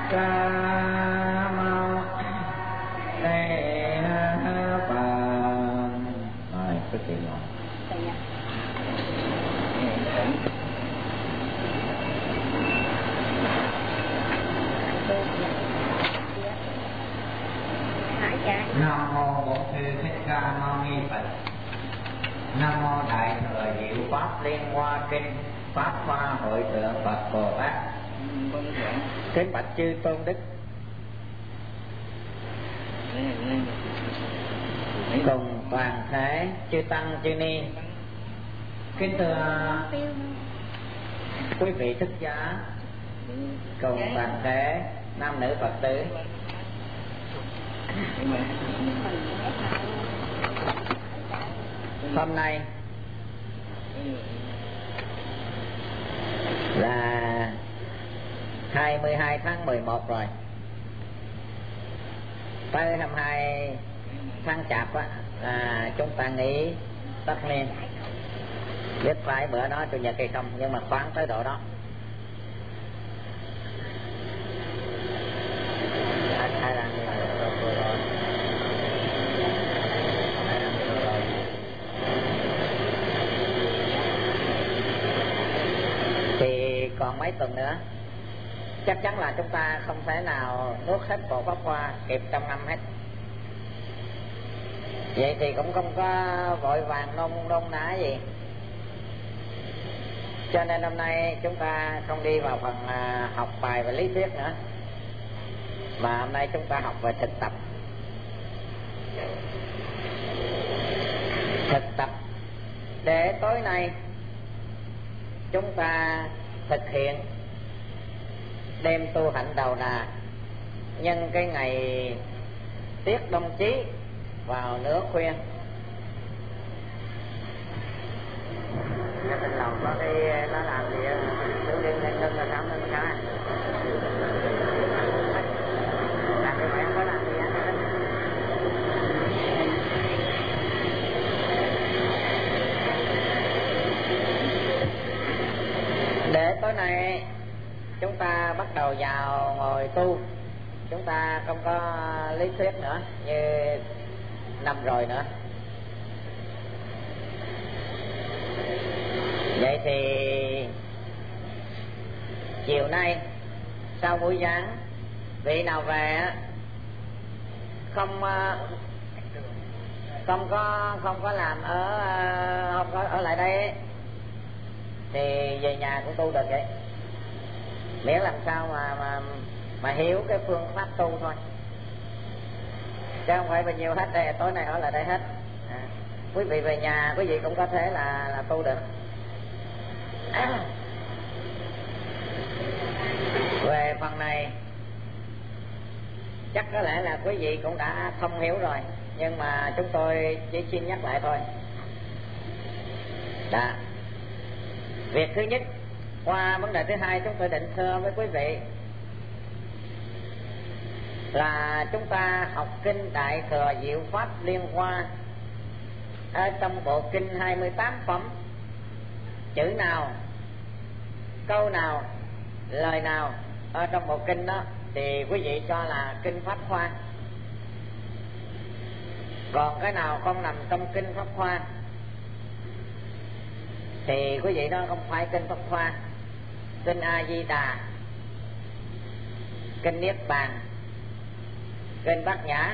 ca mâu ni Phật. Rồi quý vị ngồi. Nam mô Bổn Sư Thích Ca Mâu Ni Phật. Nam mô Đại Thừa Diệu Pháp Liên Hoa Kinh. Pháp Hoa Hội Thượng Phật Bồ Tát. Kính bạch chư tôn đức, cùng toàn thể chư tăng chư ni. Kính thưa quý vị thức giả, cùng toàn thể nam nữ Phật tử. Hôm nay là 22 tháng 11 rồi, tới 22 tháng Chạp á, là chúng ta nghỉ tất niên. Biết phải bữa đó Chủ nhật hay không, nhưng mà khoảng tới độ đó. Thì còn mấy tuần nữa chắc chắn là chúng ta không thể nào nuốt hết bộ Pháp Hoa kịp trong năm hết. Vậy thì cũng không có vội vàng nôn nã gì. Cho nên hôm nay chúng ta không đi vào phần học bài và lý thuyết nữa, mà hôm nay chúng ta học về thực tập. Thực tập để tối nay chúng ta thực hiện đêm tu hạnh đầu đà, nhân cái ngày tiết đông chí vào nửa khuya. Trên lầu có cái nó làm gì thiếu đêm lên lưng là sao nên sao làm cái mẹ có làm gì á. Để tối nay chúng ta bắt đầu vào ngồi tu, chúng ta không có lý thuyết nữa như năm rồi nữa. Vậy thì chiều nay sau buổi giảng, vị nào về không có làm không có ở lại đây thì về nhà cũng tu được vậy, miễn làm sao mà hiểu cái phương pháp tu thôi, chứ không phải bao nhiêu hết đây tối nay ở lại đây hết. Quý vị về nhà quý vị cũng có thể là tu được. Về phần này chắc có lẽ là quý vị cũng đã thông hiểu rồi, nhưng mà chúng tôi chỉ xin nhắc lại thôi. Đã. Việc thứ nhất, qua vấn đề thứ hai, chúng tôi định sơ với quý vị là chúng ta học kinh Đại Thừa Diệu Pháp Liên Hoa. Ở trong bộ kinh 28 phẩm, chữ nào, câu nào, lời nào ở trong bộ kinh đó thì quý vị cho là kinh Pháp Hoa. Còn cái nào không nằm trong kinh Pháp Hoa thì quý vị đó không phải kinh Pháp Hoa. Kinh A Di Đà, kinh Niết Bàn, kinh Bát Nhã.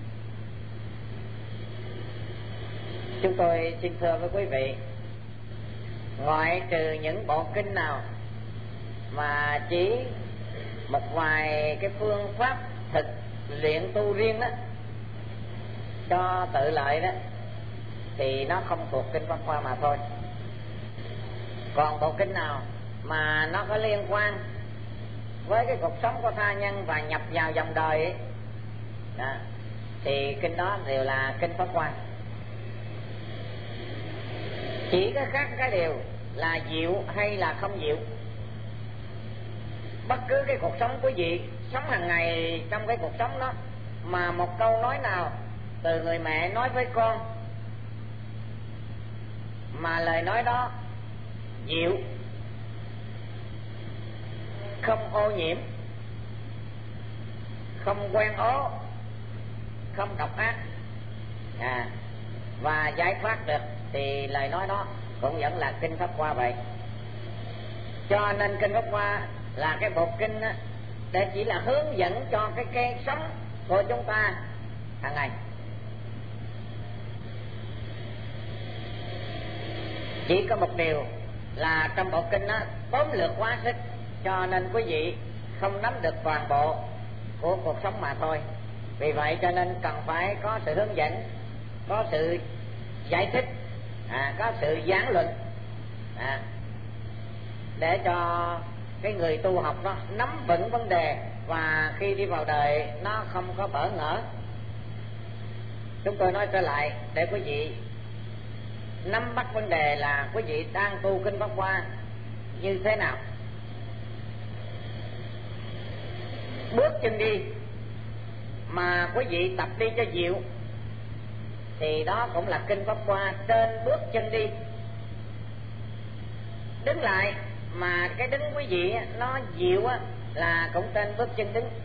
Chúng tôi xin thưa với quý vị, ngoại trừ những bộ kinh nào mà chỉ một vài cái phương pháp thực luyện tu riêng đó cho tự lợi đó thì nó không thuộc kinh Pháp Hoa mà thôi. Còn bộ kinh nào mà nó có liên quan với cái cuộc sống của tha nhân và nhập vào dòng đời ấy, đó, thì kinh đó đều là kinh Pháp Hoa. Chỉ có khác cái điều là diệu hay là không diệu. Bất cứ cái cuộc sống quý vị sống hàng ngày, trong cái cuộc sống đó mà một câu nói nào từ người mẹ nói với con mà lời nói đó diệu, không ô nhiễm, không quen ố, không độc ác, và giải thoát được, thì lời nói đó cũng vẫn là kinh Pháp Hoa vậy. Cho nên kinh Pháp Hoa là cái bộ kinh đó, để chỉ là hướng dẫn cho cái sống của chúng ta hàng ngày. Chỉ có một điều là trong bộ kinh đó tóm lược quá sức, cho nên quý vị không nắm được toàn bộ của cuộc sống mà thôi. Vì vậy cho nên cần phải có sự hướng dẫn, có sự giải thích, có sự giảng luận, để cho cái người tu học đó nắm vững vấn đề, và khi đi vào đời nó không có bỡ ngỡ. Chúng tôi nói trở lại để quý vị nắm bắt vấn đề là quý vị đang tu kinh Pháp Hoa như thế nào. Bước chân đi mà quý vị tập đi cho dịu thì đó cũng là kinh Pháp Hoa trên bước chân đi. Đứng lại mà cái đứng quý vị nó dịu là cũng trên bước chân đứng.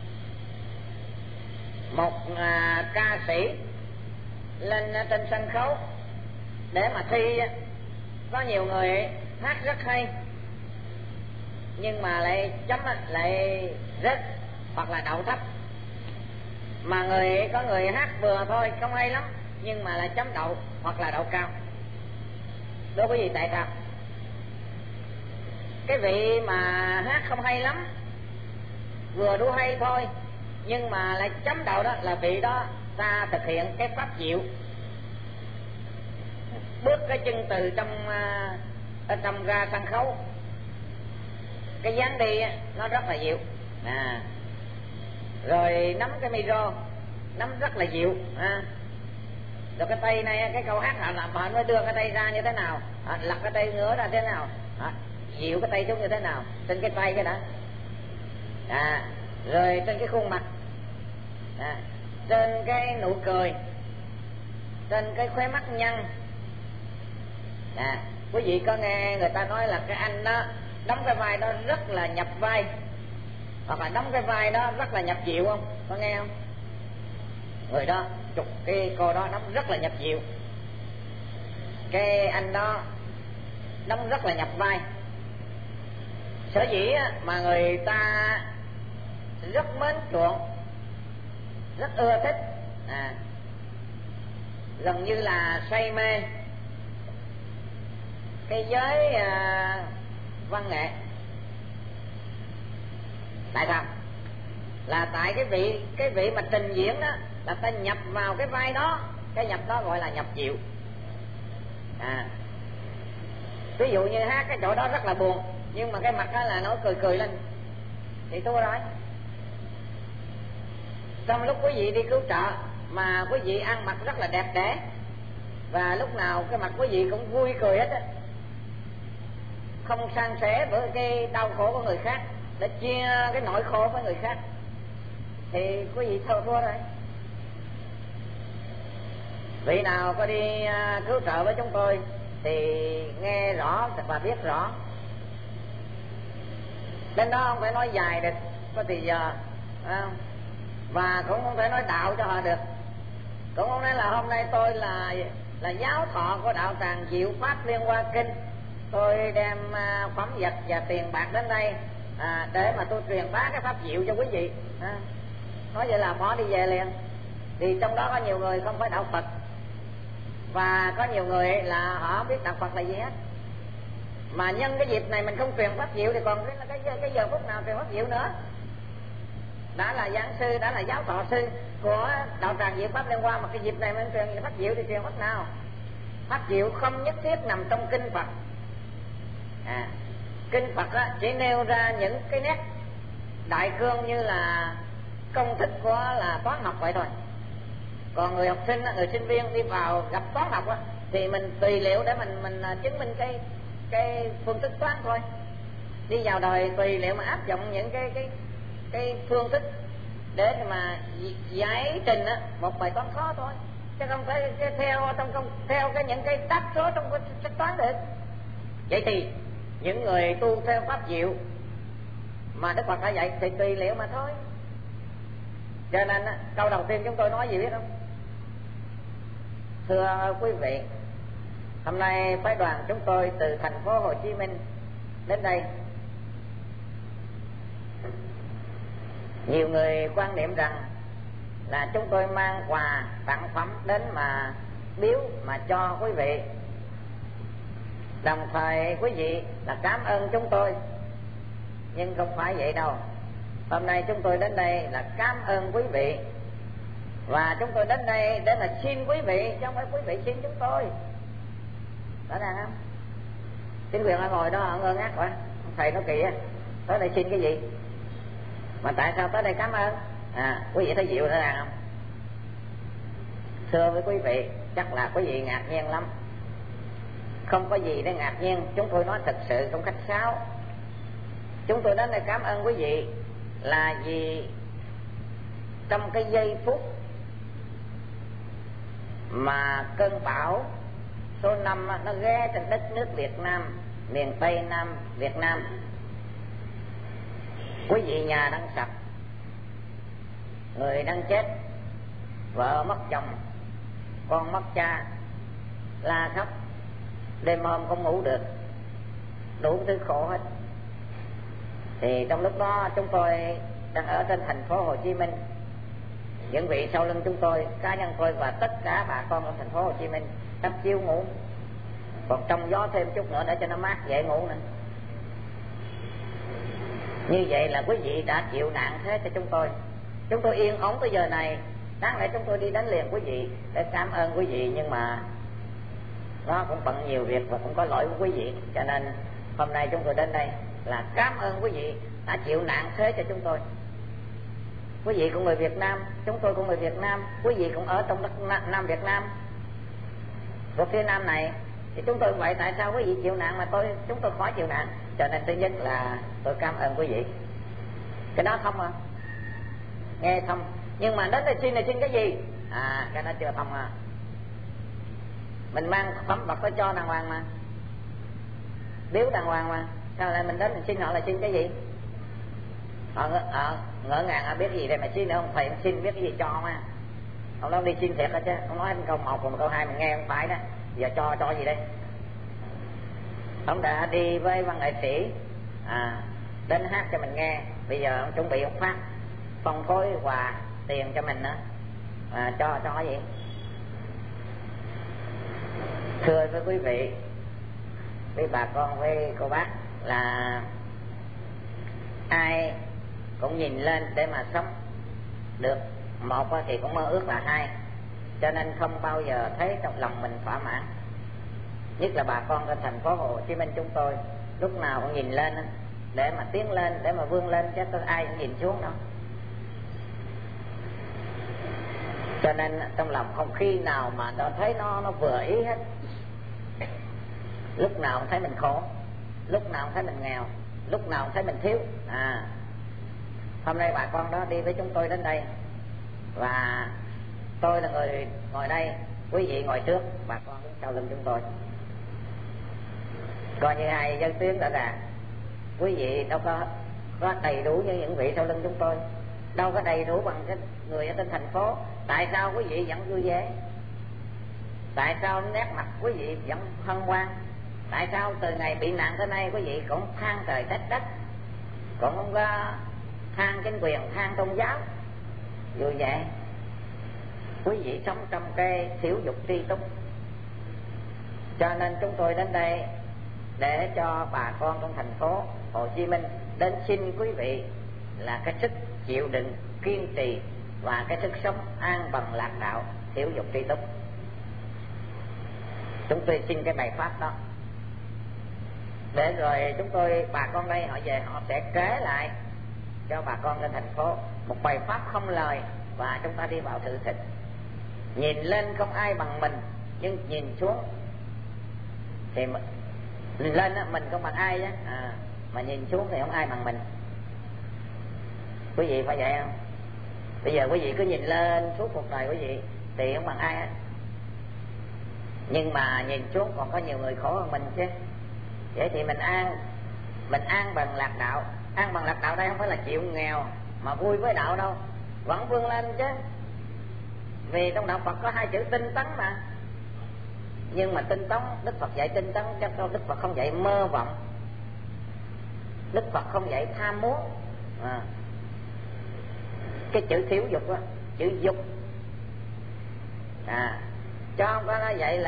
Một ca sĩ lên trên sân khấu để mà thi, có nhiều người hát rất hay nhưng mà lại chấm lại rớt hoặc là đậu thấp, mà có người hát vừa thôi không hay lắm nhưng mà lại chấm đậu hoặc là đậu cao. Đó quý vị tại sao? Cái vị mà hát không hay lắm, vừa đủ hay thôi nhưng mà lại chấm đậu, đó là vị đó ta thực hiện cái pháp diệu, bước cái chân từ trong ra sân khấu, cái dáng đi nó rất là dịu, rồi nắm cái micro nắm rất là dịu, rồi cái tay này, cái câu hát họ mới đưa cái tay ra như thế nào, lật cái tay ngửa ra thế nào, dịu cái tay xuống như thế nào, trên cái tay cái đã, rồi trên cái khuôn mặt, trên cái nụ cười, trên cái khóe mắt nhăn. Quý vị có nghe người ta nói là cái anh đó đóng cái vai đó rất là nhập vai, hoặc là đóng cái vai đó rất là nhập diệu không? Có nghe không? Người đó chụp cái cô đó đóng rất là nhập diệu, cái anh đó đóng rất là nhập vai. Sở dĩ mà người ta rất mến chuộng, rất ưa thích, gần như là say mê cái giới văn nghệ. Tại sao? Là tại cái vị mà trình diễn đó là ta nhập vào cái vai đó, cái nhập đó gọi là nhập diệu. Ví dụ như hát cái chỗ đó rất là buồn nhưng mà cái mặt đó là nó cười lên thì thua rồi. Trong lúc quý vị đi cứu trợ mà quý vị ăn mặc rất là đẹp đẽ, và lúc nào cái mặt quý vị cũng vui cười hết á, không san sẻ với cái đau khổ của người khác để chia cái nỗi khổ với người khác, thì quý vị thua rồi. Vị nào có đi cứu trợ với chúng tôi thì nghe rõ và biết rõ. Đến đó không phải nói dài được, có thì giờ, và cũng không thể nói đạo cho họ được. Cũng không nói là hôm nay tôi là giáo thọ của đạo tràng Diệu Pháp Liên Hoa Kinh, tôi đem phẩm vật và tiền bạc đến đây để mà tôi truyền bá cái pháp diệu cho quý vị. Nói vậy là bỏ đi về liền. Thì trong đó có nhiều người không phải đạo Phật, và có nhiều người là họ không biết đạo Phật là gì hết. Mà nhân cái dịp này mình không truyền pháp diệu thì còn cái giờ phút nào truyền pháp diệu nữa? Đã là giảng sư, đã là giáo thọ sư của đạo tràng Diệu Pháp Liên Hoa, mà cái dịp này mình truyền pháp diệu thì truyền pháp nào? Pháp diệu không nhất thiết nằm trong kinh Phật. Kinh Phật chỉ nêu ra những cái nét đại cương như là công thức của là toán học vậy thôi. Còn người học sinh, người sinh viên đi vào gặp toán học thì mình tùy liệu để mình chứng minh cái phương thức toán thôi. Đi vào đời tùy liệu mà áp dụng những cái phương thức để mà giải trình một bài toán khó thôi, chứ không phải theo những cái đáp số trong cái sách toán được. Vậy thì những người tu theo pháp diệu mà Đức Phật đã dạy thì tùy liệu mà thôi. Cho nên câu đầu tiên chúng tôi nói gì biết không? Thưa quý vị, hôm nay phái đoàn chúng tôi từ thành phố Hồ Chí Minh đến đây. Nhiều người quan niệm rằng là chúng tôi mang quà tặng phẩm đến mà biếu mà cho quý vị, đồng thời quý vị là cảm ơn chúng tôi. Nhưng không phải vậy đâu. Hôm nay chúng tôi đến đây là cảm ơn quý vị, và chúng tôi đến đây để mà xin quý vị, chứ không phải quý vị xin chúng tôi. Rõ ràng không? Chính quyền ở ngồi đó ngơ ngác quá, thầy nó kỳ á, tới đây xin cái gì mà tại sao tới đây cảm ơn? Quý vị thấy dịu rõ ràng không? Thưa với quý vị, chắc là quý vị ngạc nhiên lắm. Không có gì để ngạc nhiên, chúng tôi nói thật sự không khách sáo. Chúng tôi đến đây cảm ơn quý vị là vì trong cái giây phút mà cơn bão số 5 nó ghé trên đất nước Việt Nam, miền Tây Nam Việt Nam, quý vị nhà đang sập, người đang chết, vợ mất chồng, con mất cha, la khóc, đêm hôm không ngủ được, đủ thứ khổ hết. Thì trong lúc đó chúng tôi đang ở trên thành phố Hồ Chí Minh. Những vị sau lưng chúng tôi, cá nhân tôi và tất cả bà con ở thành phố Hồ Chí Minh đắp chiếu ngủ, còn trong gió thêm chút nữa để cho nó mát dễ ngủ nữa. Như vậy là quý vị đã chịu nạn thế cho chúng tôi. Chúng tôi yên ổn tới giờ này, đáng lẽ chúng tôi đi đánh liền quý vị để cảm ơn quý vị, nhưng mà nó cũng bận nhiều việc và cũng có lỗi của quý vị. Cho nên hôm nay chúng tôi đến đây là cảm ơn quý vị đã chịu nạn thế cho chúng tôi. Quý vị cũng người Việt Nam, chúng tôi cũng người Việt Nam, quý vị cũng ở trong đất Nam Việt Nam, của phía Nam này. Thì chúng tôi vậy, tại sao quý vị chịu nạn mà chúng tôi khỏi chịu nạn? Cho nên thứ nhất là tôi cảm ơn quý vị. Cái đó thông à? Nghe thông. Nhưng mà đến đây xin cái gì? Cái đó chưa thông à. Mình mang phẩm vật tới cho đàng hoàng mà, biếu đàng hoàng mà, sao lại mình đến mình xin họ là xin cái gì? Họ ngỡ ngàng biết gì đây mà xin nữa không? Thầy xin biết cái gì cho mà. Ông nói đi xin thiệt đó chứ, ông nói câu 1 còn câu 2 mình nghe không phải đó. Giờ cho gì đây? Ông đã đi với văn nghệ sĩ đến hát cho mình nghe. Bây giờ ông chuẩn bị ông phát phân phối quà tiền cho mình nữa, cho cái gì? Thưa với quý vị, với bà con, với cô bác, là ai cũng nhìn lên để mà sống được. Một thì cũng mơ ước là 2, cho nên không bao giờ thấy trong lòng mình thỏa mãn. Nhất là bà con ở thành phố Hồ Chí Minh chúng tôi, lúc nào cũng nhìn lên để mà tiến lên, để mà vươn lên, chứ tôi ai cũng nhìn xuống đâu. Cho nên trong lòng không khi nào mà nó thấy nó vừa ý hết. Lúc nào cũng thấy mình khổ, lúc nào cũng thấy mình nghèo, lúc nào cũng thấy mình thiếu. Hôm nay bà con đó đi với chúng tôi đến đây, và tôi là người ngồi đây, quý vị ngồi trước, bà con đứng sau lưng chúng tôi, coi như hai dân tuyến đã ràng. Quý vị đâu có đầy đủ như những vị sau lưng chúng tôi, đâu có đầy đủ bằng cái người ở trên thành phố. Tại sao quý vị vẫn vui vẻ? Tại sao nét mặt quý vị vẫn hân hoan? Tại sao từ ngày bị nạn tới nay quý vị cũng than trời trách đất, cũng không có than chính quyền, than tôn giáo? Vui vẻ. Quý vị sống trong cái thiếu dục tri túc. Cho nên chúng tôi đến đây để cho bà con trong thành phố Hồ Chí Minh đến xin quý vị là cái sức chịu đựng, kiên trì và cái sức sống an bằng lạc đạo, thiếu dục tri túc. Chúng tôi xin cái bài pháp đó, để rồi chúng tôi, bà con đây họ về họ sẽ kể lại cho bà con trên thành phố một bài pháp không lời, và chúng ta đi vào thử thịt. Nhìn lên không ai bằng mình, nhưng nhìn xuống thì nhìn lên mình không bằng ai á, mà nhìn xuống thì không ai bằng mình. Quý vị phải vậy không? Bây giờ quý vị cứ nhìn lên suốt cuộc đời quý vị thì không bằng ai hết, nhưng mà nhìn xuống còn có nhiều người khổ hơn mình chứ. Vậy thì mình an bằng lạc đạo. An bằng lạc đạo đây không phải là chịu nghèo mà vui với đạo đâu, vẫn vươn lên chứ, vì trong đạo Phật có hai chữ tinh tấn mà. Nhưng mà tinh tấn, Đức Phật dạy tinh tấn cho Đức Phật không dạy mơ vọng, Đức Phật không dạy tham muốn. Cái chữ thiếu dục đó, chữ dục cho không có nói vậy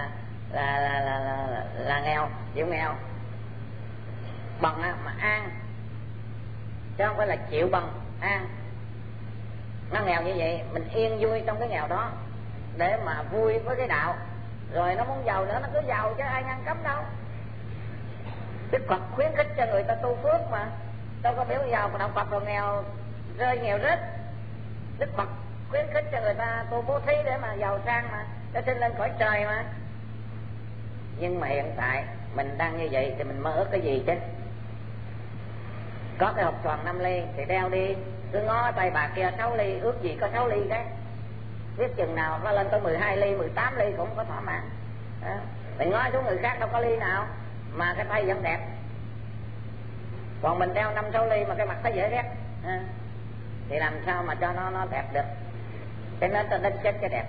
là nghèo, chịu nghèo bằng mà an, chứ không phải là chịu bằng an. Nó nghèo như vậy mình yên vui trong cái nghèo đó để mà vui với cái đạo, rồi nó muốn giàu nữa nó cứ giàu chứ ai ngăn cấm đâu. Đức Phật khuyến khích cho người ta tu phước mà, đâu có biểu giàu đạo Phật rồi nghèo rơi nghèo rớt. Đức Phật khuyến khích cho người ta tu bố thí để mà giàu sang mà, để sinh lên cõi trời mà. Nhưng mà hiện tại mình đang như vậy thì mình mơ ước cái gì chứ? Có cái hộp xoàn 5 ly thì đeo đi, cứ ngó tay bà kia 6 ly, ước gì có 6 ly cái. Biết chừng nào nó lên tới 12 ly, 18 ly cũng có thỏa mãn. Mình ngó xuống người khác đâu có ly nào mà cái tay vẫn đẹp. Còn mình đeo 5-6 ly mà cái mặt thấy dễ ghét, thì làm sao mà cho nó đẹp được? Cho nên ta đánh chết cái đẹp.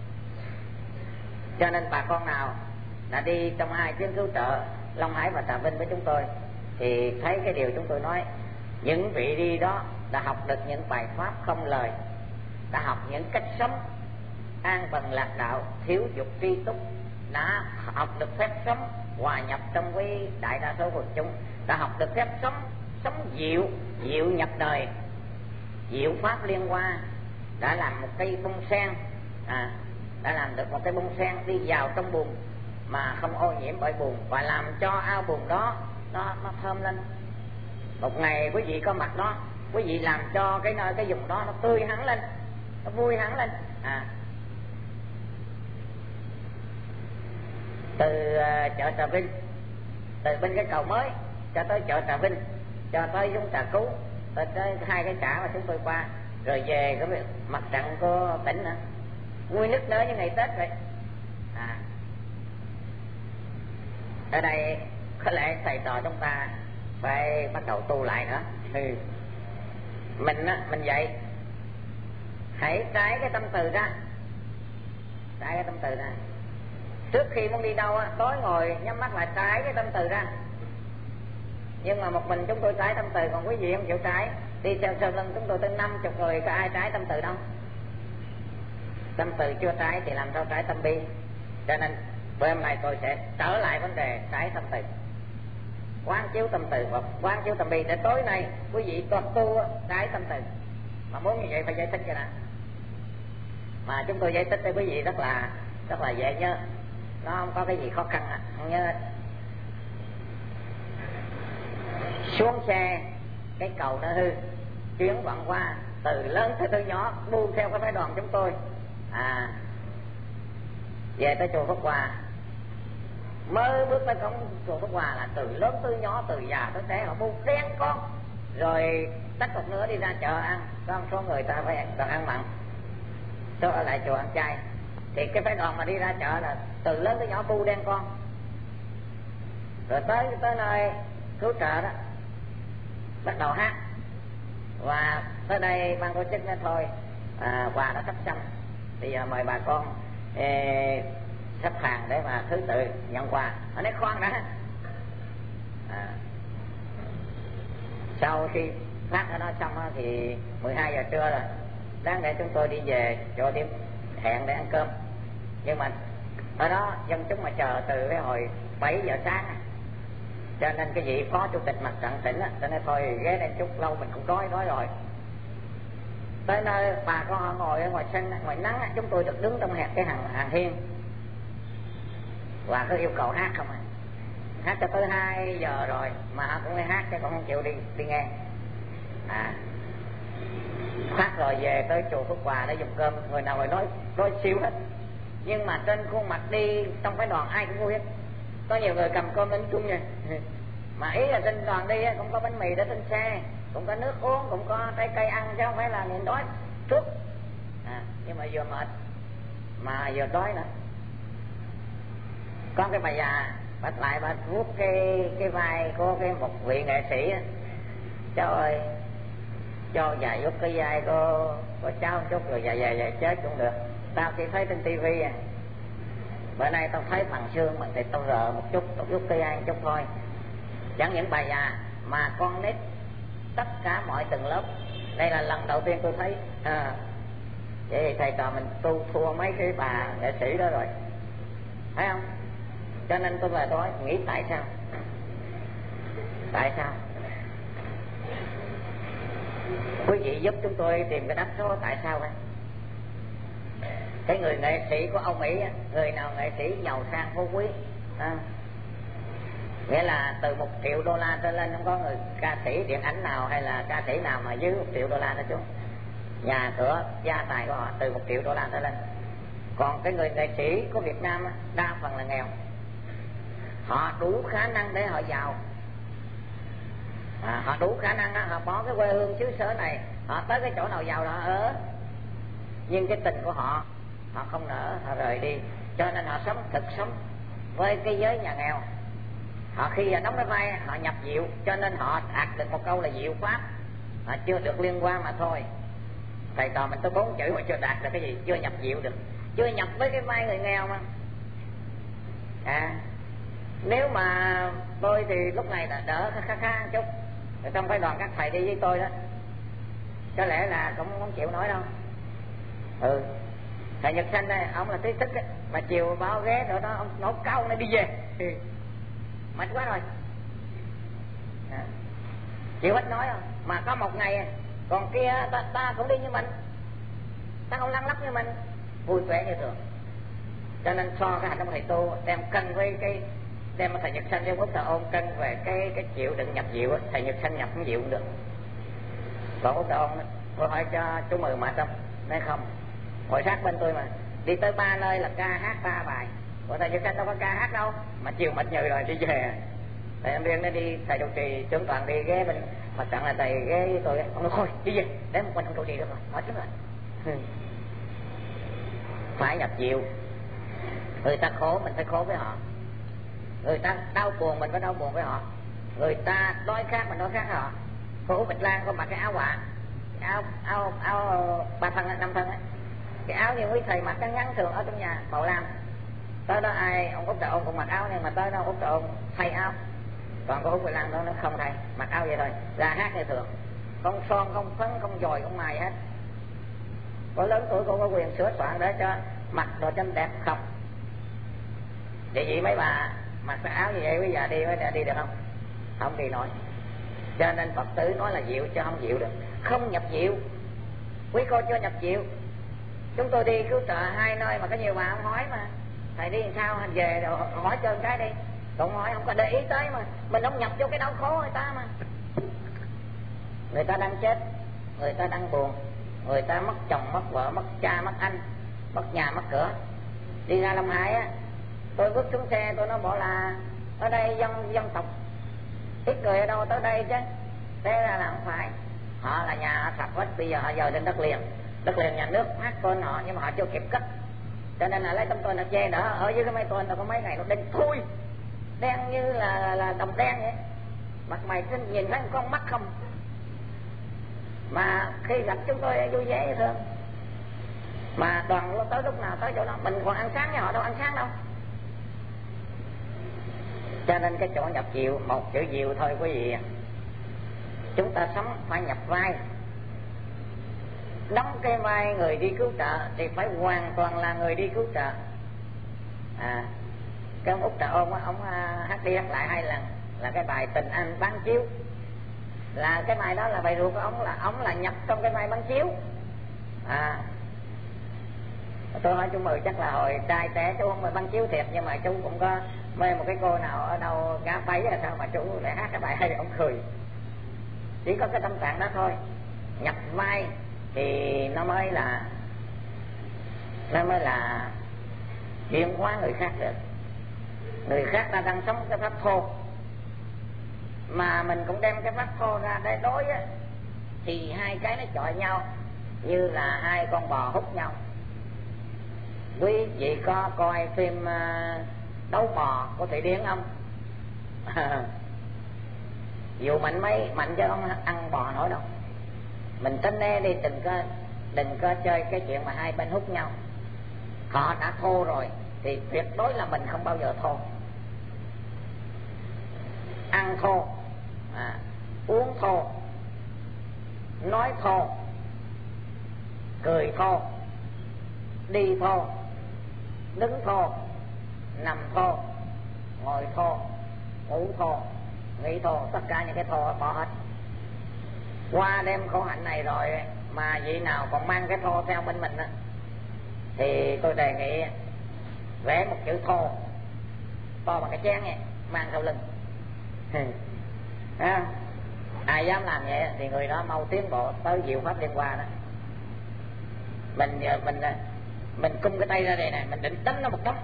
Cho nên bà con nào đã đi trong 2 chuyến cứu trợ Long Hải và Trà Vinh với chúng tôi thì thấy cái điều chúng tôi nói. Những vị đi đó đã học được những bài pháp không lời, đã học những cách sống an bần lạc đạo, thiếu dục tri túc, đã học được phép sống hòa nhập trong với đại đa số quần chúng, đã học được phép sống diệu, diệu nhập đời, diệu pháp liên hoa, đã làm một cây bông sen, đã làm được một cái bông sen đi vào trong bùn mà không ô nhiễm bởi bùn, và làm cho ao bùn đó nó thơm lên. Một ngày quý vị có mặt đó, quý vị làm cho cái nơi cái vùng đó nó tươi hẳn lên, nó vui hẳn lên. Từ chợ Trà Vinh, từ bên cái cầu mới cho tới chợ Trà Vinh, cho tới Vũng Trà Cứu, tới 2 cái xã mà chúng tôi qua, rồi về cái mặt trận của tỉnh nữa, vui nức nở như ngày Tết vậy. Ở đây có lẽ thầy trò chúng ta phải bắt đầu tu lại nữa. Mình dạy hãy trải cái tâm từ ra, trải cái tâm từ ra. Trước khi muốn đi đâu tối ngồi nhắm mắt lại trải cái tâm từ ra. Nhưng mà một mình chúng tôi trải tâm từ, còn quý vị không chịu trải. Đi theo sau lưng chúng tôi tới 50 người, có ai trải tâm từ đâu. Tâm từ chưa trải thì làm sao trải tâm bi. Cho nên bữa hôm nay tôi sẽ trở lại vấn đề trải tâm từ, quán chiếu tâm từ và quán chiếu tâm bi, để tối nay quý vị toàn tu trải tâm từ. Mà muốn như vậy phải giải thích cho nè. Mà chúng tôi giải thích cho quý vị rất là dễ nhớ, nó không có cái gì khó khăn không nhớ. Xuống xe cái cầu nó hư, chuyến vận qua từ lớn tới từ nhỏ, bu theo cái phái đoàn chúng tôi về tới chùa Phước Hòa. Mới bước tới cổng chùa Phước Hòa là từ lớn tới nhỏ, từ già tới trẻ họ bu đen con, rồi tách một nữa đi ra chợ ăn. Có một số người ta phải còn ăn mặn, số ở lại chùa ăn chay. Thì cái phái đoàn mà đi ra chợ là từ lớn tới nhỏ bu đen con. Rồi tới nơi cứu trợ đó bắt đầu hát, và tới đây ban tổ chức nói thôi quà đã sắp xong, bây giờ mời bà con sắp hàng để mà thứ tự nhận quà. Ở đây khoan đã. Sau khi phát ở đó xong thì 12 giờ trưa rồi, đáng để chúng tôi đi về chỗ điểm hẹn để ăn cơm. Nhưng mà ở đó dân chúng mà chờ từ cái hồi 7 giờ sáng, cho nên cái vị phó chủ tịch mặt trận tỉnh cho nên thôi ghé đây chút lâu mình cũng đói rồi. Tới nơi bà con họ ngồi ở ngoài sân ngoài nắng, chúng tôi được đứng trong hẹp cái hàng hiên và cứ yêu cầu hát không hát cho tới 2 giờ rồi mà họ cũng đi hát chứ còn không chịu đi nghe. Hát rồi về tới chùa Phước Hòa để dùng cơm, người nào người nói siêu hết, nhưng mà trên khuôn mặt đi trong phái đoàn ai cũng vui hết. Có nhiều người cầm cơm đến chung nha, mà ý là trên đoàn đi cũng có bánh mì để trên xe, cũng có nước uống, cũng có trái cây ăn, chứ không phải là nhìn đói trước. Nhưng mà vừa mệt mà vừa đói nữa. Có cái bà già bắt lại bà vuốt cái vai của một vị nghệ sĩ. Trời ơi, cho vài giúp cái vai có cháu một chút rồi vài chết cũng được. Tao chỉ thấy trên tivi à, bữa nay tao thấy phần xương mình thì tao rờ một chút, tao giúp cái vai một chút thôi. Chẳng những bà già mà con nít, tất cả mọi tầng lớp. Đây là lần đầu tiên tôi thấy. Vậy thì thầy trò mình tu thua mấy cái bà nghệ sĩ đó rồi, thấy không? Cho nên tôi về tôi nghĩ tại sao? Tại sao? Quý vị giúp chúng tôi tìm cái đáp số tại sao vậy? Cái người nghệ sĩ của ông Mỹ, người nào nghệ sĩ giàu sang phú quý, nghĩa là từ $1 triệu trở lên, không có người ca sĩ điện ảnh nào hay là ca sĩ nào mà dưới $1 triệu đó chú. Nhà cửa gia tài của họ từ $1 triệu trở lên. Còn cái người nghệ sĩ của Việt Nam đa phần là nghèo, họ đủ khả năng để họ giàu. Họ đủ khả năng họ bỏ cái quê hương xứ sở này, họ tới cái chỗ nào giàu đó ở, nhưng cái tình của họ không nỡ, họ rời đi. Cho nên họ sống với cái giới nhà nghèo. Họ khi đóng cái vai họ nhập diệu, cho nên họ đạt được một câu là diệu pháp, họ chưa được liên quan mà thôi. Thầy trò mình tới 4 chữ mà chưa đạt được cái gì, chưa nhập diệu được, chưa nhập với cái vai người nghèo mà. Nếu mà tôi thì lúc này là đỡ khá một chút. Trong cái đoàn các thầy đi với tôi đó, có lẽ là cũng không chịu nói đâu. Thầy Nhật Sanh đây, ông là tí tích ấy, mà chiều báo ghé rồi đó, ông nấu câu nó đi về mệt quá rồi, chịu hết nói không. Mà có một ngày còn kia ta cũng đi như mình, ta không lăn lóc như mình, vui vẻ như thường. Cho nên so cái hành động thầy tu đem cân với cái đem thầy Nhật Sanh với Úc Trà Ôn cân về cái chịu đựng nhập diệu, thầy Nhật Sanh nhập cũng diệu cũng được. Còn Úc Trà Ôn tôi hỏi cho chú Mười mệt không? Nói không, hội sát bên tôi mà đi tới 3 nơi là ca hát 3 bài, của thầy Nhật Sanh đâu có ca hát đâu, mà chiều mệt nhừ rồi đi về. Thầy em riêng nó đi, thầy trụ trì trưởng toàn đi ghé bên mặt trận là thầy ghé với tôi, ông nói thôi đi về, để một mình ông trụ trì được rồi, mệt lắm rồi. Phải nhập diệu. Người ta khổ mình phải khổ với họ, người ta đau buồn mình phải đau buồn với họ, người ta đói khát mình đói khát họ. Cô Út Bạch Lan có mặc cái áo quạ, áo 3 thân 5 thân ấy, cái áo như quý thầy mặc ngắn thường ở trong nhà màu lam. Tới đó ai ông Út Trà Ôn cũng mặc áo, nhưng mà tới đó Út Trà Ôn thay áo. Còn cô Út Bạch Lan đó nó không thay, mặc áo vậy thôi, ra hát như thường, không son không phấn không dòi không mài hết. Có lớn tuổi cô có quyền sửa soạn để cho mặc đồ chân đẹp không. Vậy vậy mấy bà mặc cái áo như vậy bây giờ đi được không? Không đi nổi. Cho nên Phật tử nói là diệu chứ không diệu được, không nhập diệu. Quý cô chưa nhập diệu. Chúng tôi đi cứu trợ 2 nơi mà có nhiều bà không hỏi mà thầy đi làm sao, hành về rồi hỏi cho cái đi, còn hỏi không có để ý tới mà mình không nhập vô cái đau khổ người ta mà. Người ta đang chết, người ta đang buồn, người ta mất chồng mất vợ mất cha mất anh, mất nhà mất cửa. Đi ra Long Hải á, tôi bước xuống xe tôi nói bộ là ở đây dân tộc ít người ở đâu tới đây chứ. Thế ra là không phải, họ là nhà họ sập hết, bây giờ họ dời lên đất liền nhà nước phát tên họ nhưng mà họ chưa kịp cất, cho nên là lấy tấm tên là che đỡ. Ở dưới cái mấy tên nó có mấy ngày nó đen thui, đen như là đồng đen vậy, mặt mày nhìn thấy con mắt không. Mà khi gặp chúng tôi vui vẻ vậy thương, mà đoàn tới lúc nào tới chỗ đó mình còn ăn sáng với họ đâu ăn sáng đâu. Cho nên cái chỗ nhập diệu, một chữ diệu thôi quý vị. Chúng ta sống phải nhập vai, đóng cái vai người đi cứu trợ thì phải hoàn toàn là người đi cứu trợ. Cái ông Út Trà Ôn ông hát đi hát lại 2 lần là cái bài Tình Anh Bán Chiếu, là cái bài đó là bài ruột của ông là nhập trong cái bài bán chiếu. Tôi hỏi chú Mười chắc là hồi trai trẻ chú không phải bán chiếu thiệt, nhưng mà chú cũng có mê một cái cô nào ở đâu gá váy là sao mà chú lại hát cái bài hay, ông cười. Chỉ có cái tâm trạng đó thôi. Nhập vai thì nó mới là chuyển hóa người khác được. Người khác ta đang sống cái pháp thô mà mình cũng đem cái pháp thô ra để đối á, thì 2 cái nó chọi nhau như là 2 con bò hút nhau. Quý vị có coi phim Đấu Bò của Thụy Điển không? Dù mạnh mấy mạnh chứ không ăn bò nổi đâu. mình tính e đi, đừng có chơi cái chuyện mà hai bên hút nhau. Họ đã thô rồi thì tuyệt đối là mình không bao giờ thô. Ăn thô, uống thô, nói thô, cười thô, đi thô, đứng thô, nằm thô, ngồi thô, ngủ thô, nghĩ thô, tất cả những cái thô bỏ hết. Qua đêm khổ hạnh này rồi mà vị nào còn mang cái thô theo bên mình á, thì tôi đề nghị vẽ một chữ thô to bằng cái chén này, mang sau lưng. Ai dám làm vậy thì người đó mau tiến bộ tới diệu pháp liên hoa đó. Mình cung cái tay ra đây này, mình định đánh nó một đấm,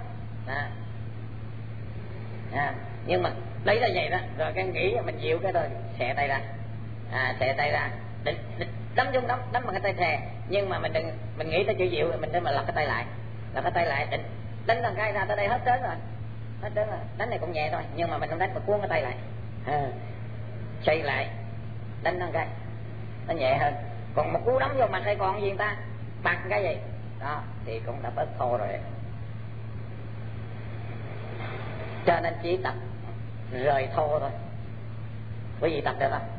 nhưng mà lấy ra vậy đó, rồi cái nghĩ mình chịu cái thôi, xẻ tay ra, xẻ tay ra, định đấm chung đấm bằng cái tay xè, nhưng mà mình nghĩ tới chữ chịu, mình để mà lật cái tay lại, định đánh thằng cái ra tới đây hết trớn rồi, đánh này cũng nhẹ thôi, nhưng mà mình không đánh, mà cuốn cái tay lại, xoay lại, đánh thằng cái, nó nhẹ hơn. Còn một cú đấm vô mặt hay còn gì ta, bạc cái gì đó thì cũng đã bớt thô rồi. Cho nên chỉ tập rời thô thôi. Quý vị tập được không?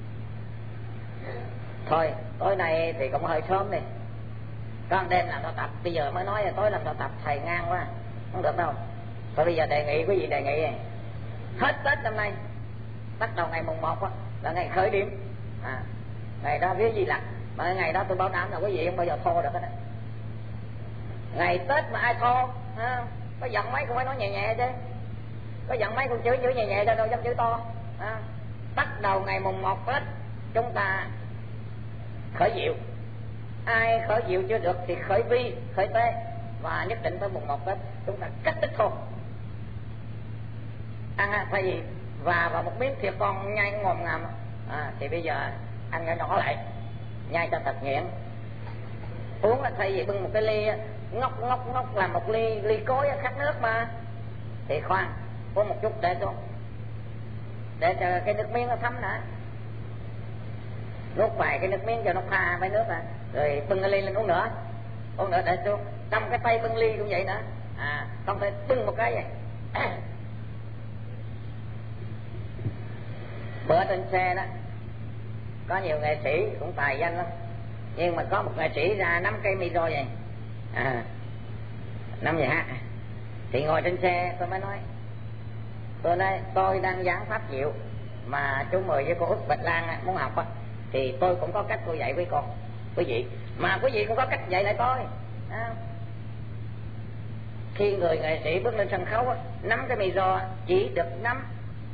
Thôi tối nay thì cũng hơi sớm đi, con đêm làm sao tập, bây giờ mới nói là tối làm sao tập, thầy ngang quá, không được đâu. Thôi bây giờ đề nghị quý vị đề nghị hết Tết năm nay, bắt đầu ngày mùng 1 là ngày khởi điểm, ngày đó viết gì lặt, mà ngày đó tôi bảo đảm là quý vị không bao giờ thô được hết. Ngày Tết mà ai thô, có giận mấy cũng phải nói nhẹ nhẹ chứ, có giận mấy cũng chửi nhẹ nhẹ cho đâu dám chửi to. Bắt đầu ngày mùng 1 Tết chúng ta khởi diệu, ai khởi diệu chưa được thì khởi vi, khởi tế, và nhất định tới mùng 1 Tết chúng ta cắt đứt thô. Ăn thay vì và vào một miếng thịt con nhai ngồm ngàm, thì bây giờ ăn nhỏ nhỏ lại, nhai cho thật nhuyễn. Uống là thay vì bưng một cái ly ngóc làm một ly cối khát nước mà, thì khoan, uống một chút để xuống, để cho cái nước miếng nó thấm đã, nuốt vài cái nước miếng cho nó pha với nước rồi bưng cái ly lên uống nữa để xuống. Trong cái tay bưng ly cũng vậy nữa, không thể bưng một cái vậy. Bữa trên xe đó có nhiều nghệ sĩ cũng tài danh lắm, nhưng mà có một nghệ sĩ ra nắm cây micro vậy, nắm vậy hát, thì ngồi trên xe tôi mới nói, tôi đang giảng pháp diệu mà chú Mười với cô Út Bạch Lan muốn học á, thì tôi cũng có cách tôi dạy với quý vị, mà quý vị cũng có cách dạy lại tôi. Khi người nghệ sĩ bước lên sân khấu á, nắm cái micro chỉ được nắm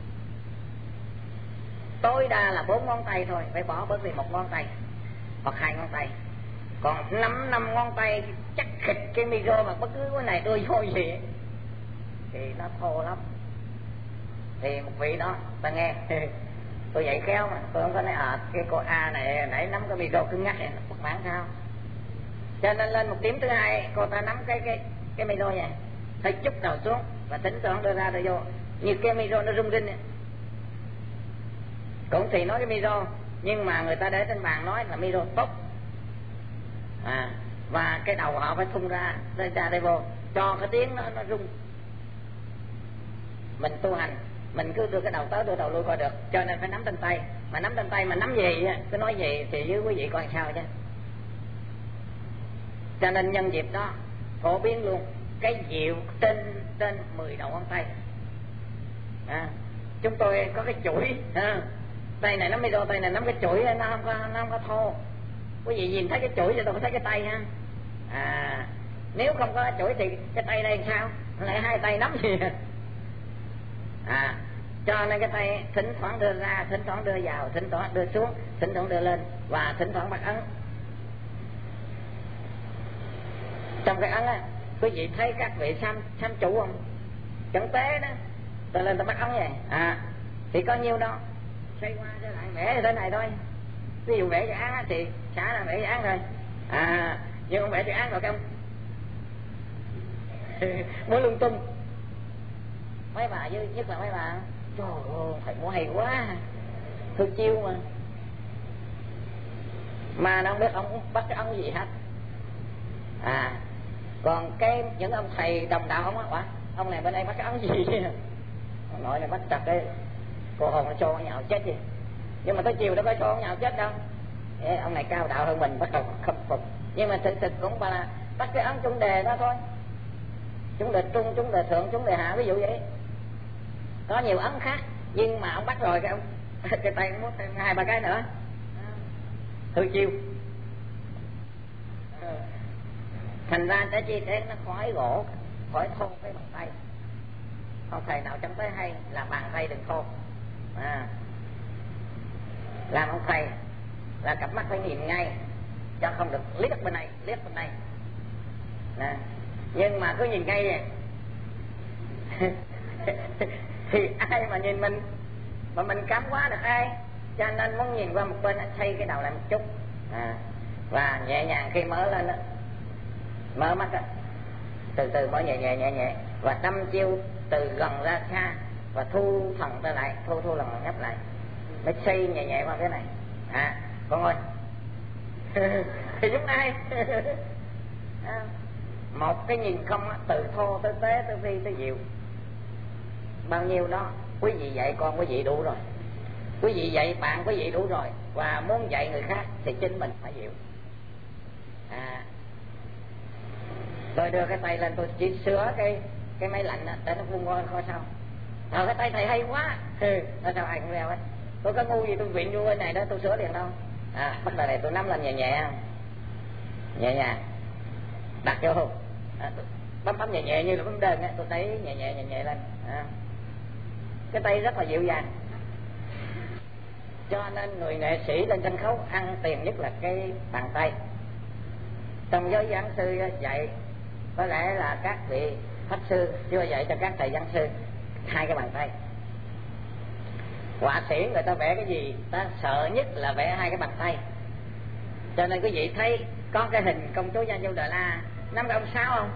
tối đa là 4 ngón tay thôi, phải bỏ bớt đi 1 ngón tay hoặc 2 ngón tay, còn 5 ngón tay chắc khịch cái micro mà bất cứ cái này đưa vô gì thì nó thô lắm. Thì một vị đó ta nghe tôi dạy khéo mà, tôi không có nói cái cô A này nãy nắm cái micro cứng ngắc này bất mãn sao, cho nên lên một điểm thứ hai cô ta nắm cái micro này, hơi chút đầu xuống và tính toán đưa ra đưa vô, như cái micro nó rung rinh này. Cũng thì nói cái micro, nhưng mà người ta để trên bàn nói là micro tốt, và cái đầu họ phải thung ra đây vô, cho cái tiếng nó rung. Mình tu hành mình cứ đưa cái đầu tới đưa đầu lui coi được, cho nên phải nắm trên tay, mà nắm trên tay mà nắm gì cứ nói gì thì với quý vị coi sao chứ. Cho nên nhân dịp đó phổ biến luôn cái diệu trên 10 đầu ngón tay. Chúng tôi có cái chuỗi, tay này nắm micro, tay này nắm cái chuỗi, nó không có thô. Quý vị nhìn thấy cái chuỗi thì tôi có thấy cái tay ha. Nếu không có chuỗi thì cái tay đây sao? Lại 2 tay nắm gì? Cho nên cái tay thỉnh thoảng đưa ra, thỉnh thoảng đưa vào, thỉnh thoảng đưa xuống, thỉnh thoảng đưa lên, và thỉnh thoảng bắt ấn. Trong cái ấn á, quý vị thấy các vị sám chủ không? Chẳng tế đó, tôi lên tôi bắt ấn vậy, thì có nhiêu đâu, xoay qua trở lại vẽ thế này thôi. Ví dụ vẽ dự án thì xả là vẽ dự án thôi, nhưng không vẽ dự án rồi không muốn lung tung. Mấy bà nhất là mấy bà, trời ơi thầy múa hay quá, thương chiêu mà. mà nó không biết ông bắt cái ấn gì hết. Còn những ông thầy đồng đạo ông á, ông này bên đây bắt cái ấn gì ông nội này bắt chặt cái cô hồn nó cho ông nhào chết gì. Nhưng mà tới chiều đâu có cho ông nhào chết đâu. Ông này cao đạo hơn mình, bắt đầu khâm phục. Nhưng mà thực cũng là bắt cái ấn chung đề đó thôi, chung đề trung, chung đề thượng, chung đề hạ, ví dụ vậy. Có nhiều ấn khác, nhưng mà ông bắt rồi cái ông cái tay muốn thêm 2-3 cái nữa, hư chiêu. Thành ra cái chi thế nó khỏi gỗ, khỏi thô cái bàn tay. Không thầy nào trong tới hay là bàn tay đừng thô. Làm ông thầy là cặp mắt phải nhìn ngay, cho không được liếc bên này, liếc bên này. Nhưng mà cứ nhìn ngay vậy thì ai mà nhìn mình, mà mình cám quá được ai. Cho nên muốn nhìn qua một bên, thay cái đầu lại một chút, và nhẹ nhàng khi mở lên đó, mở mắt đó, từ từ mở nhẹ, và đâm chiêu từ gần ra xa, và thu thần ta lại, thu lần nhấp lại, mới xây nhẹ qua cái này. Con ơi thì chúng ai một cái nhìn không, từ thô tới tế, tới vi tới diệu, bao nhiêu đó quý vị dạy con quý vị đủ rồi, quý vị dạy bạn quý vị đủ rồi, và muốn dạy người khác thì chính mình phải chịu. Tôi đưa cái tay lên, tôi chỉ sửa cái máy lạnh đó, để nó vung qua coi sao. Cái tay thầy hay quá, nó sao ai cũng đeo ấy. Tôi có ngu gì tôi viện vô bên này đó, tôi sửa liền đâu. Bắt đầu này tôi nắm lên nhẹ nhàng, đặt vô hồn, bấm nhẹ như là bấm đơn á, tôi đẩy nhẹ lên. Cái tay rất là dịu dàng. Cho nên người nghệ sĩ lên sân khấu ăn tiền nhất là cái bàn tay. Trong giới giảng sư dạy, có lẽ là các vị pháp sư chưa dạy cho các thầy giảng sư 2 cái bàn tay. Họa sĩ người ta vẽ cái gì ta sợ nhất là vẽ 2 cái bàn tay. Cho nên quý vị thấy có cái hình công chúa Gia Du Đà La nắm cái ông sáo không?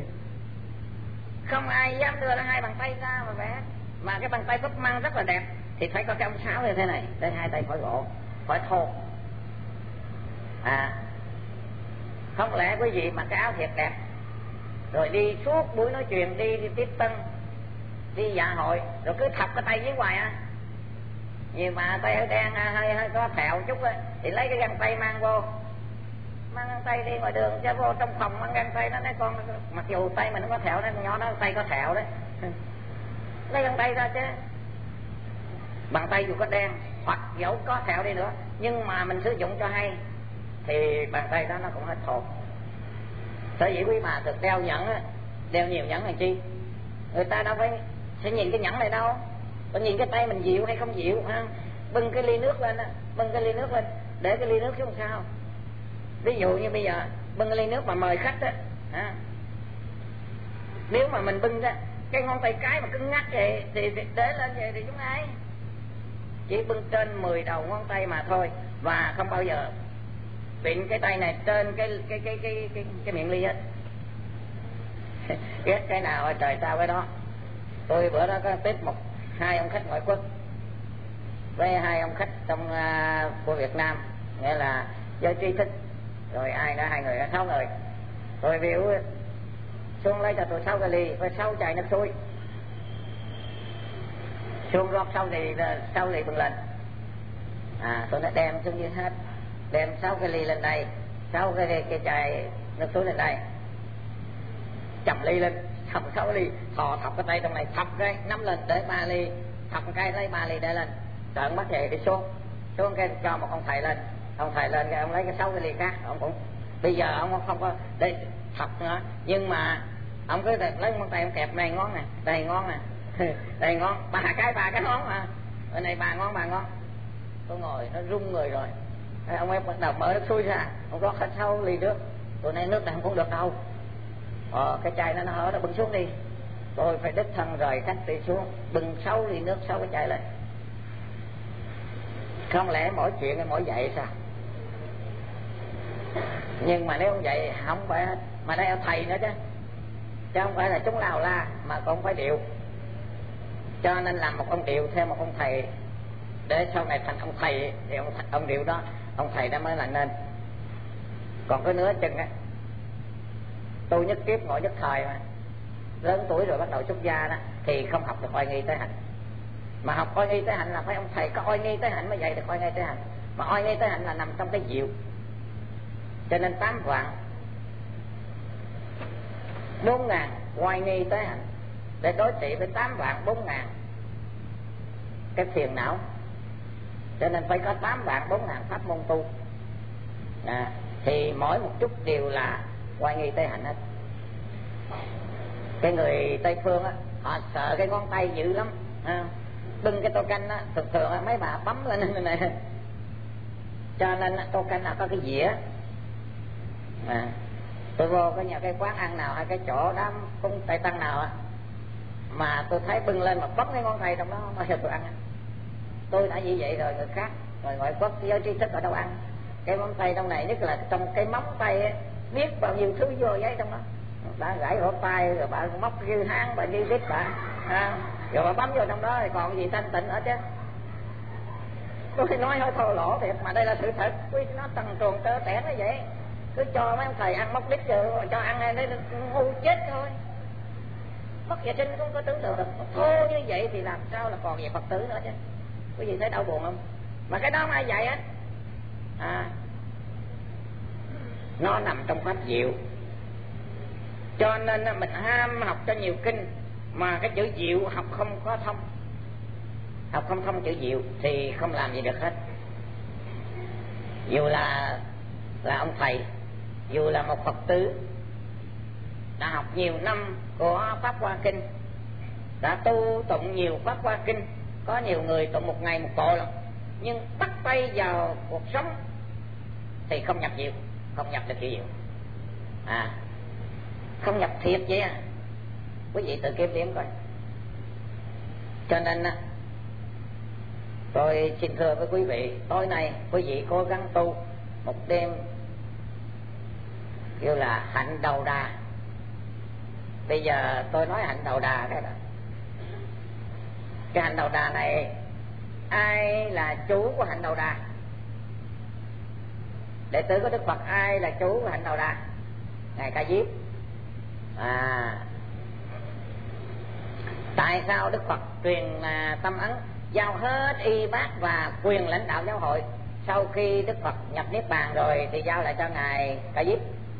Không ai dám đưa ra 2 bàn tay ra mà vẽ. Mà cái bàn tay phấp măng rất là đẹp thì phải có cái ông sáo như thế này, để 2 tay khỏi gỗ, khỏi thô. Không lẽ quý vị mặc cái áo thiệt đẹp rồi đi suốt buổi nói chuyện, đi tiếp tân, đi dạ hội, rồi cứ thọc cái tay dưới hoài nhiều mà tay hơi đen, hơi có thẹo chút ấy, thì lấy cái găng tay mang vô, mang găng tay đi ngoài đường, cho vô trong phòng mang găng tay. Nó nói con, mặc dù tay mình nó có thẹo, nó nhỏ nó tay có thẹo đấy lấy găng tay ra chứ. Bàn tay dù có đen hoặc dẫu có thẹo đi nữa, nhưng mà mình sử dụng cho hay thì bàn tay đó nó cũng hết thô. Sở dĩ quý bà được đeo nhẫn á, đeo nhiều nhẫn làm chi? Người ta đâu phải sẽ nhìn cái nhẫn này đâu, còn nhìn cái tay mình dịu hay không dịu. Bưng cái ly nước lên, để cái ly nước xuống sao. Ví dụ như bây giờ bưng cái ly nước mà mời khách á, nếu mà mình bưng ra cái ngón tay cái mà cứng ngắc vậy thì để lên vậy thì chúng ai chỉ bưng trên 10 đầu ngón tay mà thôi, và không bao giờ vịn cái tay này trên cái miệng ly hết. Ghét cái nào trời sao cái đó. Tôi bữa đó có tiếp 2 ông khách ngoại quốc với 2 ông khách trong của Việt Nam, nghĩa là giới trí thức, rồi ai nữa, 2 người, 6 người. Tôi biểu xuống lấy cho tôi 6 cái ly với 6 chai nước suối, xuống rót 6 ly bưng lên. Tôi đã đem xuống dưới hết, đem 6 cái ly lên đây, 6 cái chai nước suối lên đây, chầm ly lên, thọc 6 ly, thọc cái tay trong này, thọc cái nắm lên để 3 ly, thọc cái lấy 3 ly để lên, trợn mắt về đi xuống cái cho một ông thầy lên cái ông lấy cái 6 cái ly khác, ông cũng bây giờ ông không có để thọc nữa, nhưng mà ông cứ lấy ngón tay ông kẹp này ngón này, đây ngón này đây ngón, 3 cái ngón mà bên này 3 ngón. Tôi ngồi nó rung người rồi. Ông ấy bắt đầu mở nước suối ra, ông rót hết 6 ly nước. Tôi nói nước này không cũng được đâu. Cái chai nó hở, nó bưng xuống đi. Tôi phải đích thân rời khách đi xuống, bưng 6 ly nước, 6 cái chai lên. Không lẽ mỗi chuyện mỗi dạy sao? Nhưng mà nếu không vậy không phải, mà đây ông thầy nữa chứ không phải là chúng lao la, mà cũng phải điệu. Cho nên làm một ông điệu theo một ông thầy, để sau này thành ông thầy thì ông điệu đó, ông thầy đó mới là nên. Còn cái nửa chừng á, tu nhất kiếp ngộ nhất thời mà, lớn tuổi rồi bắt đầu xuất gia đó thì không học được oai nghi tới hạnh. Mà học oai nghi tới hạnh là phải ông thầy có oai nghi tới hạnh mới dạy được oai nghi tới hạnh. Mà oai nghi tới hạnh là nằm trong cái diệu. Cho nên 8 vạn 4.000 oai nghi tới hạnh để đối trị với 8 vạn 4.000 cái phiền não. Cho nên phải có 8 vạn 4.000 pháp môn tu. Thì mỗi một chút đều là oai nghi tới hạnh hết. Cái người Tây Phương á, họ sợ cái ngón tay dữ lắm. Bưng cái tô canh á, thường mấy bà bấm lên này. Cho nên tô canh nào có cái dĩa. Tôi vô cái quán ăn nào hay cái chỗ đám cung Tây Tăng nào á, mà tôi thấy bưng lên mà bấm cái ngón tay trong đó, bao giờ tôi ăn. Tôi đã như vậy rồi, người khác, người ngoại quốc giới trí thức ở đâu ăn. Cái móng tay trong này, nhất là trong cái móng tay ấy, biết bao nhiêu thứ vô giấy trong đó. Bà gãy lỗ tay rồi bà móc dư háng, bà đi biết bà rồi bà bấm vô trong đó thì còn gì thanh tịnh ở chứ. Tôi nói hơi thô lỗ thiệt mà đây là sự thật. Nó tầng truồng tơ tẻ nó vậy. Cứ cho mấy ông thầy ăn móc đít rồi cho ăn này nó ngu chết thôi. Mất vệ sinh không có tưởng tượng được. Thô như vậy thì làm sao là còn về Phật tử nữa chứ. Quý vị thấy đau buồn không? Mà cái đó không ai dạy hết. Nó nằm trong pháp diệu. Cho nên mình ham học cho nhiều kinh mà cái chữ diệu học không có thông. Học không thông chữ diệu thì không làm gì được hết. Dù là ông thầy, dù là một Phật tử đã học nhiều năm của Pháp Hoa Kinh, đã tu tụng nhiều Pháp Hoa Kinh, có nhiều người tụng một ngày một bộ lắm, nhưng bắt tay vào cuộc sống thì không nhập diệu, không nhập được chữ diệu. Không nhập thiệt vậy à. Quý vị tự kiểm điểm coi. Cho nên tôi xin thưa với quý vị, tối nay quý vị cố gắng tu một đêm kêu là hạnh đầu đà. Bây giờ tôi nói hạnh đầu đà cái đó. Cái hạnh đầu đà này, ai là chủ của hạnh đầu đà? Đệ tử của Đức Phật ai là chủ của hạnh đầu đà? Ngài Ca Diếp. Tại sao Đức Phật truyền tâm ấn giao hết y bác và quyền lãnh đạo giáo hội? Sau khi Đức Phật nhập Niết Bàn rồi thì giao lại cho Ngài Ca Diếp.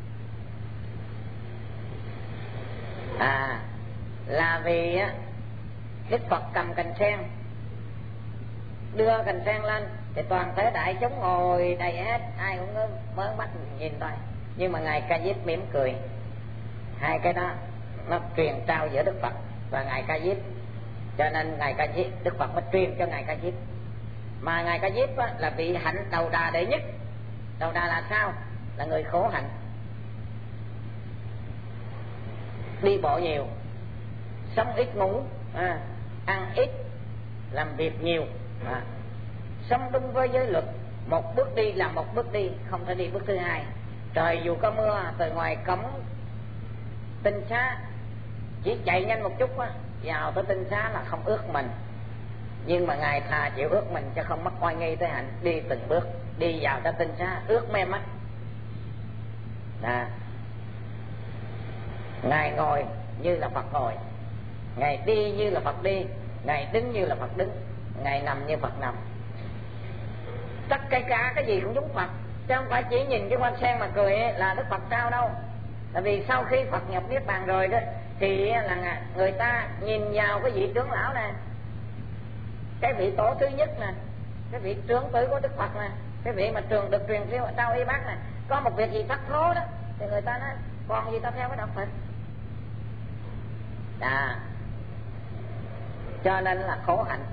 Là vì Đức Phật cầm cành sen, đưa cành sen lên thì toàn thể đại chúng ngồi đầy hết, ai cũng mới mắt nhìn thôi. Nhưng mà Ngài Ca Diếp mỉm cười. Hai cái đó nó truyền trao giữa Đức Phật và Ngài Ca Diếp. Cho nên Ngài Ca Diếp, Đức Phật mới truyền cho Ngài Ca Diếp. Mà Ngài Ca Diếp là vị hạnh đầu đà đệ nhất. Đầu đà là sao? Là người khổ hạnh, đi bộ nhiều, sống ít ngủ, ăn ít, làm việc nhiều, sống đúng với giới luật. Một bước đi là một bước đi, không thể đi bước thứ hai. Trời dù có mưa, từ ngoài cổng Tinh Xá chỉ chạy nhanh một chút vào tới Tinh Xá là không ướt mình. Nhưng mà Ngài thà chịu ướt mình cho không mất oai nghi tới hạnh, đi từng bước, đi vào tới Tinh Xá ướt me mắt. Ngài ngồi như là Phật ngồi, Ngài đi như là Phật đi, Ngài đứng như là Phật đứng, Ngài nằm như Phật nằm. Tất cả cái gì cũng giống Phật, chứ không phải chỉ nhìn cái hoa sen mà cười là Đức Phật cao đâu. Tại vì sau khi Phật nhập Niết Bàn rồi đó thì là người ta nhìn vào cái vị trưởng lão nè, cái vị tổ thứ nhất nè, cái vị trưởng tử của Đức Phật nè, cái vị mà được truyền trao y bác nè, có một việc gì thất thố đó thì người ta nói còn gì ta theo cái đạo Phật. Cho nên là khổ hạnh,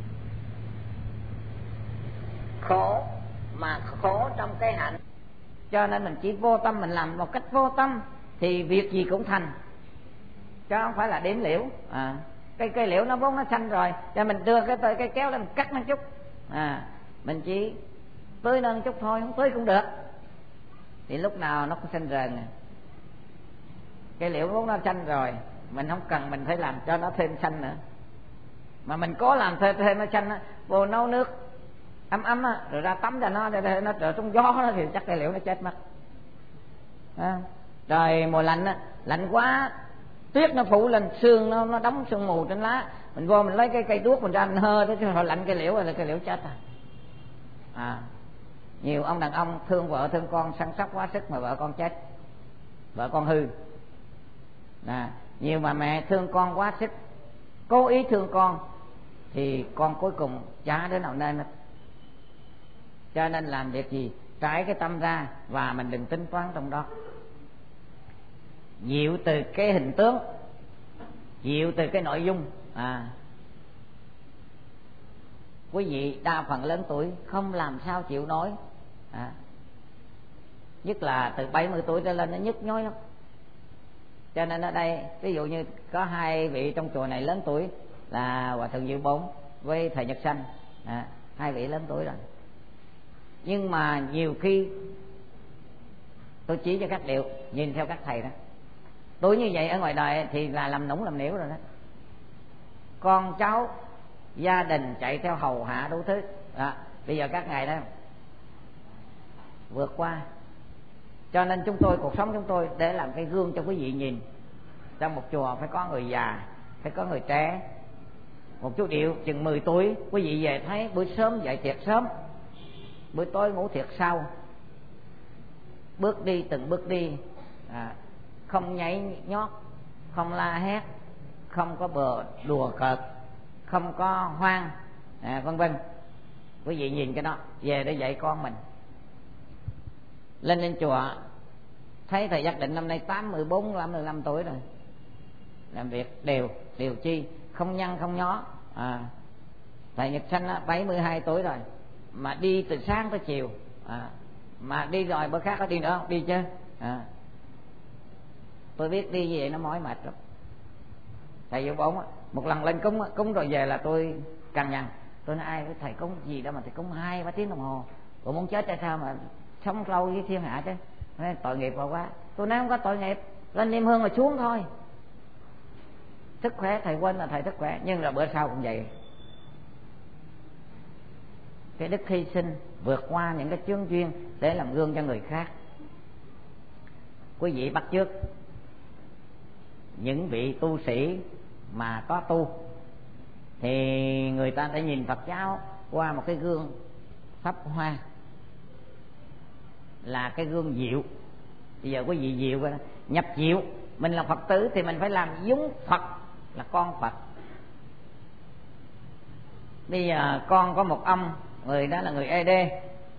khổ mà khổ trong cái hạnh. Cho nên mình chỉ vô tâm, mình làm một cách vô tâm thì việc gì cũng thành, chứ không phải là đếm liễu. Cây liễu nó vốn nó xanh rồi, cho mình đưa cái kéo lên mình cắt nó chút, mình chỉ tưới lên chút thôi, không tưới cũng được thì lúc nào nó cũng xanh rờn. Cây liễu vốn nó xanh rồi, mình không cần mình phải làm cho nó thêm xanh nữa, mà mình cố làm thêm nó xanh vô nấu nước ấm rồi ra tắm cho nó trở trong gió đó thì chắc cây liễu nó chết mất. Trời mùa lạnh á, lạnh quá, tuyết nó phủ lên, sương nó đóng sương mù trên lá, mình vô mình lấy cái cây đuốc mình ra mình hơ tới hồi lạnh cây liễu rồi là cây liễu chết nhiều ông đàn ông thương vợ thương con săn sóc quá sức mà vợ con chết, vợ con hư. Nhiều bà mẹ thương con quá sức, cố ý thương con thì con cuối cùng chả đứa nào nên hết. Cho nên làm việc gì trải cái tâm ra và mình đừng tính toán trong đó. Dịu từ cái hình tướng, dịu từ cái nội dung. Quý vị đa phần lớn tuổi không làm sao chịu nổi, nhất là từ 70 tuổi trở lên nó nhức nhối lắm. Cho nên ở đây ví dụ như có hai vị trong chùa này lớn tuổi là Hòa Thượng Dự Bổn với Thầy Nhật Sanh, hai vị lớn tuổi rồi. Nhưng mà nhiều khi tôi chỉ cho các điệu nhìn theo các thầy đó, tuổi như vậy ở ngoài đời thì là làm nũng làm nỉu rồi đó. Con cháu gia đình chạy theo hầu hạ đủ thứ bây giờ các ngài đó vượt qua. Cho nên chúng tôi, cuộc sống chúng tôi để làm cái gương cho quý vị nhìn. Trong một chùa phải có người già, phải có người trẻ. Một chú điệu chừng 10 tuổi, quý vị về thấy buổi sớm dậy tiệc sớm, buổi tối ngủ tiệc sau, bước đi từng bước đi, không nhảy nhót, không la hét, không có bừa đùa cợt, không có hoang, vân vân. Quý vị nhìn cái đó về để dạy con mình. Lên chùa thấy thầy Giác Định năm nay 84, 85 tuổi rồi, làm việc đều chi, không nhăn không nhó. Thầy Nhật Sanh 72 tuổi rồi mà đi từ sáng tới chiều, mà đi rồi bữa khác có đi nữa không? Đi chứ. Tôi biết đi như vậy nó mỏi mệt lắm. Thầy Dự Bổn một lần lên cúng rồi về là tôi cằn nhằn, tôi nói ai với thầy cúng gì đâu mà thầy cúng 2-3 tiếng đồng hồ, tôi muốn chết tại sao mà sống lâu với thiên hạ chứ. Nói, tội nghiệp vào quá. Tôi nói không có tội nghiệp, lên niệm hương mà xuống thôi. Sức khỏe thầy quên là thầy sức khỏe, nhưng là bữa sau cũng vậy. Cái đức hy sinh vượt qua những cái chướng duyên để làm gương cho người khác. Quý vị bắt chước những vị tu sĩ mà có tu thì người ta đã nhìn Phật giáo qua một cái gương Pháp Hoa, là cái gương diệu. Bây giờ quý vị diệu rồi đó, nhập diệu. Mình là Phật tử thì mình phải làm giống Phật, là con Phật. Bây giờ con có một ông, người đó là người ED,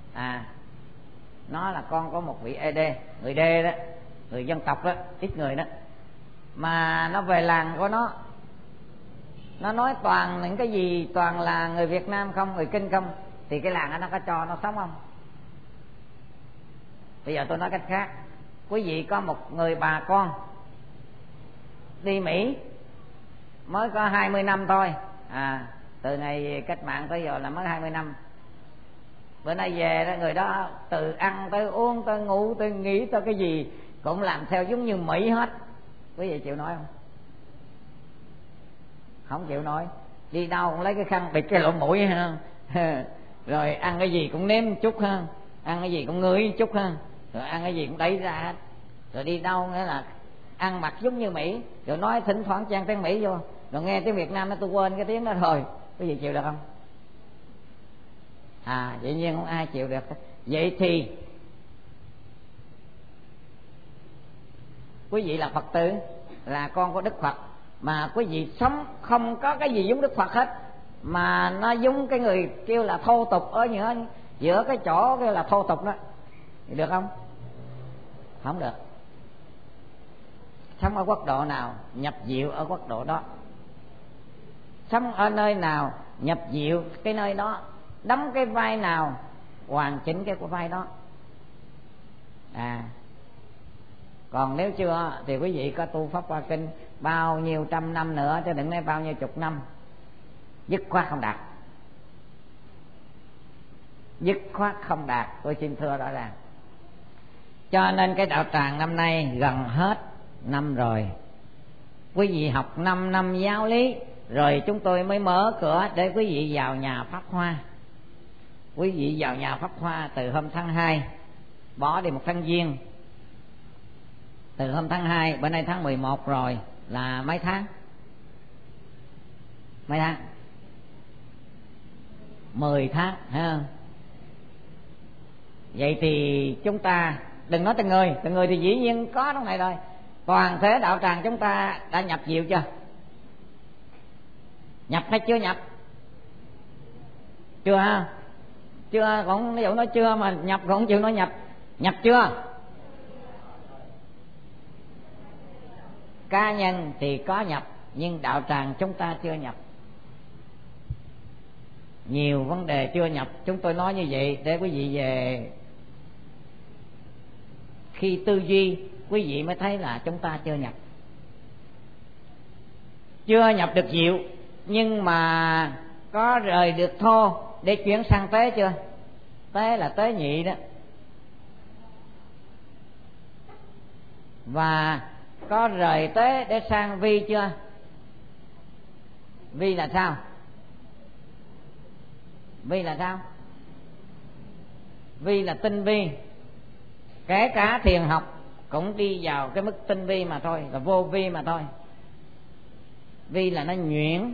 nó là con có một vị ED, người D đó, người dân tộc đó, ít người đó. Mà nó về làng của nó nói toàn những cái gì, toàn là người Việt Nam không, người Kinh không, thì cái làng đó nó có cho nó sống không? Bây giờ tôi nói cách khác, quý vị có một người bà con đi Mỹ mới có 20 năm thôi, từ ngày cách mạng tới giờ là mới 20 năm. Bữa nay về đó, người đó từ ăn tới uống tới ngủ tới nghỉ tới cái gì cũng làm theo giống như Mỹ hết. Quý vị chịu nói không? Không chịu nói. Đi đâu cũng lấy cái khăn bịt cái lỗ mũi ha, rồi ăn cái gì cũng nếm chút ha, ăn cái gì cũng ngửi chút ha, rồi ăn cái gì cũng đẩy ra hết. Rồi đi đâu nghĩa là ăn mặc giống như Mỹ, rồi nói thỉnh thoảng trang tiếng Mỹ vô, rồi nghe tiếng Việt Nam nó tôi quên cái tiếng đó rồi. Quý vị chịu được không? Dĩ nhiên không ai chịu được. Vậy thì quý vị là Phật tử, là con của Đức Phật, mà quý vị sống không có cái gì giống Đức Phật hết, mà nó giống cái người kêu là thô tục ở giữa cái chỗ kêu là thô tục đó, được không? Không được. Sống ở quốc độ nào nhập diệu ở quốc độ đó, sống ở nơi nào nhập diệu cái nơi đó, đóng cái vai nào hoàn chỉnh cái vai đó. Còn nếu chưa thì quý vị có tu Pháp Hoa Kinh bao nhiêu trăm năm nữa, chứ đừng nói bao nhiêu chục năm, dứt khoát không đạt. Dứt khoát không đạt, tôi xin thưa rõ ràng. Cho nên cái đạo tràng năm nay gần hết năm rồi. Quý vị học 5 năm giáo lý rồi chúng tôi mới mở cửa để quý vị vào nhà Pháp Hoa. Quý vị vào nhà Pháp Hoa từ hôm tháng 2, bỏ đi một tháng Giêng, Từ hôm tháng 2, bữa nay tháng 11 rồi, là mấy tháng? Mấy tháng? 10 tháng, thấy không? Vậy thì chúng ta đừng nói từng người thì dĩ nhiên có trong này rồi. Toàn thể đạo tràng chúng ta đã nhập diệu chưa? Nhập hay chưa nhập? Chưa ha? Chưa, còn ví dụ nói chưa mà nhập còn không chịu nói nhập. Nhập chưa? Cá nhân thì có nhập, nhưng đạo tràng chúng ta chưa nhập. Nhiều vấn đề chưa nhập. Chúng tôi nói như vậy để quý vị về khi tư duy, quý vị mới thấy là chúng ta chưa nhập. Chưa nhập được diệu, nhưng mà có rời được thô để chuyển sang tế chưa? Tế là tế nhị đó. Và có rời tế để sang vi chưa? Vi là sao? Vi là sao? Vi là tinh vi. Kể cả thiền học cũng đi vào cái mức tinh vi mà thôi, là vô vi mà thôi. Vi là nó nhuyễn,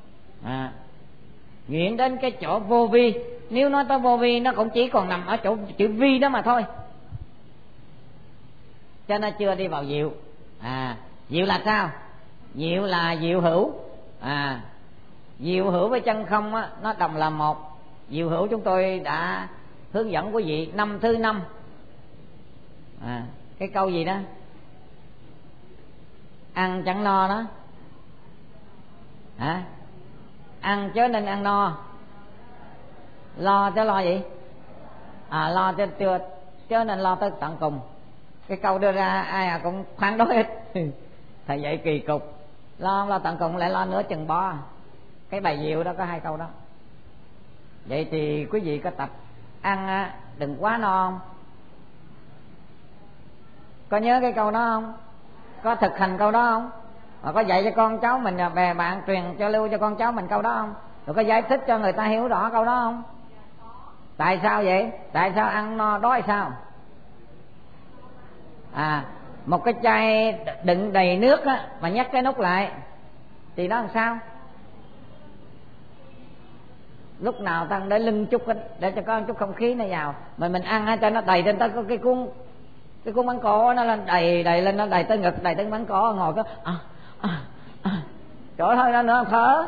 nhuyễn đến cái chỗ vô vi. Nếu nói tới vô vi, nó cũng chỉ còn nằm ở chỗ chữ vi đó mà thôi, cho nên chưa đi vào diệu. Diệu là sao? Diệu là diệu hữu. Diệu hữu với chân không á, nó đồng là một. Diệu hữu chúng tôi đã hướng dẫn quý vị năm thứ 5. Cái câu gì đó? Ăn chẳng no đó. Ăn chớ nên ăn no. Lo chớ lo gì? Lo chớ chớ nên lo tới tận cùng. Cái câu đưa ra ai cũng phản đối hết. Thầy dạy kỳ cục. Lo không lo tận cùng lại lo nửa chừng bo. Cái bài diệu đó có 2 câu đó. Vậy thì quý vị có tập ăn đừng quá no không? Có nhớ cái câu đó không? Có thực hành câu đó không? Mà có dạy cho con cháu mình, bè bạn truyền cho lưu cho con cháu mình câu đó không? Rồi có giải thích cho người ta hiểu rõ câu đó không? Tại sao vậy? Tại sao ăn no đói sao? Một cái chai đựng đầy nước á, mà nhắc cái nút lại thì nó làm sao? Lúc nào ta để lưng chút để cho có một chút không khí nó vào, mà mình ăn cho nó đầy trên tới cái cuốn bánh cổ nó lên đầy lên, nó đầy tới ngực, đầy tới bánh cổ, ngồi có trời ơi nó nữa thở.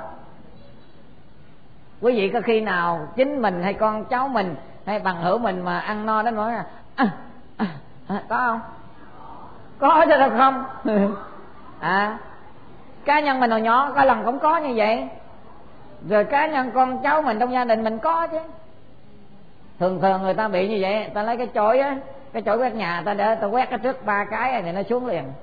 Quý vị có khi nào chính mình hay con cháu mình hay bằng hữu mình mà ăn no đến nỗi có không? Có chứ đâu không? Cá nhân mình hồi nhỏ có lần cũng có như vậy. Rồi cá nhân con cháu mình trong gia đình mình có chứ. Thường người ta bị như vậy, ta lấy cái chổi á, cái chổi quét nhà ta để ta quét cái trước 3 cái thì nó xuống liền.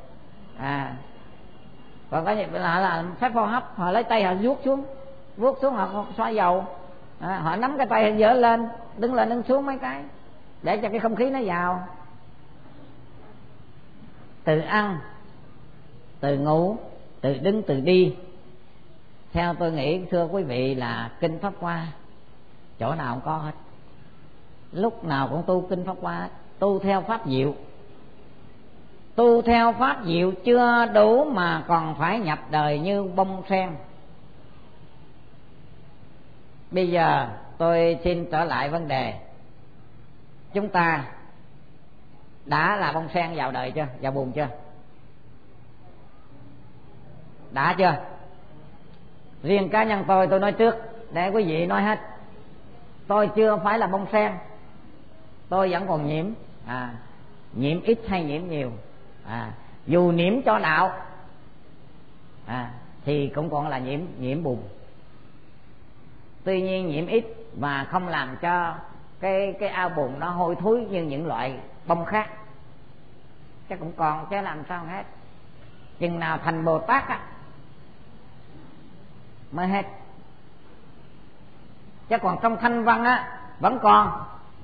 Còn cái là phép hô hấp, họ lấy tay họ vuốt xuống họ xoa dầu. Họ nắm cái tay dở lên, đứng lên đứng xuống mấy cái để cho cái không khí nó vào. Từ ăn, từ ngủ, từ đứng, từ đi, theo tôi nghĩ thưa quý vị là kinh Pháp Hoa chỗ nào cũng có hết. Lúc nào cũng tu kinh Pháp Hoa, tu theo pháp diệu. Tu theo pháp diệu chưa đủ mà còn phải nhập đời như bông sen. Bây giờ tôi xin trở lại vấn đề. Chúng ta đã là bông sen vào đời chưa? Vào buồn chưa? Đã chưa? Riêng cá nhân tôi nói trước để quý vị nói hết. Tôi chưa phải là bông sen, tôi vẫn còn nhiễm. Nhiễm ít hay nhiễm nhiều, dù nhiễm cho đạo thì cũng còn là nhiễm bùn. Tuy nhiên nhiễm ít mà không làm cho cái ao bùn nó hôi thối như những loại bông khác, chắc cũng còn chứ làm sao hết. Chừng nào thành Bồ Tát mới hết. Chứ còn trong thanh văn vẫn còn.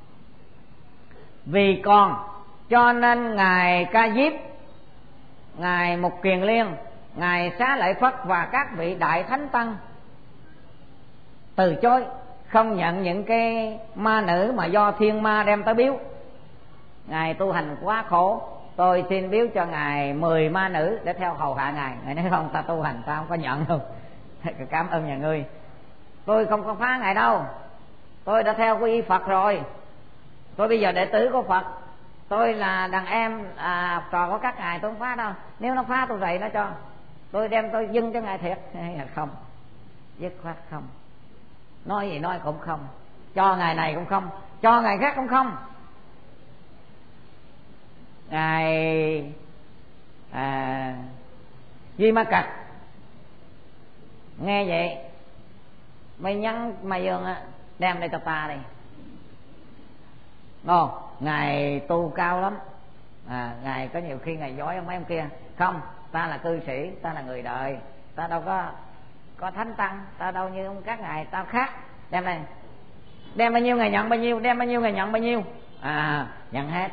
Vì còn cho nên ngài Ca Diếp, ngài Mục Kiền Liên, ngài Xá Lợi Phất và các vị đại thánh tăng từ chối, không nhận những cái ma nữ mà do thiên ma đem tới biếu. Ngài tu hành quá khổ, tôi xin biếu cho ngài 10 ma nữ để theo hầu hạ ngài. Ngài nói không, ta tu hành ta không có nhận đâu. Cảm ơn nhà ngươi, tôi không có phá ngài đâu, tôi đã theo quy y Phật rồi, tôi bây giờ đệ tử của Phật, tôi là đàn em trò của các ngài, tôi không phá đâu. Nếu nó phá tôi dạy nó cho, tôi đem tôi dâng cho ngài thiệt. Không, dứt khoát không. Nói gì nói cũng không, cho ngài này cũng không, cho ngài khác cũng không. Ngài Duy Ma Cật nghe vậy mới nhắn Ma Dương đem đây cho ta đi. Ngài tu cao lắm, ngài có nhiều khi ngài giỏi hơn mấy ông kia. Không, ta là cư sĩ, ta là người đời, ta đâu có thánh tăng, ta đâu như các ngài, ta khác. Đem đây, đem bao nhiêu ngài nhận bao nhiêu, đem bao nhiêu ngài nhận bao nhiêu. Nhận hết,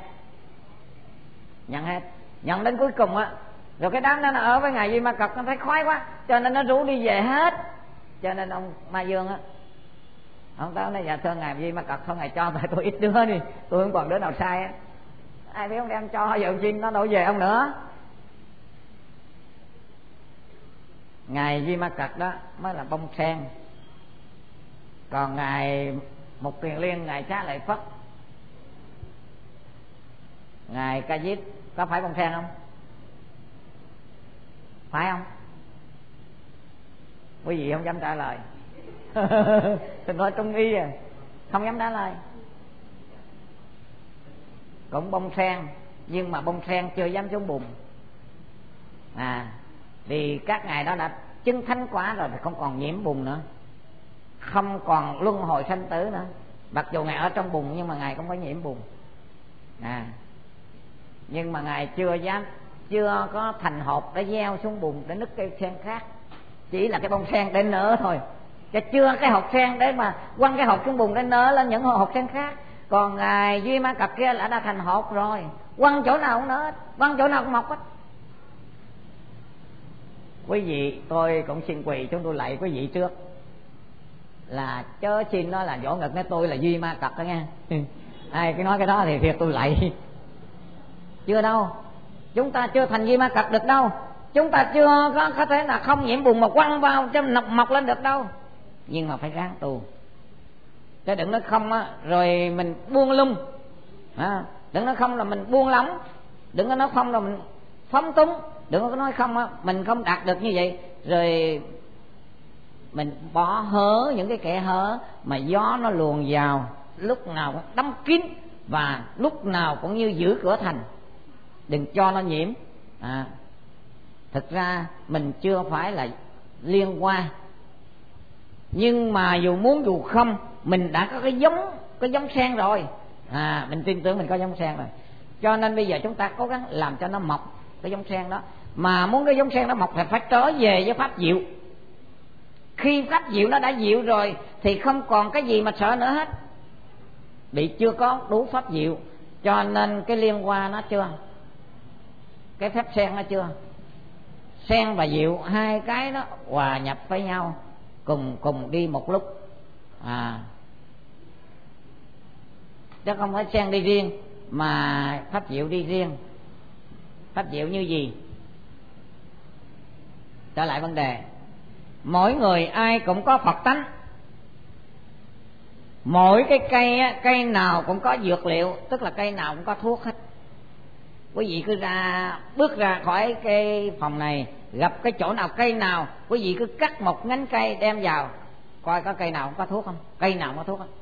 nhận đến cuối cùng á. Rồi cái đám đó nó ở với ngài Duy Ma Cật, nó thấy khoái quá cho nên nó rủ đi về hết. Cho nên ông Ma Dương á, ông tới nói dạ thưa ngài Duy Ma Cật, không ngài cho tại tôi ít đứa đi, tôi không còn đứa nào sai á. Ai biết ông đem cho giờ xin nó đâu về ông nữa. Ngài Duy Ma Cật đó mới là bông sen, còn ngài Mục Kiền Liên, ngài Xá Lợi Phất, ngài Ca Diếp có phải bông sen không? Phải không? Quý vị không dám trả lời. Tôi nói trung y không dám trả lời. Cũng bông sen, nhưng mà bông sen chưa dám xuống bùn. Vì các ngài đó đã chứng thánh quả rồi thì không còn nhiễm bùn nữa, không còn luân hồi sanh tử nữa. Mặc dù ngài ở trong bùn nhưng mà ngài không có nhiễm bùn. Nhưng mà ngài chưa có thành hộp để gieo xuống bùn để nứt cây sen khác, chỉ là cái bông sen để nở thôi, chứ chưa cái hột sen để mà quăng cái hột xuống bùn để nở lên những hột sen khác. Còn ngài Duy Ma Cật kia đã thành hột rồi, quăng chỗ nào cũng nở, quăng chỗ nào cũng mọc hết. Quý vị, tôi cũng xin quỳ chúng tôi lạy quý vị trước là chớ xin nó là vỗ ngực nói tôi là Duy Ma Cật đó nghe. Ai cái nói cái đó thì thiệt tôi lạy. Chưa đâu, chúng ta chưa thành Duy Ma Cật được đâu, chúng ta chưa có thể là không nhiễm bùn mà quăng vào cho mọc lên được đâu. Nhưng mà phải ráng tu, chứ đừng nói không á rồi mình buông lung. Đừng nói không là mình buông lỏng, đừng có nói không là mình phóng túng, đừng có nói không á mình không đạt được như vậy rồi mình bỏ hớ những cái kẽ hở mà gió nó luồn vào, lúc nào cũng đóng kín và lúc nào cũng như giữ cửa thành, đừng cho nó nhiễm. Thực ra mình chưa phải là liên hoa, nhưng mà dù muốn dù không mình đã có cái giống sen rồi. Mình tin tưởng mình có giống sen rồi, cho nên bây giờ chúng ta cố gắng làm cho nó mọc cái giống sen đó. Mà muốn cái giống sen nó mọc thì phải trở về với pháp diệu. Khi pháp diệu nó đã diệu rồi thì không còn cái gì mà sợ nữa hết. Bị chưa có đủ pháp diệu, cho nên cái liên hoa nó chưa, cái phép sen nó chưa. Sen và diệu hai cái đó hòa nhập với nhau, cùng đi một lúc. Chứ không phải sen đi riêng mà pháp diệu đi riêng. Pháp diệu như gì? Trở lại vấn đề, mỗi người ai cũng có Phật tánh. Mỗi cái cây nào cũng có dược liệu, tức là cây nào cũng có thuốc hết. Quý vị cứ bước ra khỏi cái phòng này, gặp cái chỗ nào cây nào, quý vị cứ cắt một nhánh cây đem vào coi có cây nào cũng có thuốc không, cây nào cũng có thuốc không.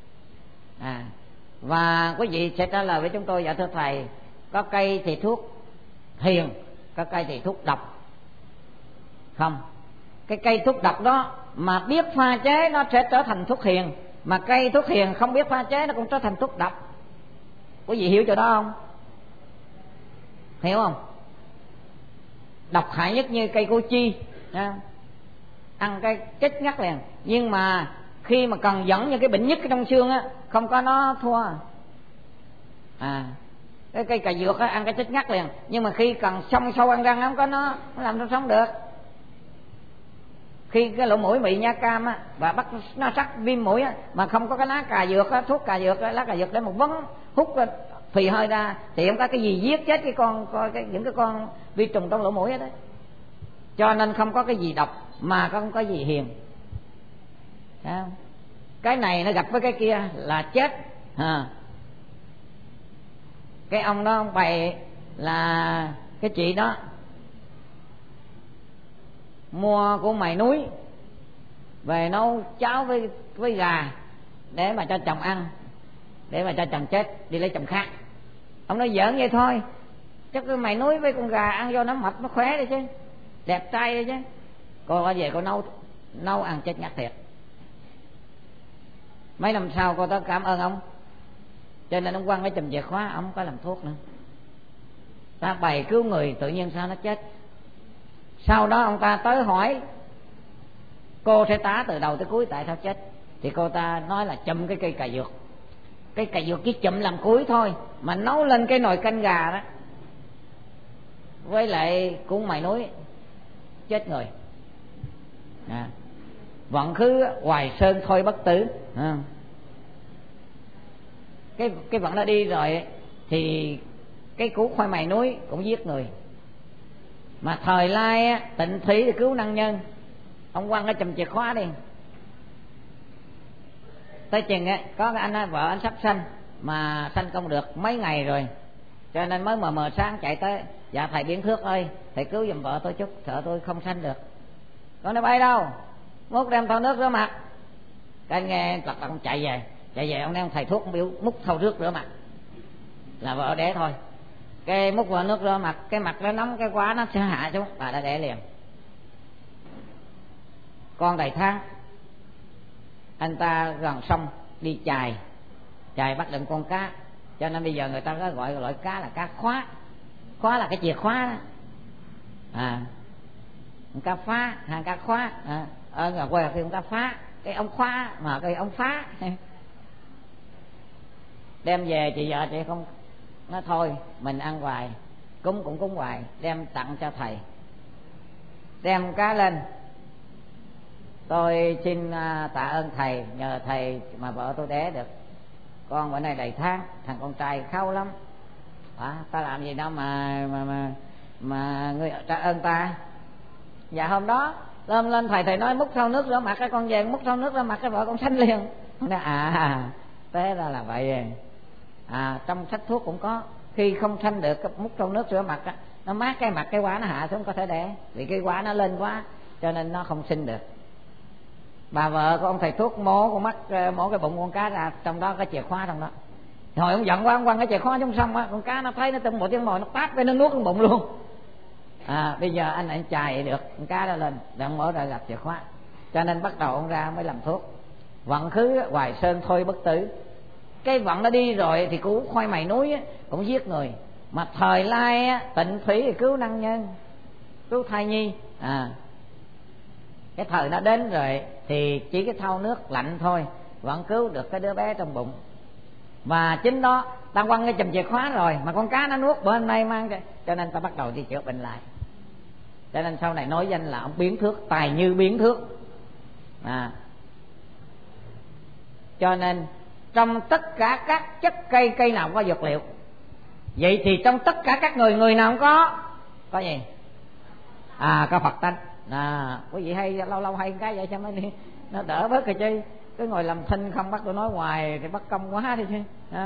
Và quý vị sẽ trả lời với chúng tôi: dạ thưa thầy, có cây thì thuốc hiền, có cây thì thuốc độc. Không, cái cây thuốc độc đó mà biết pha chế nó sẽ trở thành thuốc hiền, mà cây thuốc hiền không biết pha chế nó cũng trở thành thuốc độc. Quý vị hiểu chỗ đó không? Hiểu không? Độc hại nhất như cây cô chi, ăn cái chết ngắt liền. Nhưng mà khi mà cần dẫn những cái bệnh nhất trong xương á, không có nó thua. Cái cây cà dược á, ăn cái chết ngắt liền. Nhưng mà khi cần xông sâu ăn răng, không có nó làm sao sống được. Khi cái lỗ mũi bị nha cam á, và bắt nó sắc viêm mũi á, mà không có cái lá cà dược á, thuốc cà dược á, lá cà dược để một vấn hút phì hơi ra thì không có cái gì giết chết những cái con vi trùng trong lỗ mũi hết đấy. Cho nên không có cái gì độc mà không có gì hiền. Cái này nó gặp với cái kia là chết. Cái ông đó ông bày là cái chị đó mua của mày núi về nấu cháo với gà để mà cho chồng ăn, để mà cho chồng chết đi lấy chồng khác. Ông nói giỡn vậy thôi, chắc cái mày núi với con gà ăn vô nó mập nó khỏe đi chứ, đẹp trai đi chứ. Cô qua về cô nấu ăn chết ngắt thiệt. Mấy năm sau cô tới cảm ơn ông, cho nên ông quăng cái chùm chìa khóa, ông không có làm thuốc nữa. Ta bày cứu người tự nhiên sao nó chết. Sau đó ông ta tới hỏi cô sẽ tá từ đầu tới cuối tại sao chết, thì cô ta nói là chùm cái cây cà dược. Cái cà dược chỉ chùm làm cuối thôi mà nấu lên cái nồi canh gà đó với lại cuốn mày núi chết người. Vận khứ hoài sơn thôi bất tử. Cái vận nó đi rồi thì cái củ khoai mày núi cũng giết người. Mà thời lai tịnh thủy thì cứu năng nhân. Ông quăng cái chùm chìa khóa đi. Tới chừng có cái anh vợ anh sắp sanh mà sanh không được mấy ngày rồi, cho nên mới mờ sáng chạy tới. Dạ thầy Biến Thước ơi, thầy cứu giùm vợ tôi chút, sợ tôi không sanh được. Con nói bay đâu, múc đem thau nước rửa mặt. Cái anh nghe lật đật chạy về ông đem thầy thuốc biểu múc thau nước rửa mặt là vợ đẻ thôi. Cái múc vào nước rửa mặt, cái mặt nó nóng, cái quá nó sẽ hạ xuống, bà đã đẻ liền. Con đầy tháng, anh ta gần sông đi chài bắt được con cá, cho nên bây giờ người ta có gọi loại cá là cá khóa. Khóa là cái chìa khóa đó. Cá phá hàng cá khóa. Ở quê thì cá phá, cái ông khóa mà cái ông phá. Đem về chị vợ chị không nói thôi mình ăn hoài, cúng cũng cúng hoài, đem tặng cho thầy. Đem cá lên, tôi xin tạ ơn thầy, nhờ thầy mà vợ tôi đẻ được con bữa nay đầy tháng, thằng con trai khâu lắm. Ta làm gì đâu mà người trả ơn ta. Dạ hôm đó lên thầy nói múc thau nước rửa mặt, cái con về múc thau nước rửa mặt, cái vợ con sanh liền. Nói thế ra là vậy. Trong sách thuốc cũng có, khi không sanh được múc thau nước rửa mặt nó mát cái mặt, cái quả nó hạ xuống có thể đẻ, vì cái quả nó lên quá cho nên nó không sinh được. Bà vợ của ông thầy thuốc mổ cái bụng con cá ra, trong đó có chìa khóa trong đó. Hồi ông giận quá, ông quăng cái chìa khóa trong sông á, con cá nó thấy nó tung bộ chân mồi, nó tát với nó nuốt cái bụng luôn. Bây giờ anh chài được con cá đó lên, để ông mở ra gặp chìa khóa, cho nên bắt đầu ông ra mới làm thuốc. Vận khứ hoài sơn thôi bất tử. Cái vận nó đi rồi thì củ khoai mày núi cũng giết người, mà thời lai tịnh thủy thì cứu năng nhân, cứu thai nhi. Cái thời nó đến rồi thì chỉ cái thau nước lạnh thôi vẫn cứu được cái đứa bé trong bụng. Và chính đó ta quăng cái chùm chìa khóa rồi mà con cá nó nuốt bên đây mang cho nên ta bắt đầu đi chữa bệnh lại. Cho nên sau này nói danh là ông Biến Thước, tài như biến thước. Cho nên trong tất cả các chất cây nào có dược liệu, vậy thì trong tất cả các người nào không có gì? Có Phật tánh. Quý vị hay lâu lâu hay cái vậy cho mới nó đỡ bớt rồi chứ, cứ ngồi làm thinh không bắt tôi nói hoài thì bất công quá đi chứ.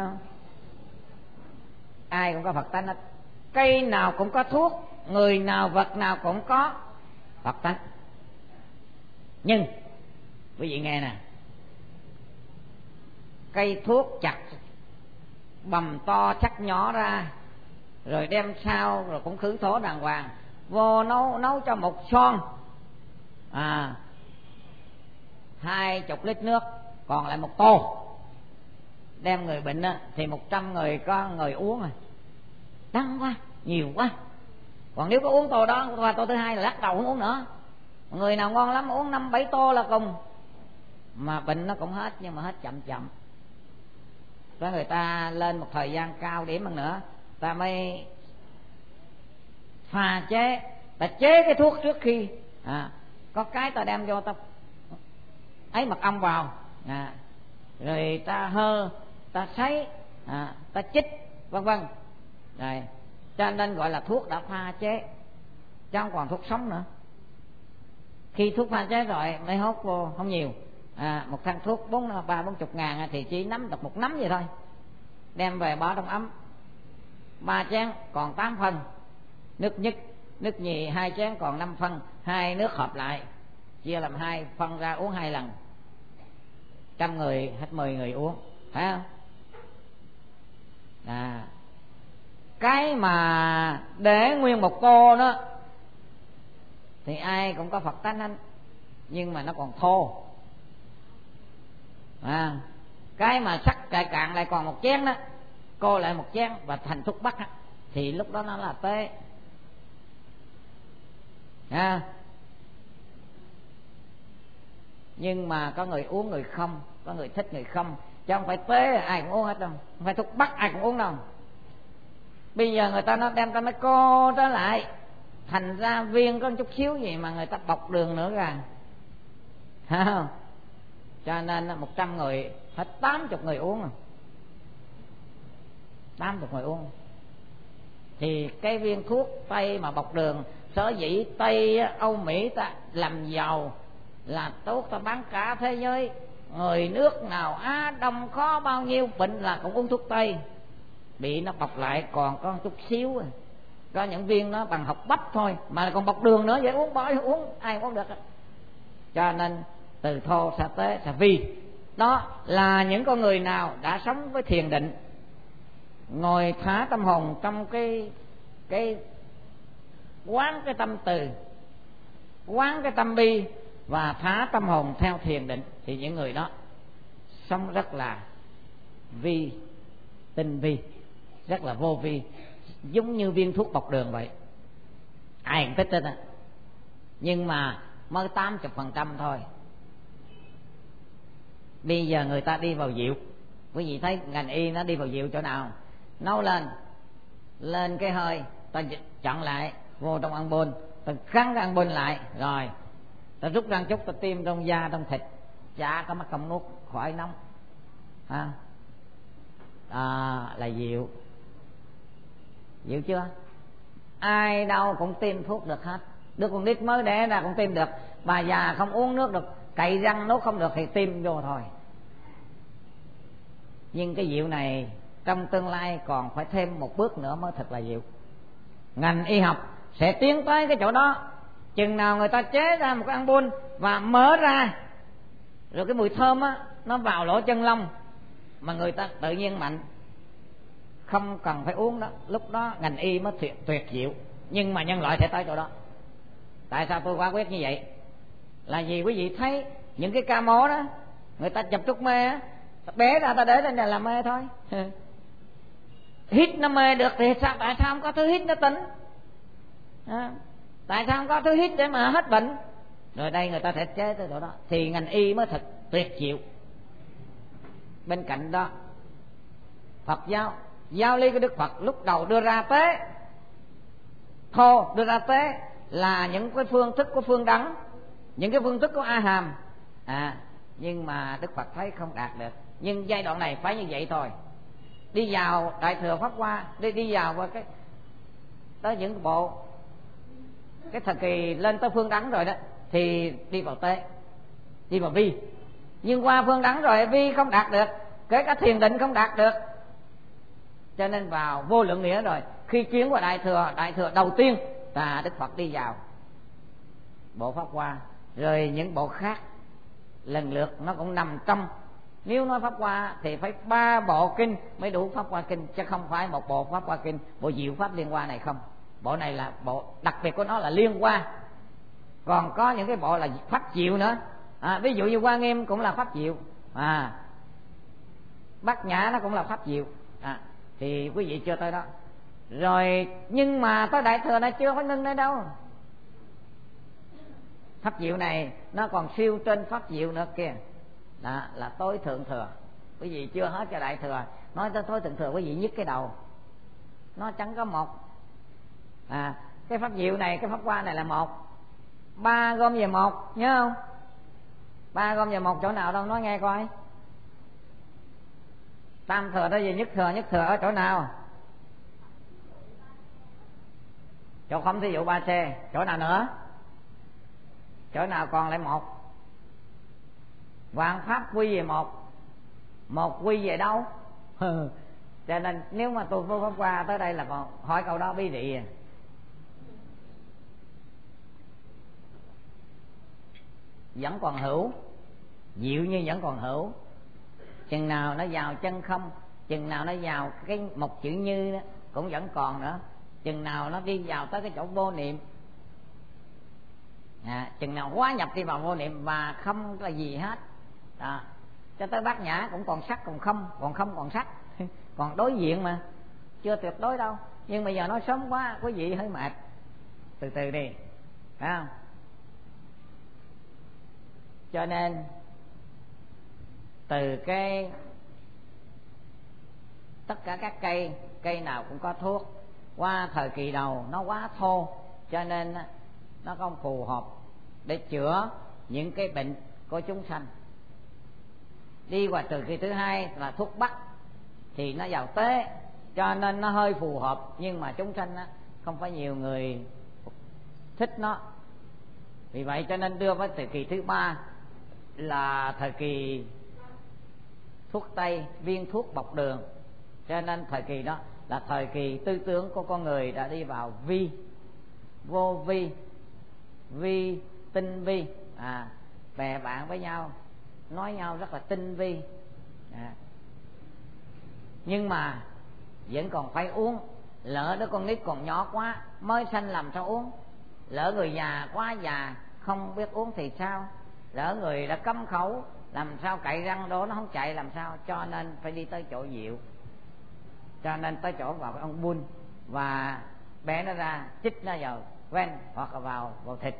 Ai cũng có Phật tánh hết, cây nào cũng có thuốc, người nào vật nào cũng có Phật tánh. Nhưng quý vị nghe nè, cây thuốc chặt bầm to chắc nhỏ ra rồi đem sao rồi cũng khử thổ đàng hoàng, vô nấu cho một son 20 lít nước, còn lại một tô, đem người bệnh thì 100 người có người uống rồi, đắng quá, nhiều quá. Còn nếu có uống tô đó qua tô thứ hai là lắc đầu không uống nữa. Người nào ngon lắm uống 5-7 tô là cùng, mà bệnh nó cũng hết, nhưng mà hết chậm. Với người ta lên một thời gian cao điểm hơn nữa, ta mới pha chế, ta chế cái thuốc trước khi có cái ta đem vô ta ấy mật ong vào, rồi ta hơ, ta sấy, ta chích vân vân. Rồi, cho nên gọi là thuốc đã pha chế, chứ không còn thuốc sống nữa. Khi thuốc pha chế rồi mới hốt vô không nhiều. Một thang thuốc 30-40 ngàn thì chỉ nắm được một nắm vậy thôi, đem về bỏ trong ấm. 3 chén còn 8 phân, nước nhất, nước nhì 2 chén còn 5 phân, 2 nước hợp lại chia làm 2 phân ra uống 2 lần. 100 người hết 10 người uống, phải không? Cái mà để nguyên một cô đó thì ai cũng có Phật tánh anh, nhưng mà nó còn thô. Cái mà sắc cạn cạn lại còn một chén đó, cô lại một chén và thành thuốc bắc đó, thì lúc đó nó là tế. Nhưng mà có người uống người không, có người thích người không, chứ không phải tế ai cũng uống hết đâu, không phải thuốc bắc ai cũng uống đâu. Bây giờ người ta nó đem ta mới cô trở lại, thành ra viên có chút xíu gì mà người ta bọc đường nữa kìa, không? Cho nên 100 người hết 80 người uống, 80 người uống. Thì cái viên thuốc Tây mà bọc đường, sở dĩ Tây Âu Mỹ ta làm giàu là tốt, ta bán cả thế giới. Người nước nào Á Đông khó bao nhiêu bệnh là cũng uống thuốc Tây, bị nó bọc lại còn có chút xíu. Có những viên nó bằng hộp bắp thôi mà còn bọc đường nữa, vậy uống bỏ uống ai uống được. Cho nên từ thô sa tế sa vi đó là những con người nào đã sống với thiền định, ngồi thả tâm hồn trong cái quán cái tâm từ, quán cái tâm bi và thả tâm hồn theo thiền định, thì những người đó sống rất là vi, tinh vi, rất là vô vi, giống như viên thuốc bọc đường vậy. Ai cũng thích hết á, nhưng mà mới 80% thôi. Bây giờ người ta đi vào diệu, quý vị thấy ngành y nó đi vào diệu chỗ nào? Nấu lên cái hơi, ta chặn lại vô trong ăn bôn, ta gắn cái ăn bôn lại, rồi ta rút ra chút, ta tiêm trong da trong thịt, chả có mắc công nuốt khỏi nóng. Là diệu. Diệu chưa? Ai đâu cũng tiêm thuốc được hết. Đứa con nít mới đẻ ra cũng tiêm được. Bà già không uống nước được, cậy răng nuốt không được thì tiêm vô thôi. Nhưng cái diệu này trong tương lai còn phải thêm một bước nữa mới thật là diệu. Ngành y học sẽ tiến tới cái chỗ đó. Chừng nào người ta chế ra một cái ampule và mở ra, rồi cái mùi thơm á nó vào lỗ chân lông mà người ta tự nhiên mạnh, không cần phải uống đó, lúc đó ngành y mới tuyệt diệu. Nhưng mà nhân loại sẽ tới chỗ đó. Tại sao tôi quả quyết như vậy? Là vì quý vị thấy những cái ca mổ đó, người ta chụp thuốc mê á, bé ra ta để lên là làm mê thôi. Hít nó mê được thì sao? Tại sao không có thứ hít nó tỉnh? Tại sao không có thứ hít để mà hết bệnh? Rồi đây người ta sẽ chế tới chỗ đó, thì ngành y mới thật tuyệt diệu. Bên cạnh đó, Phật giáo giáo lý của Đức Phật lúc đầu đưa ra tế thô, đưa ra tế là những cái phương thức của phương đắng, những cái phương thức của A Hàm, nhưng mà Đức Phật thấy không đạt được. Nhưng giai đoạn này phải như vậy thôi. Đi vào Đại Thừa Pháp Hoa, đi vào qua cái tới những bộ cái thời kỳ lên tới phương đắng rồi đó, thì đi vào tế, đi vào vi. Nhưng qua phương đắng rồi vi không đạt được, kể cả thiền định không đạt được, cho nên vào vô lượng nghĩa rồi. Khi chuyển qua Đại Thừa đầu tiên là Đức Phật đi vào bộ Pháp Hoa, rồi những bộ khác lần lượt nó cũng nằm trong. Nếu nói Pháp Hoa thì phải 3 bộ kinh mới đủ Pháp Hoa kinh, chứ không phải một bộ Pháp Hoa kinh. Bộ Diệu Pháp Liên Hoa này không. Bộ này là bộ đặc biệt của nó là Liên Hoa. Còn có những cái bộ là Pháp Diệu nữa. Ví dụ như Hoa Nghiêm cũng là Pháp Diệu, Bát Nhã nó cũng là Pháp Diệu. Thì quý vị chưa tới đó. Rồi nhưng mà tới Đại Thừa này chưa phải ngưng nơi đâu. Pháp Diệu này nó còn siêu trên Pháp Diệu nữa kìa. Đó là tối thượng thừa. Quý vị chưa hết cho Đại Thừa. Nói tới tối thượng thừa quý vị nhức cái đầu. Nó chẳng có một. Cái Pháp Diệu này, cái Pháp Hoa này là một. 3 gom về một, nhớ không? 3 gom về một chỗ nào đâu, nói nghe coi. Tam thừa đó về nhất thừa ở chỗ nào? Chỗ không thí dụ 3C. Chỗ nào nữa? Chỗ nào còn lại một? Vạn pháp quy về một. Một quy về đâu? Cho nên nếu mà tôi vô pháp qua tới đây là còn hỏi câu đó bí rị à. Vẫn còn hữu, diệu như vẫn còn hữu. Chừng nào nó vào chân không, chừng nào nó vào cái một chữ như đó cũng vẫn còn nữa. Chừng nào nó đi vào tới cái chỗ vô niệm, chừng nào hóa nhập đi vào vô niệm và không là gì hết đó. Cho tới Bát Nhã cũng còn sắc còn không, còn không còn sắc. Còn đối diện mà, chưa tuyệt đối đâu. Nhưng bây giờ nói sớm quá quý vị hơi mệt, từ từ đi, phải không? Cho nên từ cái tất cả các cây nào cũng có thuốc. Qua thời kỳ đầu nó quá thô, cho nên nó không phù hợp để chữa những cái bệnh của chúng sanh. Đi qua thời kỳ thứ hai là thuốc bắc thì nó vào tế, cho nên nó hơi phù hợp, nhưng mà chúng sanh không phải nhiều người thích nó. Vì vậy cho nên đưa với thời kỳ thứ ba là thời kỳ thuốc tây, viên thuốc bọc đường. Cho nên thời kỳ đó là thời kỳ tư tưởng của con người đã đi vào vi, vô vi, vi tinh vi, bè bạn với nhau, nói nhau rất là tinh vi. Nhưng mà vẫn còn phải uống. Lỡ đứa con nít còn nhỏ quá mới sanh làm sao uống? Lỡ người già quá già không biết uống thì sao? Lỡ người đã cấm khẩu làm sao cạy răng đó nó không chạy làm sao? Cho nên phải đi tới chỗ diệu. Cho nên tới chỗ vào cái ông bun và bé nó ra, chích nó vào ven hoặc là vào thịt.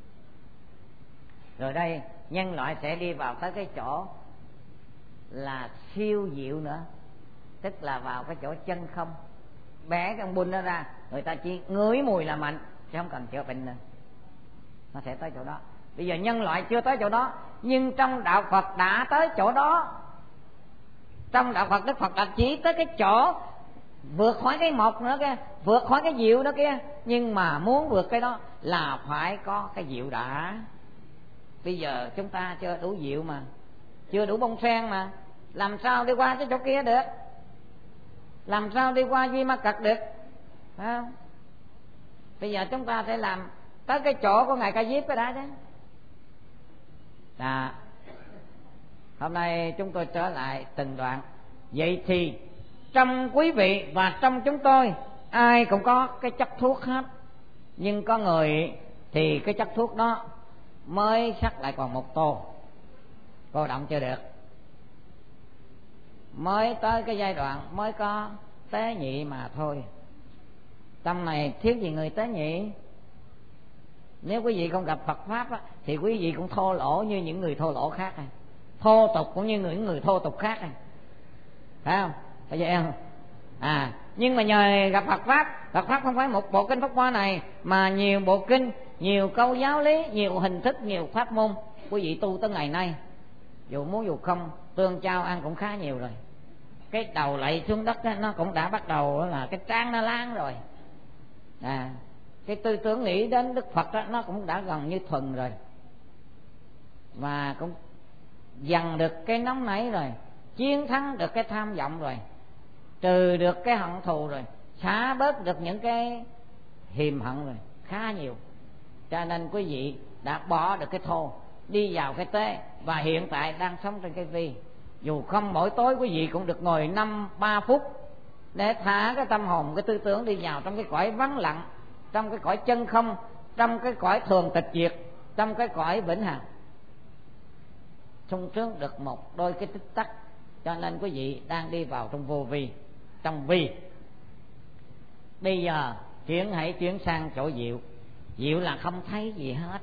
Rồi đây nhân loại sẽ đi vào tới cái chỗ là siêu diệu nữa, tức là vào cái chỗ chân không. Bé cái ông bun nó ra, người ta chỉ ngửi mùi là mạnh, chứ không cần chữa bệnh nữa. Nó sẽ tới chỗ đó. Bây giờ nhân loại chưa tới chỗ đó, nhưng trong đạo Phật đã tới chỗ đó. Trong đạo Phật, Đức Phật đã chỉ tới cái chỗ vượt khỏi cái một nữa kia, vượt khỏi cái diệu đó kia. Nhưng mà muốn vượt cái đó là phải có cái diệu đã. Bây giờ chúng ta chưa đủ diệu mà, chưa đủ bông sen mà, làm sao đi qua cái chỗ kia được? Làm sao đi qua Duy Ma Cật được? Phải không? Bây giờ chúng ta sẽ làm tới cái chỗ của Ngài Ca Diếp cái đã chứ. Hôm nay chúng tôi trở lại từng đoạn. Vậy thì trong quý vị và trong chúng tôi ai cũng có cái chất thuốc hết. Nhưng có người thì cái chất thuốc đó mới sắc lại còn một tô, cô động chưa được. Mới tới cái giai đoạn mới có tế nhị mà thôi. Trong này thiếu gì người tế nhị. Nếu quý vị không gặp Phật Pháp á, thì quý vị cũng thô lỗ như những người thô lỗ khác này, thô tục cũng như những người thô tục khác này, phải không? Phải vậy không? Nhưng mà nhờ gặp Phật Pháp, Phật Pháp không phải một bộ kinh Pháp Hoa này, mà nhiều bộ kinh, nhiều câu giáo lý, nhiều hình thức, nhiều pháp môn. Quý vị tu tới ngày nay, dù muốn dù không, tương trao ăn cũng khá nhiều rồi. Cái đầu lạy xuống đất đó, nó cũng đã bắt đầu là cái trán nó láng rồi. Cái tư tưởng nghĩ đến Đức Phật đó, nó cũng đã gần như thuần rồi. Và cũng dằn được cái nóng nảy rồi, chiến thắng được cái tham vọng rồi, trừ được cái hận thù rồi, xả bớt được những cái hiềm hận rồi, khá nhiều. Cho nên quý vị đã bỏ được cái thô, đi vào cái tế, và hiện tại đang sống trên cái vi. Dù không mỗi tối quý vị cũng được ngồi 5-3 phút để thả cái tâm hồn, cái tư tưởng đi vào trong cái cõi vắng lặng, trong cái cõi chân không, trong cái cõi thường tịch diệt, trong cái cõi vĩnh hằng, sung sướng được một đôi cái tích tắc. Cho nên quý vị đang đi vào trong vô vi, trong vi. Bây giờ hãy chuyển sang chỗ diệu. Diệu là không thấy gì hết.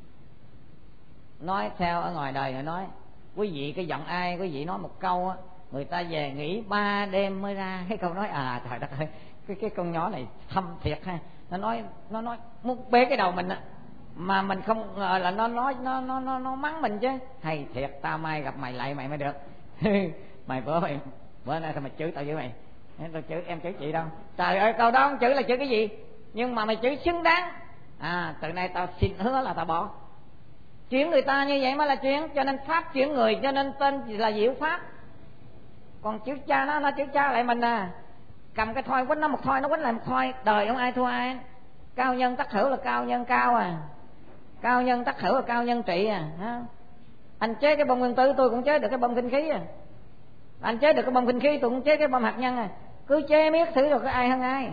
Nói theo ở ngoài đời người nói, quý vị cái giọng ai quý vị nói một câu á, người ta về nghỉ 3 đêm mới ra cái câu nói. Trời đất ơi, cái con nhỏ này thâm thiệt ha. Nó nói muốn bế cái đầu mình á, mà mình không ngờ là nó mắng mình chứ. Hay thiệt, tao mai gặp mày lại mày mới được. Mày bữa nay sao mày chửi tao với mày? Tao chửi em chửi chị đâu. Trời ơi, câu đó không chửi là chửi cái gì? nhưng mà mày chửi xứng đáng, từ nay tao xin hứa là tao bỏ. Chuyển người ta như vậy mới là chuyển, cho nên pháp chuyển người, cho nên tên là diệu pháp. Còn chữ cha nó chữ cha lại mình cầm cái thoi quýnh nó một thoi, nó quýnh lại một thoi, đời không ai thua ai. Cao nhân tắc hữu là cao nhân cao cao nhân tắc hữu là cao nhân trị Anh chế cái bom nguyên tử, tôi cũng chế được cái bom kinh khí Anh chế được cái bom kinh khí, tôi cũng chế cái bom hạt nhân Cứ chế miết thử rồi có ai hơn ai.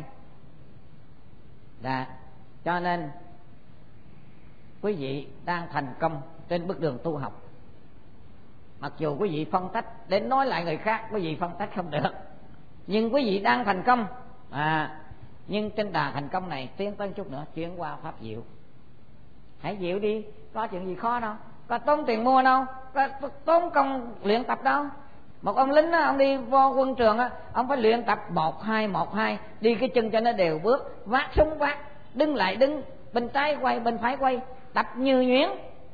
Cho nên quý vị đang thành công trên bước đường tu học. Mặc dù quý vị phân tách đến nói lại người khác, quý vị phân tách không được, nhưng quý vị đang thành công. Nhưng trên đà thành công này tiến tới chút nữa chuyển qua pháp diệu. Hãy diệu đi, có chuyện gì khó đâu, có tốn tiền mua đâu, có tốn công luyện tập đâu. Một ông lính ông đi vô quân trường ông phải luyện tập 1-2 đi cái chân cho nó đều bước, vác súng vác, đứng lại đứng, bên trái quay bên phải quay, tập như nhuyễn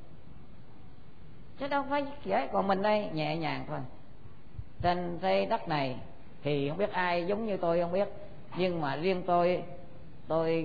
chứ đâu phải dễ. Còn mình đây nhẹ nhàng thôi. Trên trái đất này thì không biết ai giống như tôi không biết, nhưng mà riêng tôi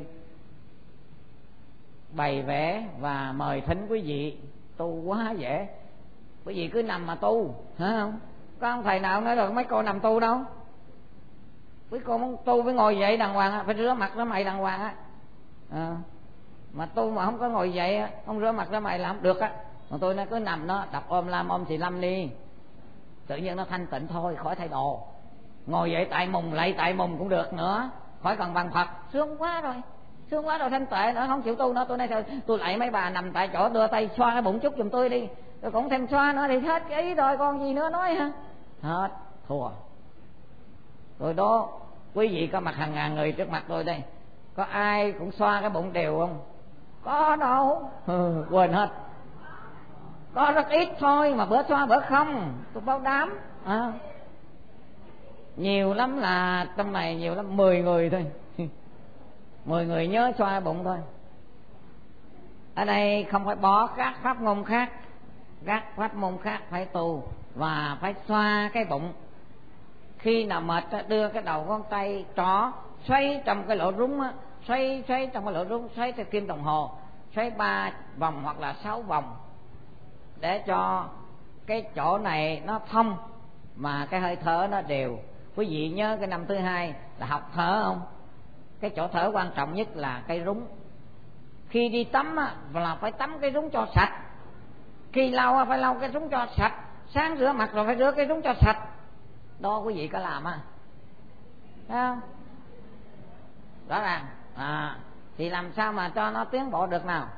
bày vẽ và mời thính quý vị tu quá dễ. Quý vị cứ nằm mà tu, hả không? Có ông thầy nào nói được mấy cô nằm tu đâu. Quý cô muốn tu phải ngồi dậy đàng hoàng phải rửa mặt rửa mày đàng hoàng mà tu mà không có ngồi dậy không rửa mặt rửa mày là không được Còn tôi nói cứ nằm nó đọc Om Lam Om Xì Lâm đi, tự nhiên nó thanh tịnh thôi, khỏi thay đồ. Ngồi dậy tại mùng lạy tại mùng cũng được nữa, khỏi cần bằng Phật. Sướng quá rồi thanh tệ nữa, không chịu tu nữa. Tôi nói thôi tôi lạy mấy bà nằm tại chỗ, đưa tay xoa cái bụng chút giùm tôi đi. Tôi cũng thêm xoa nữa thì hết cái ý rồi, còn gì nữa nói hết thua. Rồi đó quý vị có mặt hàng ngàn người trước mặt tôi đây, có ai cũng xoa cái bụng đều không? Có đâu, quên hết. Có rất ít thôi, mà bữa xoa bữa không, tôi bao đám nhiều lắm, là trong này nhiều lắm 10 người thôi 10 người nhớ xoa bụng thôi. Ở đây không phải bỏ các pháp môn khác, các pháp môn khác phải tu và phải xoa cái bụng. Khi nào mệt đưa cái đầu ngón tay trỏ xoay trong cái lỗ rúng xoay trong cái lỗ rúng, xoay theo kim đồng hồ, xoay 3 vòng hoặc là 6 vòng để cho cái chỗ này nó thông mà cái hơi thở nó đều. Quý vị nhớ cái năm thứ 2 là học thở không? Cái chỗ thở quan trọng nhất là cái rúng. Khi đi tắm là phải tắm cái rúng cho sạch, khi lau phải lau cái rúng cho sạch, sáng rửa mặt rồi phải rửa cái rúng cho sạch. Đó quý vị có làm thấy không? Rõ ràng thì làm sao mà cho nó tiến bộ được nào?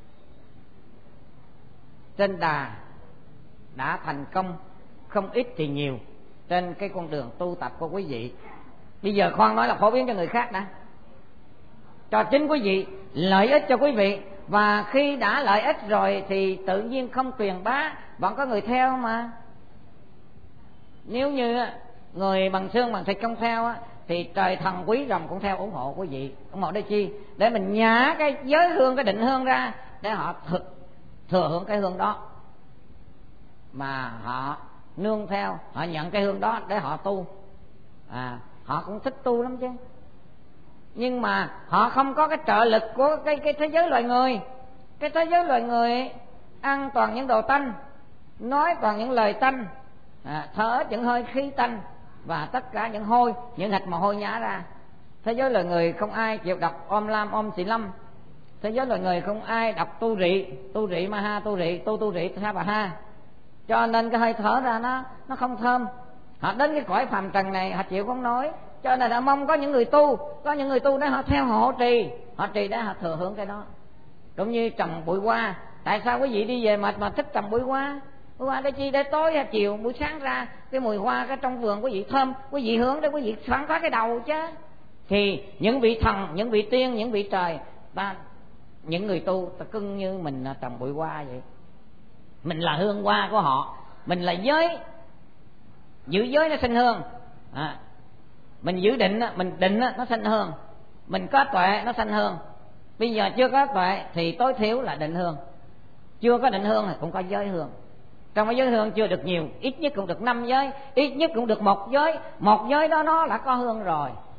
Trên đà đã thành công không ít thì nhiều trên cái con đường tu tập của quý vị. Bây giờ khoan nói là phổ biến cho người khác đã, cho chính quý vị, lợi ích cho quý vị. Và khi đã lợi ích rồi thì tự nhiên không truyền bá, vẫn có người theo mà. Nếu như người bằng xương bằng thịt không theo thì trời thần quý rồng cũng theo ủng hộ quý vị. Ủng hộ để chi? Để mình nhả cái giới hương, cái định hương ra, để họ thừa hưởng cái hương đó, mà họ nương theo, họ nhận cái hương đó để họ tu. Họ cũng thích tu lắm chứ, nhưng mà họ không có cái trợ lực của cái thế giới loài người. Cái thế giới loài người ăn toàn những đồ tanh, nói toàn những lời tanh, thở những hơi khí tanh và tất cả những hôi, những hạt mồ hôi nhả ra. Thế giới loài người không ai chịu đọc Om Lam Om Xì Lâm. Thế giới loài người không ai đọc tu rị ma ha, tu rị sa bà ha. Cho nên cái hơi thở ra nó không thơm. Họ đến cái cõi phàm trần này họ chịu không nói, cho nên họ mong có những người tu để họ theo họ trì để họ thừa hưởng cái đó. Cũng như trồng bụi hoa, tại sao quý vị đi về mệt mà thích trồng bụi hoa để chi? Để tối hay chiều buổi sáng ra cái mùi hoa cái trong vườn quý vị thơm, quý vị hưởng để quý vị phán phá cái đầu chứ. Thì những vị thần, những vị tiên, những vị trời những người tu ta cưng như mình trồng bụi hoa vậy. Mình là hương hoa của họ, mình là giới, giữ giới nó sinh hương. Mình giữ định, mình định nó sinh hương. Mình có tuệ nó sinh hương. Bây giờ chưa có tuệ thì tối thiểu là định hương. Chưa có định hương thì cũng có giới hương. Trong cái giới hương chưa được nhiều, ít nhất cũng được 5 giới, ít nhất cũng được 1 giới. 1 giới đó nó là có hương rồi.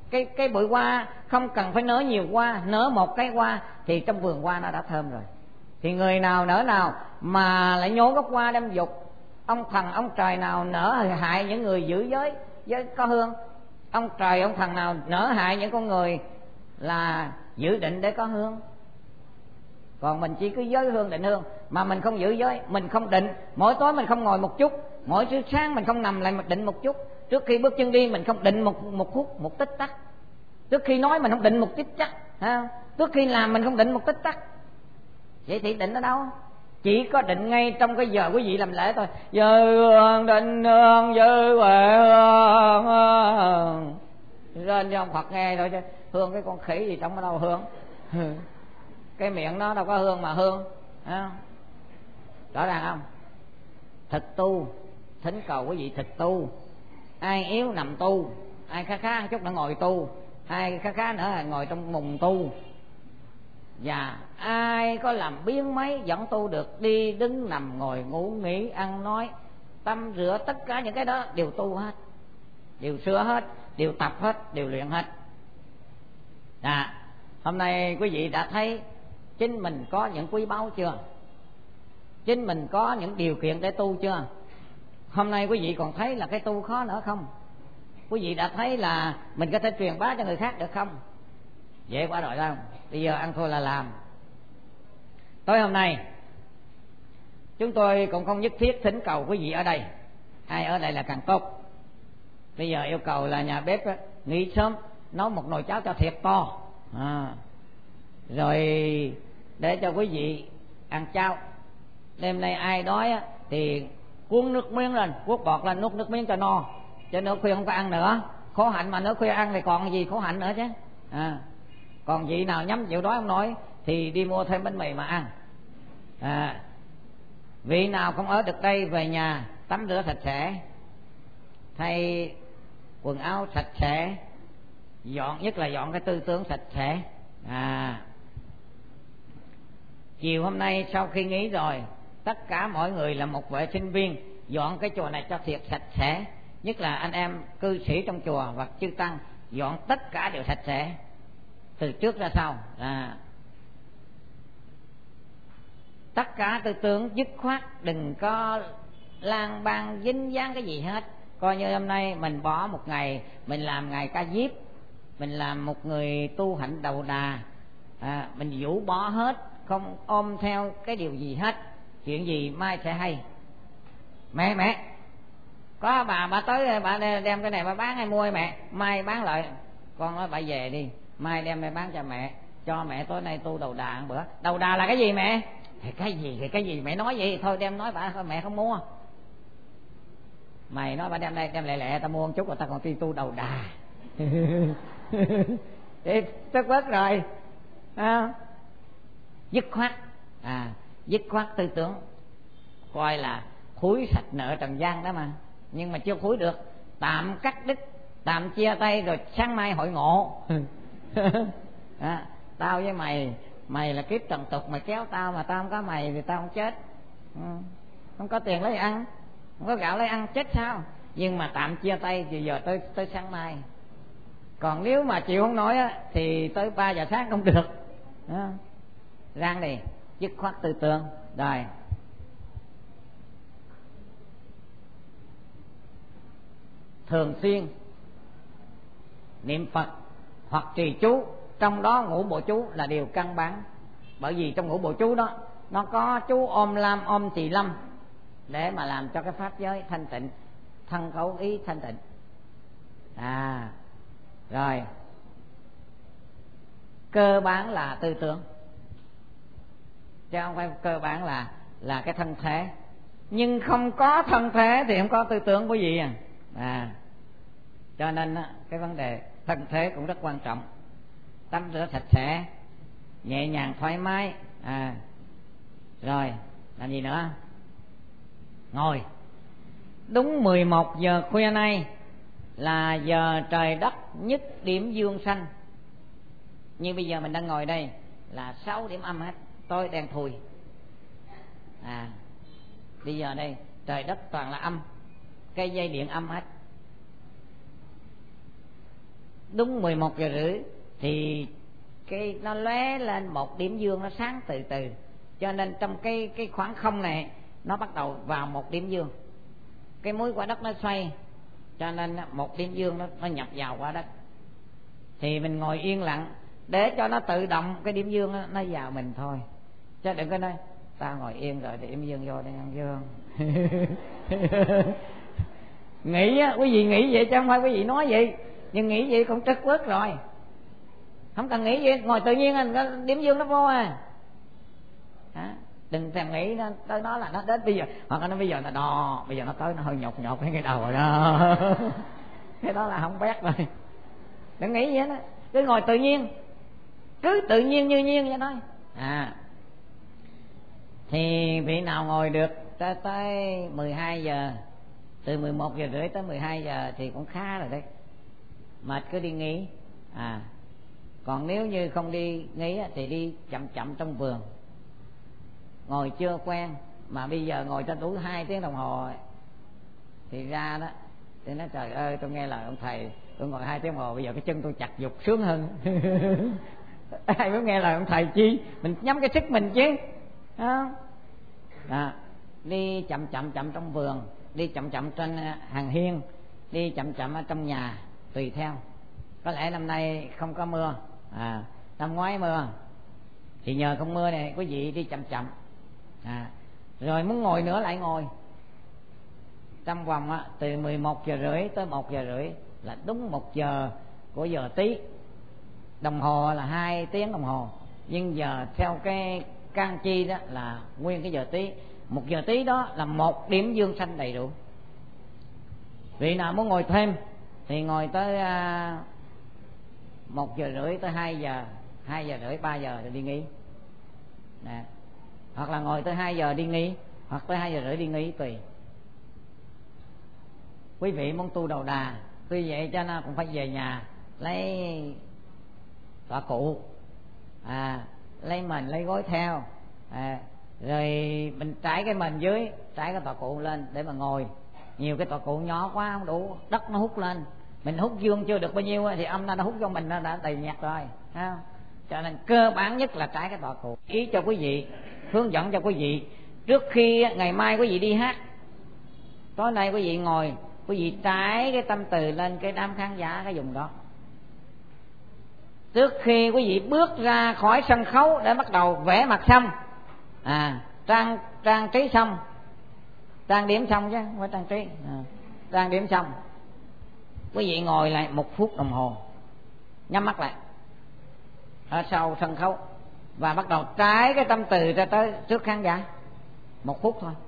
cái bụi hoa không cần phải nở nhiều hoa, nở một cái hoa thì trong vườn hoa nó đã thơm rồi. Thì người nào nở nào mà lại nhổ gốc hoa đem dục, ông thần ông trời nào nở hại những người giữ giới có hương, ông trời ông thần nào nở hại những con người là giữ định để có hương. Còn mình chỉ cứ giới hương định hương mà mình không giữ giới, mình không định, mỗi tối mình không ngồi một chút, mỗi sáng mình không nằm lại mình định một chút, trước khi bước chân đi mình không định một phút, một tích tắc, trước khi nói mình không định một tích tắc, trước khi làm mình không định một tích tắc. Vậy thì định ở đâu? Chỉ có định ngay trong cái giờ quý vị làm lễ thôi. Giờ hương định hương giữ huệ hương, lên cho ông Phật nghe thôi chứ hương cái con khỉ gì trong ở đâu hương. Cái miệng nó đâu có hương mà hương, rõ ràng không? Thực tu, thỉnh cầu quý vị thực tu. Ai yếu nằm tu, ai khá một chút nữa ngồi tu, ai khá nữa là ngồi trong mùng tu. Và ai có làm biến mấy vẫn tu được, đi đứng nằm ngồi ngủ nghỉ ăn nói tắm rửa, tất cả những cái đó đều tu hết, đều sửa hết, đều tập hết, đều luyện hết. Hôm nay quý vị đã thấy chính mình có những quý báu chưa? Chính mình có những điều kiện để tu chưa? Hôm nay quý vị còn thấy là cái tu khó nữa không? Quý vị đã thấy là mình có thể truyền bá cho người khác được không? Dễ quá rồi đâu. Bây giờ ăn thua là làm. Tối hôm nay chúng tôi cũng không nhất thiết thỉnh cầu quý vị ở đây, ai ở đây là càng tốt. Bây giờ yêu cầu là nhà bếp nghỉ sớm, nấu một nồi cháo cho thiệt to, rồi để cho quý vị ăn cháo. Đêm nay ai đói thì cuốn nước miếng lên, cuốc bọt lên, nuốt nước miếng cho no, cho nửa khuya không có ăn nữa. Khổ hạnh mà nửa khuya ăn thì còn gì khổ hạnh nữa chứ. Còn vị nào nhắm chịu đói không nói thì đi mua thêm bánh mì mà ăn. Vị nào không ở được đây về nhà tắm rửa sạch sẽ, thay quần áo sạch sẽ, dọn, nhất là dọn cái tư tưởng sạch sẽ. Chiều hôm nay sau khi nghỉ rồi, tất cả mọi người là một vệ sinh viên, dọn cái chùa này cho thiệt sạch sẽ, nhất là anh em cư sĩ trong chùa và chư tăng, dọn tất cả đều sạch sẽ từ trước ra sau. Tất cả tư tưởng dứt khoát, đừng có lang bang dính dáng cái gì hết. Coi như hôm nay mình bỏ một ngày, mình làm ngày ca diếp, mình làm một người tu hạnh đầu đà, mình vũ bỏ hết, không ôm theo cái điều gì hết. Chuyện gì mai sẽ hay. Mẹ có bà tới, bà đem cái này bà bán hay mua mẹ, mai bán lại. Con nói bà về đi, mai đem đây bán cho mẹ, cho mẹ tối nay tu đầu đà một bữa. Đầu đà là cái gì mẹ? Thì cái gì mẹ nói vậy thôi, đem nói bà thôi, mẹ không mua. Mày nói bà đem đây, đem lẹ tao mua một chút rồi tao còn đi tu đầu đà. Thì tức bớt rồi. Dứt khoát, dứt khoát tư tưởng, coi là khui sạch nợ trần gian đó mà, nhưng mà chưa khui được, tạm cắt đứt, tạm chia tay rồi sáng mai hội ngộ. Tao với mày là kiếp trần tục, mày kéo tao mà tao không có mày thì tao không chết. Không có tiền lấy ăn, không có gạo lấy ăn, chết sao? Nhưng mà tạm chia tay từ giờ tới sáng mai. Còn nếu mà chịu không nói thì tới 3 giờ sáng không được. Rang đi, dứt khoát tư tưởng rồi. Thường xuyên niệm Phật hoặc trì chú, trong đó ngũ bộ chú là điều căn bản. Bởi vì trong ngũ bộ chú đó nó có chú Om Lam Om Tỳ Lâm để mà làm cho cái pháp giới thanh tịnh, thân khẩu ý thanh tịnh. Rồi cơ bản là tư tưởng, chứ không phải cơ bản là cái thân thể. Nhưng không có thân thể thì không có tư tưởng quý vị. Cho nên cái vấn đề thân thể cũng rất quan trọng. Tắm rửa sạch sẽ, nhẹ nhàng thoải mái. Rồi làm gì nữa? Ngồi. Đúng 11 giờ khuya nay là giờ trời đất nhất điểm dương sanh. Như bây giờ mình đang ngồi đây là 6 điểm âm hết, tối đen thui. Bây giờ đây trời đất toàn là âm, cây dây điện âm hết. đúng 11 giờ rưỡi thì cái nó lóe lên một điểm dương, nó sáng từ từ, cho nên trong cái khoảng không này nó bắt đầu vào một điểm dương. Cái múi quả đất nó xoay, cho nên một điểm dương nó nhập vào quả đất. Thì mình ngồi yên lặng để cho nó tự động cái điểm dương nó vào mình thôi, chứ đừng có nói ta ngồi yên rồi điểm dương vô đây ăn dương. Nghĩ á, quý vị nghĩ vậy chứ không phải quý vị nói vậy, nhưng nghĩ vậy cũng trất quất rồi, không cần nghĩ vậy, ngồi tự nhiên anh điểm dương nó vô à. Đừng thèm nghĩ tới nó là nó đến bây giờ, hoặc là nó bây giờ là đò, bây giờ nó tới nó hơi nhột cái đầu rồi đó. Cái đó là không bét rồi, đừng nghĩ vậy đó, cứ ngồi tự nhiên, cứ tự nhiên như nhiên vậy thôi. Thì vị nào ngồi được tới 12 giờ, từ 11 giờ rưỡi tới 12 giờ thì cũng khá rồi đấy, mệt cứ đi nghỉ. Còn nếu như không đi nghỉ thì đi chậm chậm trong vườn, ngồi chưa quen mà bây giờ ngồi cho đủ 2 tiếng đồng hồ thì ra đó thì nói trời ơi, tôi nghe lời ông thầy, tôi ngồi 2 tiếng đồng hồ, bây giờ cái chân tôi chặt giục sướng hơn. Ai muốn nghe lời ông thầy chi, mình nhắm cái sức mình chứ, không? Đi chậm chậm trong vườn, đi chậm chậm trên hàng hiên, đi chậm chậm ở trong nhà, tùy theo. Có lẽ năm nay không có mưa, năm ngoái mưa, thì nhờ không mưa này quý vị đi chậm chậm. Rồi muốn ngồi nữa lại ngồi. Trong vòng từ 11 giờ rưỡi tới 1 giờ rưỡi là đúng 1 giờ của giờ Tý. Đồng hồ là 2 tiếng đồng hồ, nhưng giờ theo cái can chi đó là nguyên cái giờ Tý. 1 giờ Tý đó là 1 điểm dương sanh đầy đủ. Vị nào muốn ngồi thêm thì ngồi tới 1 giờ rưỡi tới 2 giờ, 2 giờ rưỡi 3 giờ rồi đi nghỉ. Hoặc là ngồi tới 2 giờ đi nghỉ, hoặc tới 2 giờ rưỡi đi nghỉ, tùy. Quý vị muốn tu đầu đà, tuy vậy cho nên cũng phải về nhà lấy tọa cụ, lấy mền lấy gối theo, rồi mình trải cái mền dưới, trải cái tọa cụ lên để mà ngồi. Nhiều cái tọa cụ nhỏ quá không đủ, đất nó hút lên, mình hút dương chưa được bao nhiêu thì âm nó hút cho mình, nó đã đầy nhạt rồi, thấy không? Cho nên cơ bản nhất là trải cái tọa cụ. Ý cho quý vị, hướng dẫn cho quý vị, trước khi ngày mai quý vị đi hát, tối nay quý vị ngồi, quý vị trải cái tâm từ lên cái đám khán giả cái vùng đó. Trước khi quý vị bước ra khỏi sân khấu để bắt đầu vẽ mặt xong, trang trí xong, trang điểm xong chứ không phải trang trí, trang điểm xong, quý vị ngồi lại 1 phút đồng hồ, nhắm mắt lại ở sau sân khấu và bắt đầu trải cái tâm từ ra tới trước khán giả 1 phút thôi.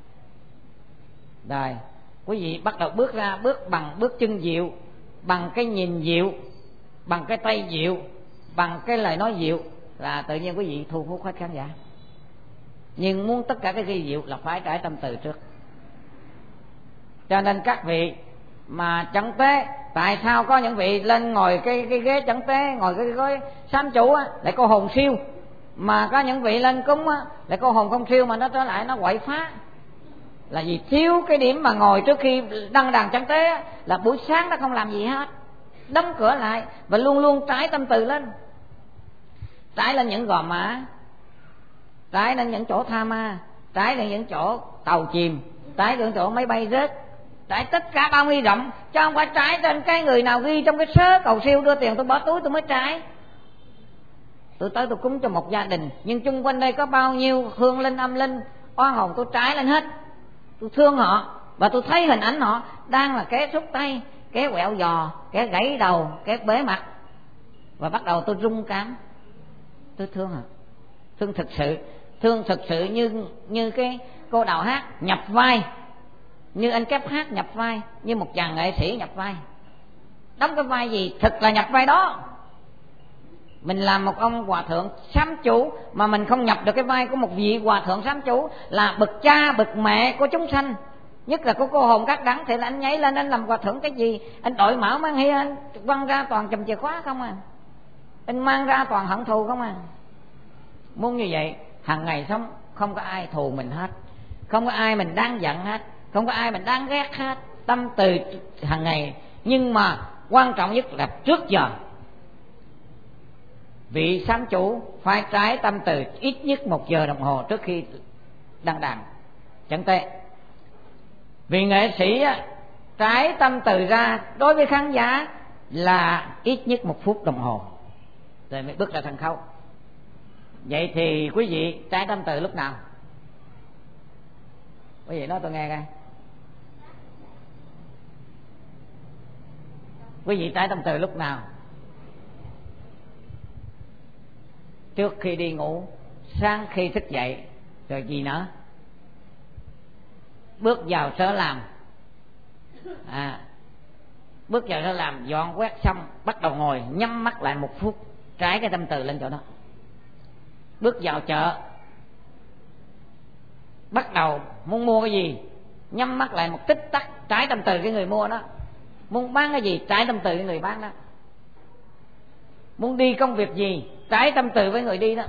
Rồi quý vị bắt đầu bước ra, bước bằng bước chân dịu, bằng cái nhìn dịu, bằng cái tay dịu, bằng cái lời nói dịu, là tự nhiên quý vị thu hút hết khán giả. Nhưng muốn tất cả cái gì dịu là phải trải tâm từ trước. Cho nên các vị mà chẩn tế, tại sao có những vị lên ngồi cái ghế chẩn tế, ngồi cái gói sám chủ lại cô hồn siêu, mà có những vị lên cúng lại cô hồn không siêu, mà nó trở lại nó quậy phá? Là vì thiếu cái điểm mà ngồi trước khi đăng đàn chẩn tế là buổi sáng nó không làm gì hết, đóng cửa lại và luôn luôn trải tâm từ lên, trải lên những gò má, trải lên những chỗ tha ma, trải lên những chỗ tàu chìm, trải lên chỗ máy bay rớt, trải tất cả bao nghi rộng, chứ không phải trải trên cái người nào ghi trong cái sớ cầu siêu đưa tiền tôi bỏ túi tôi mới trải. Tôi tới tôi cúng cho một gia đình, nhưng chung quanh đây có bao nhiêu hương linh âm linh oan hồn tôi trải lên hết. Tôi thương họ và tôi thấy hình ảnh họ đang là kẻ rút tay, kẻ quẹo giò, kẻ gãy đầu, kẻ bế mặt, và bắt đầu tôi rung cảm. Tôi thương họ, thương thực sự như cái cô đào hát nhập vai, như anh Kép hát nhập vai, như một chàng nghệ sĩ nhập vai. Đóng cái vai gì thực là nhập vai đó. Mình làm một ông hòa thượng sám chủ mà mình không nhập được cái vai của một vị hòa thượng sám chủ, là bậc cha bậc mẹ của chúng sanh, nhất là của cô hồn các đẳng, thì là anh nhảy lên anh làm hòa thượng cái gì? Anh đội mão mang hi, anh quăng ra toàn chùm chìa khóa không à, anh mang ra toàn hận thù không à. Muốn như vậy hàng ngày sống không có ai thù mình hết, không có ai mình đang giận hết, không có ai mình đang ghét hết, tâm từ hàng ngày. Nhưng mà quan trọng nhất là trước giờ vị sám chủ phải trải tâm từ ít nhất 1 giờ đồng hồ trước khi đăng đàn chẳng tệ. Vì nghệ sĩ trải tâm từ ra đối với khán giả là ít nhất 1 phút đồng hồ rồi mới bước ra sân khấu. Vậy thì quý vị trải tâm từ lúc nào? Quý vị nói tôi nghe coi. Quý vị trải tâm từ lúc nào? Trước khi đi ngủ, sáng khi thức dậy, rồi gì nữa? Bước vào sở làm, bước vào sở làm dọn quét xong, bắt đầu ngồi nhắm mắt lại 1 phút, trải cái tâm từ lên chỗ đó. Bước vào chợ, bắt đầu muốn mua cái gì, nhắm mắt lại một tích tắc, trải tâm từ cái người mua đó. Muốn bán cái gì, trải tâm từ cái người bán đó. Muốn đi công việc gì, trải tâm từ với người đi đó.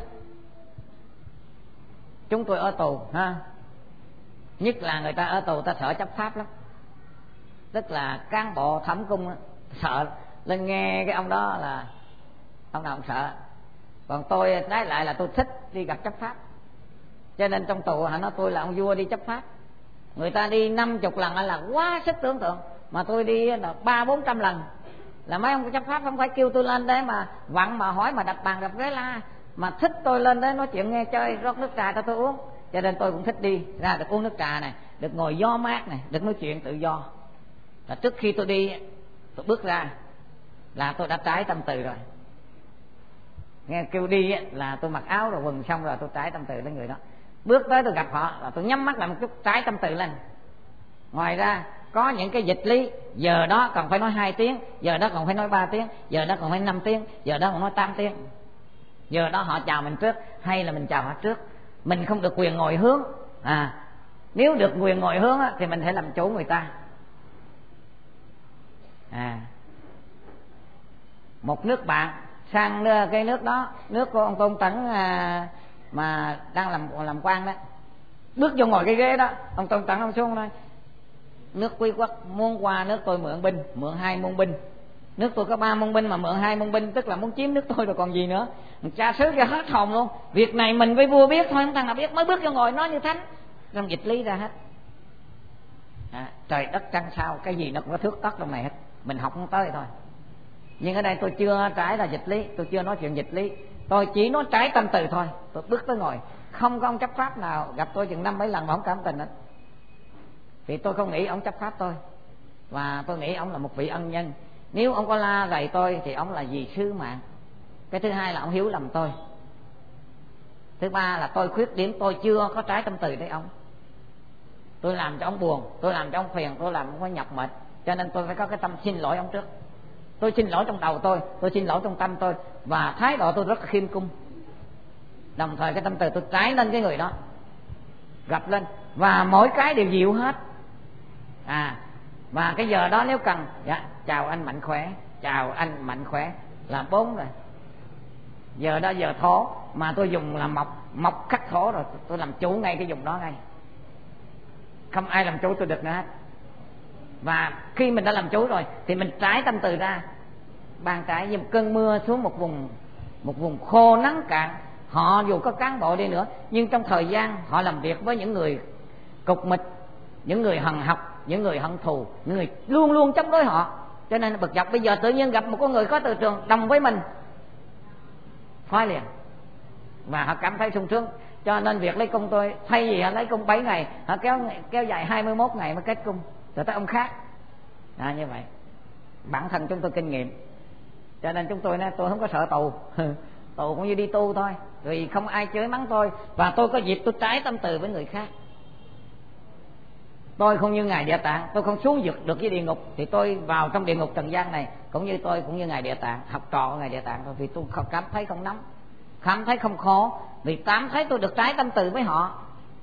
Chúng tôi ở tù ha, nhất là người ta ở tù ta sợ chấp pháp lắm, tức là cán bộ thẩm cung đó, sợ lên nghe cái ông đó là ông nào cũng sợ. Còn tôi trái lại là tôi thích đi gặp chấp pháp, cho nên trong tù họ nói tôi là ông vua đi chấp pháp. Người ta đi 50 lần là quá sức tưởng tượng, mà tôi đi 300-400 lần. Là mấy ông chấp pháp không phải kêu tôi lên đấy mà vặn mà hỏi mà đập bàn đập ghế la, mà thích tôi lên đấy nói chuyện nghe chơi, rót nước trà cho tôi uống. Cho nên tôi cũng thích đi ra, được uống nước trà này, được ngồi gió mát này, được nói chuyện tự do. Là trước khi tôi đi, tôi bước ra là tôi đã trải tâm từ rồi. Nghe kêu đi là tôi mặc áo rồi quần xong rồi tôi trải tâm từ lên người đó. Bước tới tôi gặp họ là tôi nhắm mắt lại một chút, trải tâm từ lên. Ngoài ra có những cái dịch lý, giờ đó còn phải nói 2 tiếng, giờ đó còn phải nói 3 tiếng, giờ đó còn phải 5 tiếng, giờ đó còn nói 8 tiếng. Giờ đó họ chào mình trước hay là mình chào họ trước. Mình không được quyền ngồi hướng. Nếu được quyền ngồi hướng thì mình phải làm chủ người ta. Một nước bạn sang cái nước đó, nước của ông Tôn Tấn mà đang làm quan đó, bước vô ngồi cái ghế đó, ông Tôn Tấn ông xuống nói: nước quý quốc muốn qua nước tôi mượn binh, mượn 2 môn binh. Nước tôi có 3 môn binh mà mượn 2 môn binh, tức là muốn chiếm nước tôi rồi còn gì nữa. Cha xứ ra hết hồn luôn. Việc này mình với vua biết thôi, không thằng nào biết. Mới bước vô ngồi nói như thánh, trong dịch lý ra hết. Trời đất trăng sao, cái gì nó cũng có thước tắc trong này hết, mình học không tới thôi. Nhưng ở đây tôi chưa trải là dịch lý, tôi chưa nói chuyện dịch lý, tôi chỉ nói trải tâm từ thôi. Tôi bước tới ngồi, không có ông chấp pháp nào gặp tôi chừng 5-7 lần mà không cảm tình hết. Vì tôi không nghĩ ông chấp pháp tôi, và tôi nghĩ ông là một vị ân nhân. Nếu ông có la rầy tôi thì ông là vì sứ mạng. Cái thứ hai là ông hiểu lầm tôi. Thứ ba là tôi khuyết điểm, tôi chưa có trái tâm từ với ông. Tôi làm cho ông buồn, tôi làm cho ông phiền, tôi làm ông có nhọc mệt, cho nên tôi phải có cái tâm xin lỗi ông trước. Tôi xin lỗi trong đầu tôi xin lỗi trong tâm tôi, và thái độ tôi rất khiêm cung. Đồng thời cái tâm từ tôi trái lên cái người đó, gặp lên, và mỗi cái đều dịu hết. Và cái giờ đó nếu cần, chào anh mạnh khỏe, chào anh mạnh khỏe là 4 rồi. Giờ đó giờ thổ, mà tôi dùng là mộc khắc thổ rồi, tôi làm chủ ngay cái vùng đó ngay, không ai làm chủ tôi được nữa hết. Và khi mình đã làm chủ rồi thì mình trải tâm từ ra. Bàn trải như một cơn mưa xuống một vùng khô nắng cạn. Họ dù có cán bộ đi nữa, nhưng trong thời gian họ làm việc với những người cục mịch, những người hằn học, những người hận thù, những người luôn luôn chống đối họ, cho nên bực dọc. Bây giờ tự nhiên gặp một con người có từ trường đồng với mình, phá liền, và họ cảm thấy sung sướng. Cho nên việc lấy cung tôi, thay vì họ lấy cung 7 ngày, họ kéo dài 21 ngày mới kết cung, rồi tới ông khác. Như vậy, bản thân chúng tôi kinh nghiệm, cho nên chúng tôi nói tôi không có sợ tù. Tù cũng như đi tu thôi, vì không ai chửi mắng tôi, và tôi có dịp tôi trái tâm từ với người khác. Tôi không như ngài Địa Tạng, tôi không xuống được với địa ngục, thì tôi vào trong địa ngục trần gian này cũng như ngài Địa Tạng, học trò của ngài Địa Tạng thôi. Vì tôi cảm thấy không nóng, cảm thấy không khó, vì cảm thấy tôi được trái tâm từ với họ.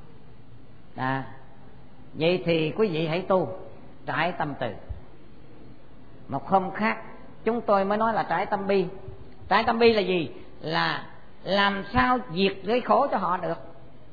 Vậy thì quý vị hãy tu trái tâm từ. Một hôm khác chúng tôi mới nói là trái tâm bi. Trái tâm bi là gì? Là làm sao diệt cái khổ cho họ được,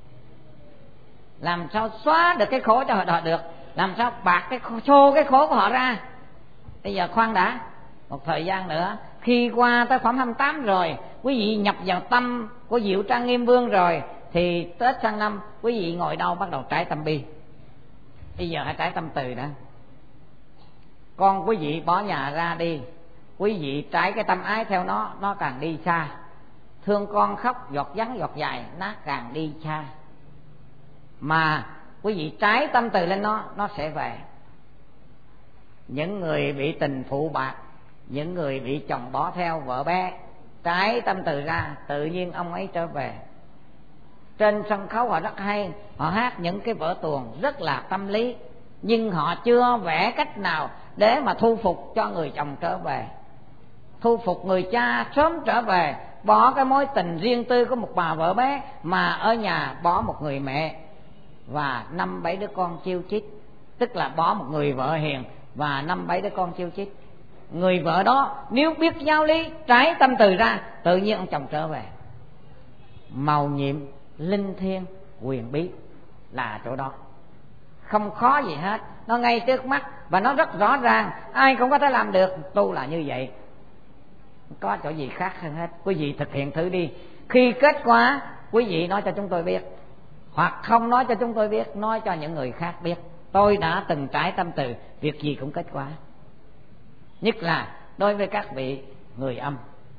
làm sao xóa được cái khổ cho họ được, làm sao bạc cái xô cái khổ của họ ra. Bây giờ khoan đã, một thời gian nữa. Khi qua tới phẩm 28 rồi, quý vị nhập vào tâm của Diệu Trang Nghiêm Vương rồi, thì Tết sang năm quý vị ngồi đâu bắt đầu trải tâm bi. Bây giờ hãy trải tâm từ đã. Con quý vị bỏ nhà ra đi, quý vị trải cái tâm ái theo nó càng đi xa. Thương con khóc giọt vắng giọt dài, nó càng đi xa. Mà quý vị trái tâm từ lên nó sẽ về. Những người bị tình phụ bạc, những người bị chồng bỏ theo vợ bé, trái tâm từ ra, tự nhiên ông ấy trở về. Trên sân khấu họ rất hay, họ hát những cái vở tuồng rất là tâm lý, nhưng họ chưa vẽ cách nào để mà thu phục cho người chồng trở về, thu phục người cha sớm trở về, bỏ cái mối tình riêng tư của một bà vợ bé mà ở nhà bỏ một người mẹ và 5-7 đứa con chiêu chít. Tức là bỏ một người vợ hiền và 5-7 đứa con chiêu chít. Người vợ đó nếu biết giáo lý, trái tâm từ ra, tự nhiên ông chồng trở về. Màu nhiệm, linh thiêng, quyền bí là chỗ đó, không khó gì hết, nó ngay trước mắt và nó rất rõ ràng, ai cũng có thể làm được. Tu là như vậy, có chỗ gì khác hơn hết. Quý vị thực hiện thử đi. Khi kết quả quý vị nói cho chúng tôi biết, hoặc không nói cho chúng tôi biết, nói cho những người khác biết. Tôi đã từng trải tâm từ, việc gì cũng kết quả. Nhất là đối với các vị người âm,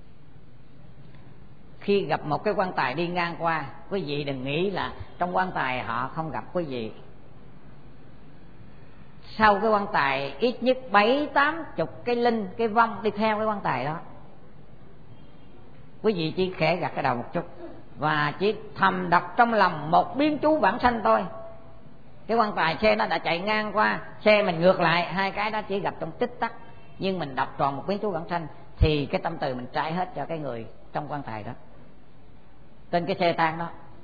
khi gặp một cái quan tài đi ngang qua, quý vị đừng nghĩ là trong quan tài họ không gặp quý vị. Sau cái quan tài ít nhất 7-80 cái linh, cái vong đi theo cái quan tài đó. Quý vị chỉ khẽ gật cái đầu một chút và chỉ thầm đọc trong lòng một biến chú vãng sanh thôi. Cái quan tài xe nó đã chạy ngang qua, xe mình ngược lại, hai cái đó chỉ gặp trong tích tắc, nhưng mình đọc tròn một biến chú vãng sanh thì cái tâm từ mình trải hết cho cái người trong quan tài đó, trên cái xe tang đó.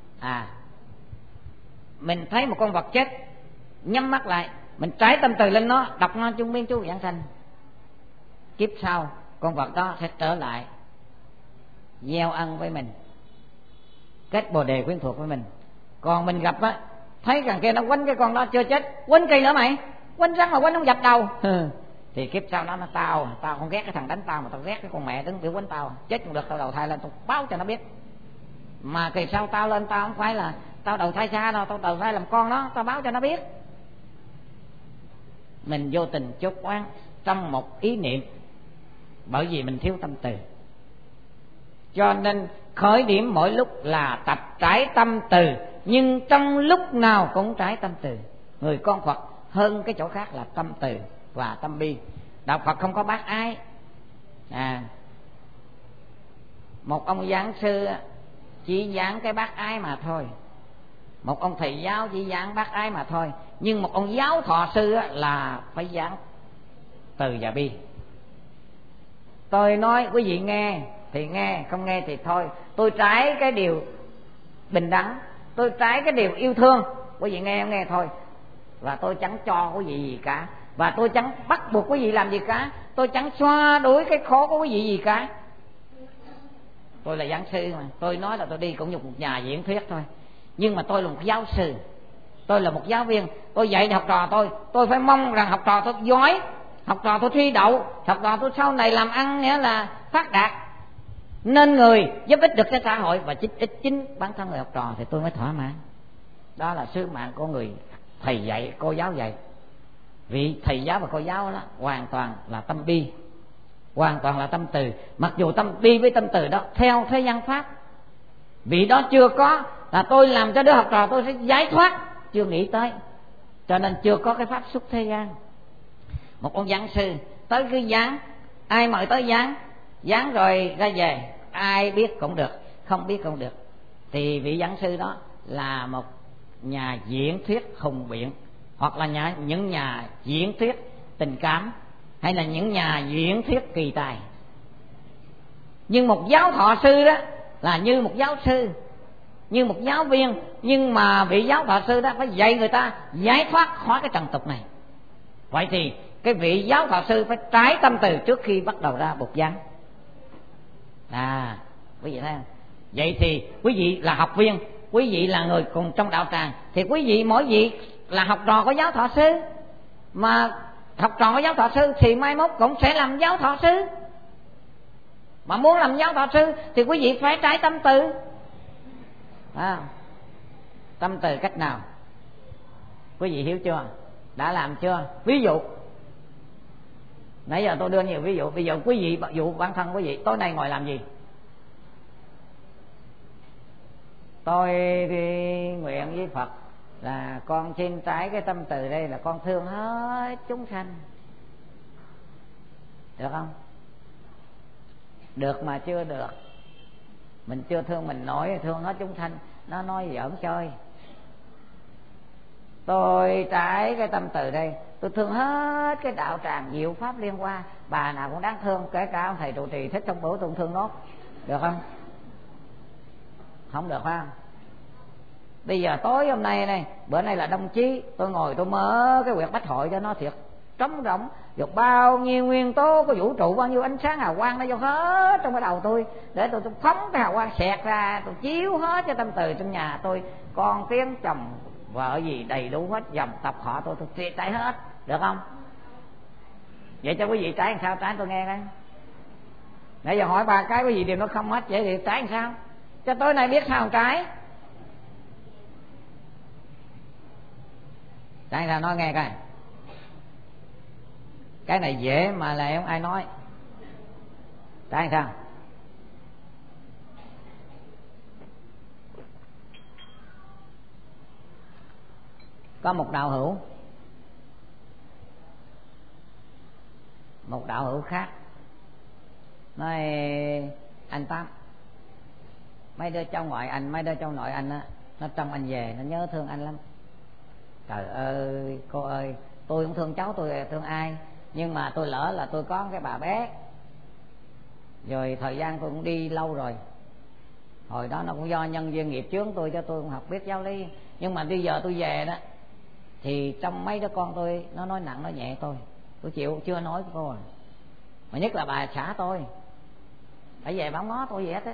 Mình thấy một con vật chết, nhắm mắt lại, mình trải tâm từ lên nó, đọc nó chung biến chú vãng sanh. Kiếp sau con vật đó sẽ trở lại gieo ân với mình, kết bồ đề quyến thuộc với mình. Còn mình gặp á, thấy thằng kia nó quánh cái con đó chưa chết, quánh kỳ nữa mày, quánh rắn mà quánh không dập đầu. Thì kiếp sau nó tao không ghét cái thằng đánh tao, mà tao ghét cái con mẹ đứng biểu quánh tao, chết cũng được, tao đầu thai lên tao báo cho nó biết. Mà kỳ sau tao lên, tao không phải là tao đầu thai xa đâu, tao đầu thai làm con nó, tao báo cho nó biết. Mình vô tình chốt oán trong một ý niệm, bởi vì mình thiếu tâm từ. Cho nên khởi điểm mỗi lúc là tập trải tâm từ, nhưng trong lúc nào cũng trải tâm từ. Người con Phật hơn cái chỗ khác là tâm từ và tâm bi. Đạo Phật không có bác ái. Một ông giảng sư chỉ giảng cái bác ái mà thôi, một ông thầy giáo chỉ giảng bác ái mà thôi, nhưng một ông giáo thọ sư là phải giảng từ và bi. Tôi nói quý vị nghe thì nghe, không nghe thì thôi. Tôi trái cái điều bình đẳng, tôi trái cái điều yêu thương, quý vị nghe không nghe thôi. Và tôi chẳng cho quý vị gì cả, và tôi chẳng bắt buộc quý vị làm gì cả, tôi chẳng xoa đuổi cái khổ của quý vị gì cả. Tôi là giảng sư mà, tôi nói là tôi đi cũng như một nhà diễn thuyết thôi, nhưng mà tôi là một giáo sư, tôi là một giáo viên. Tôi dạy học trò tôi phải mong rằng học trò tôi giỏi, học trò tôi thi đậu, học trò tôi sau này làm ăn nghĩa là phát đạt, nên người giúp ích được cho xã hội và ích chính bản thân người học trò, thì tôi mới thỏa mãn. Đó là sứ mạng của người thầy dạy, cô giáo dạy. Vì thầy giáo và cô giáo đó hoàn toàn là tâm bi, hoàn toàn là tâm từ. Mặc dù tâm bi với tâm từ đó theo thế gian pháp, vì đó chưa có là tôi làm cho đứa học trò tôi sẽ giải thoát, chưa nghĩ tới, cho nên chưa có cái pháp xuất thế gian. Một ông giảng sư tới cứ giảng, ai mời tới giảng rồi ra về, ai biết cũng được, không biết cũng được. Thì vị giảng sư đó là một nhà diễn thuyết hùng biện, hoặc là những nhà diễn thuyết tình cảm, hay là những nhà diễn thuyết kỳ tài. Nhưng một giáo thọ sư đó là như một giáo sư, như một giáo viên, nhưng mà vị giáo thọ sư đó phải dạy người ta giải thoát khỏi cái trần tục này. Vậy thì cái vị giáo thọ sư phải trái tâm từ trước khi bắt đầu ra bục giảng. Quý vị thấy không? Vậy thì quý vị là học viên, quý vị là người cùng trong đạo tràng, thì quý vị mỗi vị là học trò của giáo thọ sư. Mà học trò của giáo thọ sư thì mai mốt cũng sẽ làm giáo thọ sư. Mà muốn làm giáo thọ sư thì quý vị phải trải tâm từ. Tâm từ cách nào? Quý vị hiểu chưa? Đã làm chưa? Ví dụ, nãy giờ tôi đưa nhiều ví dụ. Bây giờ quý vị dụ bản thân quý vị, tối nay ngồi làm gì? Tôi thì nguyện với Phật là con xin trải cái tâm từ đây là con thương hết chúng sanh. Được không? Được mà chưa được. Mình chưa thương mình nói thương hết chúng sanh, nó nói giỡn chơi. Tôi trải cái tâm từ đây, tôi thương hết cái đạo tràng diệu pháp liên hoa. Bà nào cũng đáng thương, kể cả ông thầy trụ trì Thích Thông Bửu tôi cũng thương nốt. Được không? Không được phải không? Bây giờ tối hôm nay này, bữa nay là đồng chí, tôi ngồi tôi mở cái quyển Bách Hội cho nó thiệt trống rỗng, được bao nhiêu nguyên tố của vũ trụ, bao nhiêu ánh sáng hào quang nó vô hết trong cái đầu tôi, để tôi phóng cái hào quang xẹt ra, tôi chiếu hết cho tâm từ trong nhà tôi, con tiếng chồng vợ gì đầy đủ hết, dòng tập họ tôi triệt trải hết. Được không? Vậy cho quý vị trái làm sao? Trái tôi nghe coi. Nãy giờ hỏi ba cái quý vị đều nó không hết, vậy thì trái làm sao? Cho tối nay biết sao trái. Trái sao nói nghe coi. Cái này dễ mà lại không ai nói. Trái sao? Có một đạo hữu, một đạo hữu khác nói: anh Tám, mấy đứa cháu ngoại anh, mấy đứa cháu nội anh á, nó trông anh về nó nhớ thương anh lắm. Trời ơi cô ơi, tôi không thương cháu tôi thương ai, nhưng mà tôi lỡ là tôi có cái bà bé rồi, thời gian tôi cũng đi lâu rồi, hồi đó nó cũng do nhân duyên nghiệp chướng tôi, cho tôi cũng học biết giáo lý. Nhưng mà bây giờ tôi về đó thì trong mấy đứa con tôi, nó nói nặng nói nhẹ tôi chịu chưa nói với cô. Mà nhất là bà xã tôi phải về báo ngó tôi vậy hết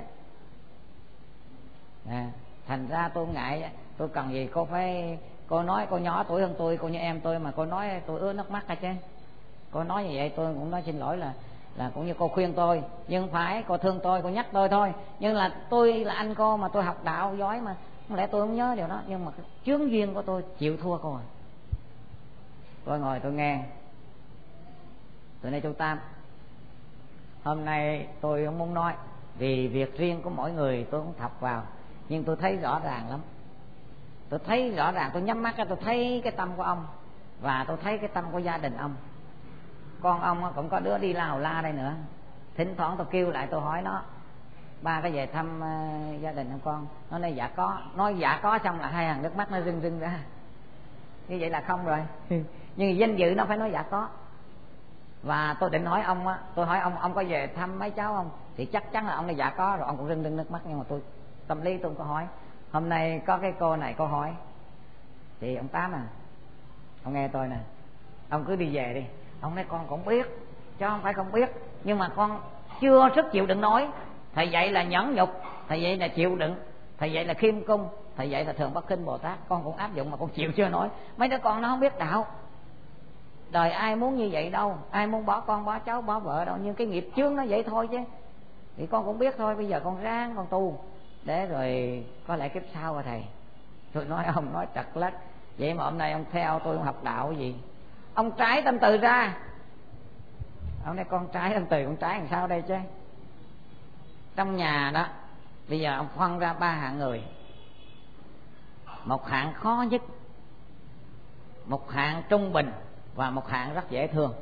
á. Thành ra tôi ngại, tôi cần gì cô phải, cô nói cô nhỏ tuổi hơn tôi, cô như em tôi mà cô nói tôi ứa nước mắt hết chứ. Cô nói như vậy tôi cũng nói xin lỗi, là cũng như cô khuyên tôi, nhưng phải cô thương tôi, cô nhắc tôi thôi. Nhưng là tôi là anh cô mà, tôi học đạo giỏi mà, không lẽ tôi không nhớ điều đó. Nhưng mà cái chướng duyên của tôi chịu thua cô rồi. Tôi ngồi tôi nghe. Từ nay chú Tam, hôm nay tôi không muốn nói, vì việc riêng của mỗi người tôi không thọc vào, nhưng tôi thấy rõ ràng lắm. Tôi thấy rõ ràng, tôi nhắm mắt ra tôi thấy cái tâm của ông, và tôi thấy cái tâm của gia đình ông. Con ông cũng có đứa đi Lào La đây nữa. Thỉnh thoảng tôi kêu lại tôi hỏi nó: ba có về thăm gia đình không con? Nó nói dạ có. Nói dạ có xong là hai hàng nước mắt nó rưng rưng ra. Như vậy là không rồi. Nhưng danh dự nó phải nói dạ có. Và tôi định hỏi ông á, tôi hỏi ông có về thăm mấy cháu không? Thì chắc chắn là ông nói dạ có rồi, ông cũng rưng rưng nước mắt. Nhưng mà tôi tâm lý tôi không có hỏi. Hôm nay có cái cô này cô hỏi, thì ông Tám ông nghe tôi nè, ông cứ đi về đi. Ông nói con cũng biết, chứ không phải không biết, nhưng mà con chưa sức chịu đựng nói. Thầy dạy là nhẫn nhục, thầy dạy là chịu đựng, thầy dạy là khiêm cung, thầy dạy là thường bất khinh Bồ Tát. Con cũng áp dụng mà con chịu chưa nổi. Mấy đứa con nó không biết đạo. Đời ai muốn như vậy đâu, ai muốn bỏ con bỏ cháu bỏ vợ đâu, nhưng cái nghiệp chướng nó vậy thôi chứ. Thì con cũng biết thôi, bây giờ con ráng con tu để rồi có lẽ kiếp sau rồi thầy. Tôi nói ông nói trật lất. Vậy mà hôm nay ông theo tôi ông học đạo cái gì? Ông trái tâm từ ra. Ông nói con trái tâm từ, con trái làm sao đây chứ? Trong nhà đó bây giờ ông phân ra ba hạng người. Một hạng khó nhất, một hạng trung bình, và một hạng rất dễ thương.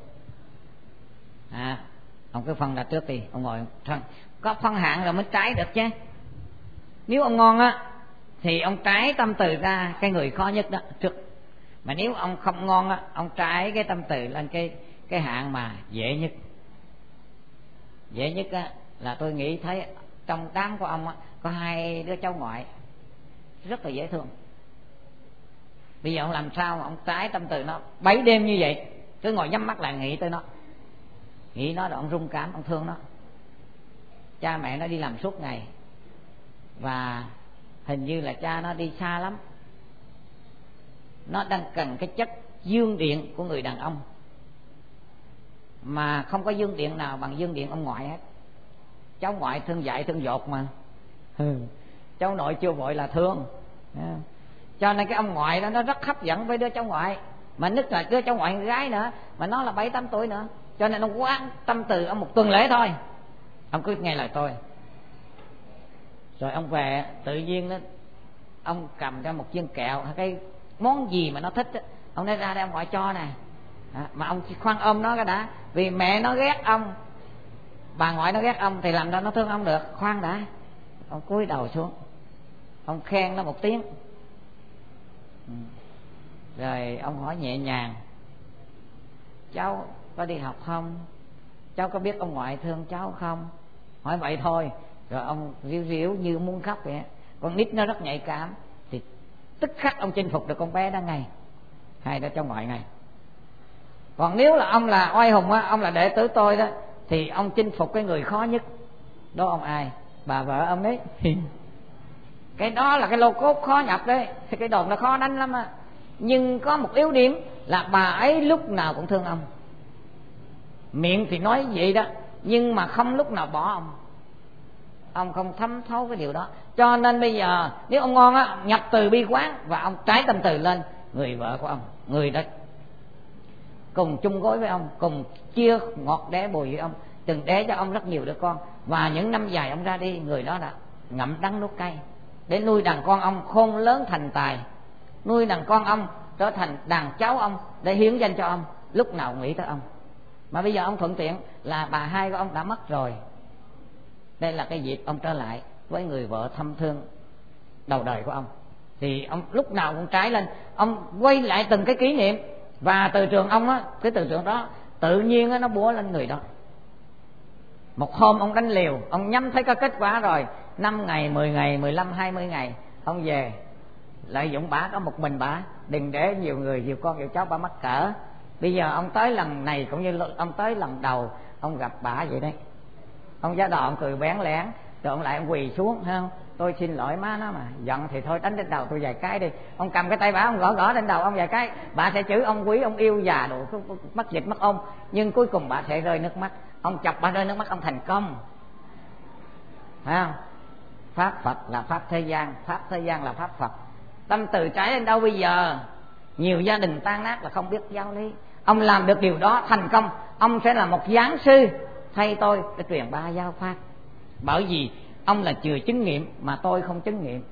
Ông cứ phân ra trước đi, ông ngồi có phân hạng rồi mới trái được chứ. Nếu ông ngon á thì ông trái tâm từ ra cái người khó nhất đó trước. Mà nếu ông không ngon á, ông trái cái tâm từ lên cái hạng mà dễ nhất. Dễ nhất á là tôi nghĩ thấy trong đám của ông á có hai đứa cháu ngoại rất là dễ thương. Bây giờ ông làm sao mà ông trái tâm từ nó 7 đêm như vậy, cứ ngồi nhắm mắt lại nghĩ tới nó, nghĩ nó rồi ông rung cảm, ông thương nó. Cha mẹ nó đi làm suốt ngày, và hình như là cha nó đi xa lắm, nó đang cần cái chất dương điện của người đàn ông mà không có dương điện nào bằng dương điện ông ngoại hết. Cháu ngoại thương dại thương dột mà. Cháu nội chưa vội là thương. Cho nên cái ông ngoại đó nó rất hấp dẫn với đứa cháu ngoại, mà nhất là đứa cháu ngoại gái nữa, mà nó là 7-8 tuổi nữa. Cho nên ông quá tâm từ ông 1 tuần lễ thôi, ông cứ nghe lời tôi. Rồi ông về tự nhiên đó, ông cầm ra một viên kẹo hay cái món gì mà nó thích đó, ông nói ra đây ông ngoại cho nè. Mà ông chỉ khoan ôm nó cái đã, vì mẹ nó ghét ông, bà ngoại nó ghét ông thì làm sao nó thương ông được. Khoan đã. Ông cúi đầu xuống, ông khen nó 1 tiếng. Rồi ông hỏi nhẹ nhàng: cháu có đi học không? Cháu có biết ông ngoại thương cháu không? Hỏi vậy thôi. Rồi ông ríu ríu như muốn khóc vậy. Con nít nó rất nhạy cảm, thì tức khắc ông chinh phục được con bé đó ngay, hay đó cháu ngoại ngay. Còn nếu là ông là oai hùng á, ông là đệ tử tôi đó, thì ông chinh phục cái người khó nhất. Đó ông ai? Bà vợ ông đấy. Cái đó là cái lô cốt khó nhập đấy, cái đồn nó khó đánh lắm á. Nhưng có một yếu điểm là bà ấy lúc nào cũng thương ông. Miệng thì nói vậy đó, nhưng mà không lúc nào bỏ ông. Ông không thấm thấu cái điều đó. Cho nên bây giờ nếu ông ngon á, nhập từ bi quán và ông trái tâm từ lên, người vợ của ông, người đó cùng chung gối với ông, cùng chia ngọt đế bùi với ông, từng đế cho ông rất nhiều đứa con. Và những năm dài ông ra đi, người đó đã ngậm đắng nuốt cay để nuôi đàn con ông khôn lớn thành tài, nuôi đàn con ông trở thành đàn cháu ông, để hiến danh cho ông, lúc nào nghĩ tới ông. Mà bây giờ ông thuận tiện là bà hai của ông đã mất rồi, đây là cái dịp ông trở lại với người vợ thâm thương đầu đời của ông. Thì ông lúc nào cũng trái lên, ông quay lại từng cái kỷ niệm. Và từ trường ông á, cái từ trường đó tự nhiên á, nó búa lên người đó. Một hôm ông đánh liều, ông nhắm thấy có kết quả rồi, 5 ngày, 10 ngày, 15, 20 ngày ông về, lợi dụng bả có một mình bả, đừng để nhiều người, nhiều con, nhiều cháu bả mắc cỡ. Bây giờ ông tới lần này cũng như ông tới lần đầu ông gặp bả vậy đấy. Ông giá đò ông cười bén lén, rồi ông lại ông quỳ xuống, thấy không? Tôi xin lỗi má nó mà, giận thì thôi đánh đến đầu tôi vài cái đi. Ông cầm cái tay bả, ông gõ gõ lên đầu ông vài cái, bà sẽ chửi ông quý, ông yêu già đồ, mất dịch mất ôm. Nhưng cuối cùng bà sẽ rơi nước mắt. Ông chọc bà rơi nước mắt, ông thành công. Thấy không? Pháp Phật là pháp thế gian, pháp thế gian là pháp Phật. Tâm từ trái đến đâu bây giờ? Nhiều gia đình tan nát là không biết giáo lý. Ông làm được điều đó thành công, ông sẽ là một giảng sư thay tôi để truyền bá giáo pháp. Bởi vì ông là chừa chứng nghiệm mà tôi không chứng nghiệm.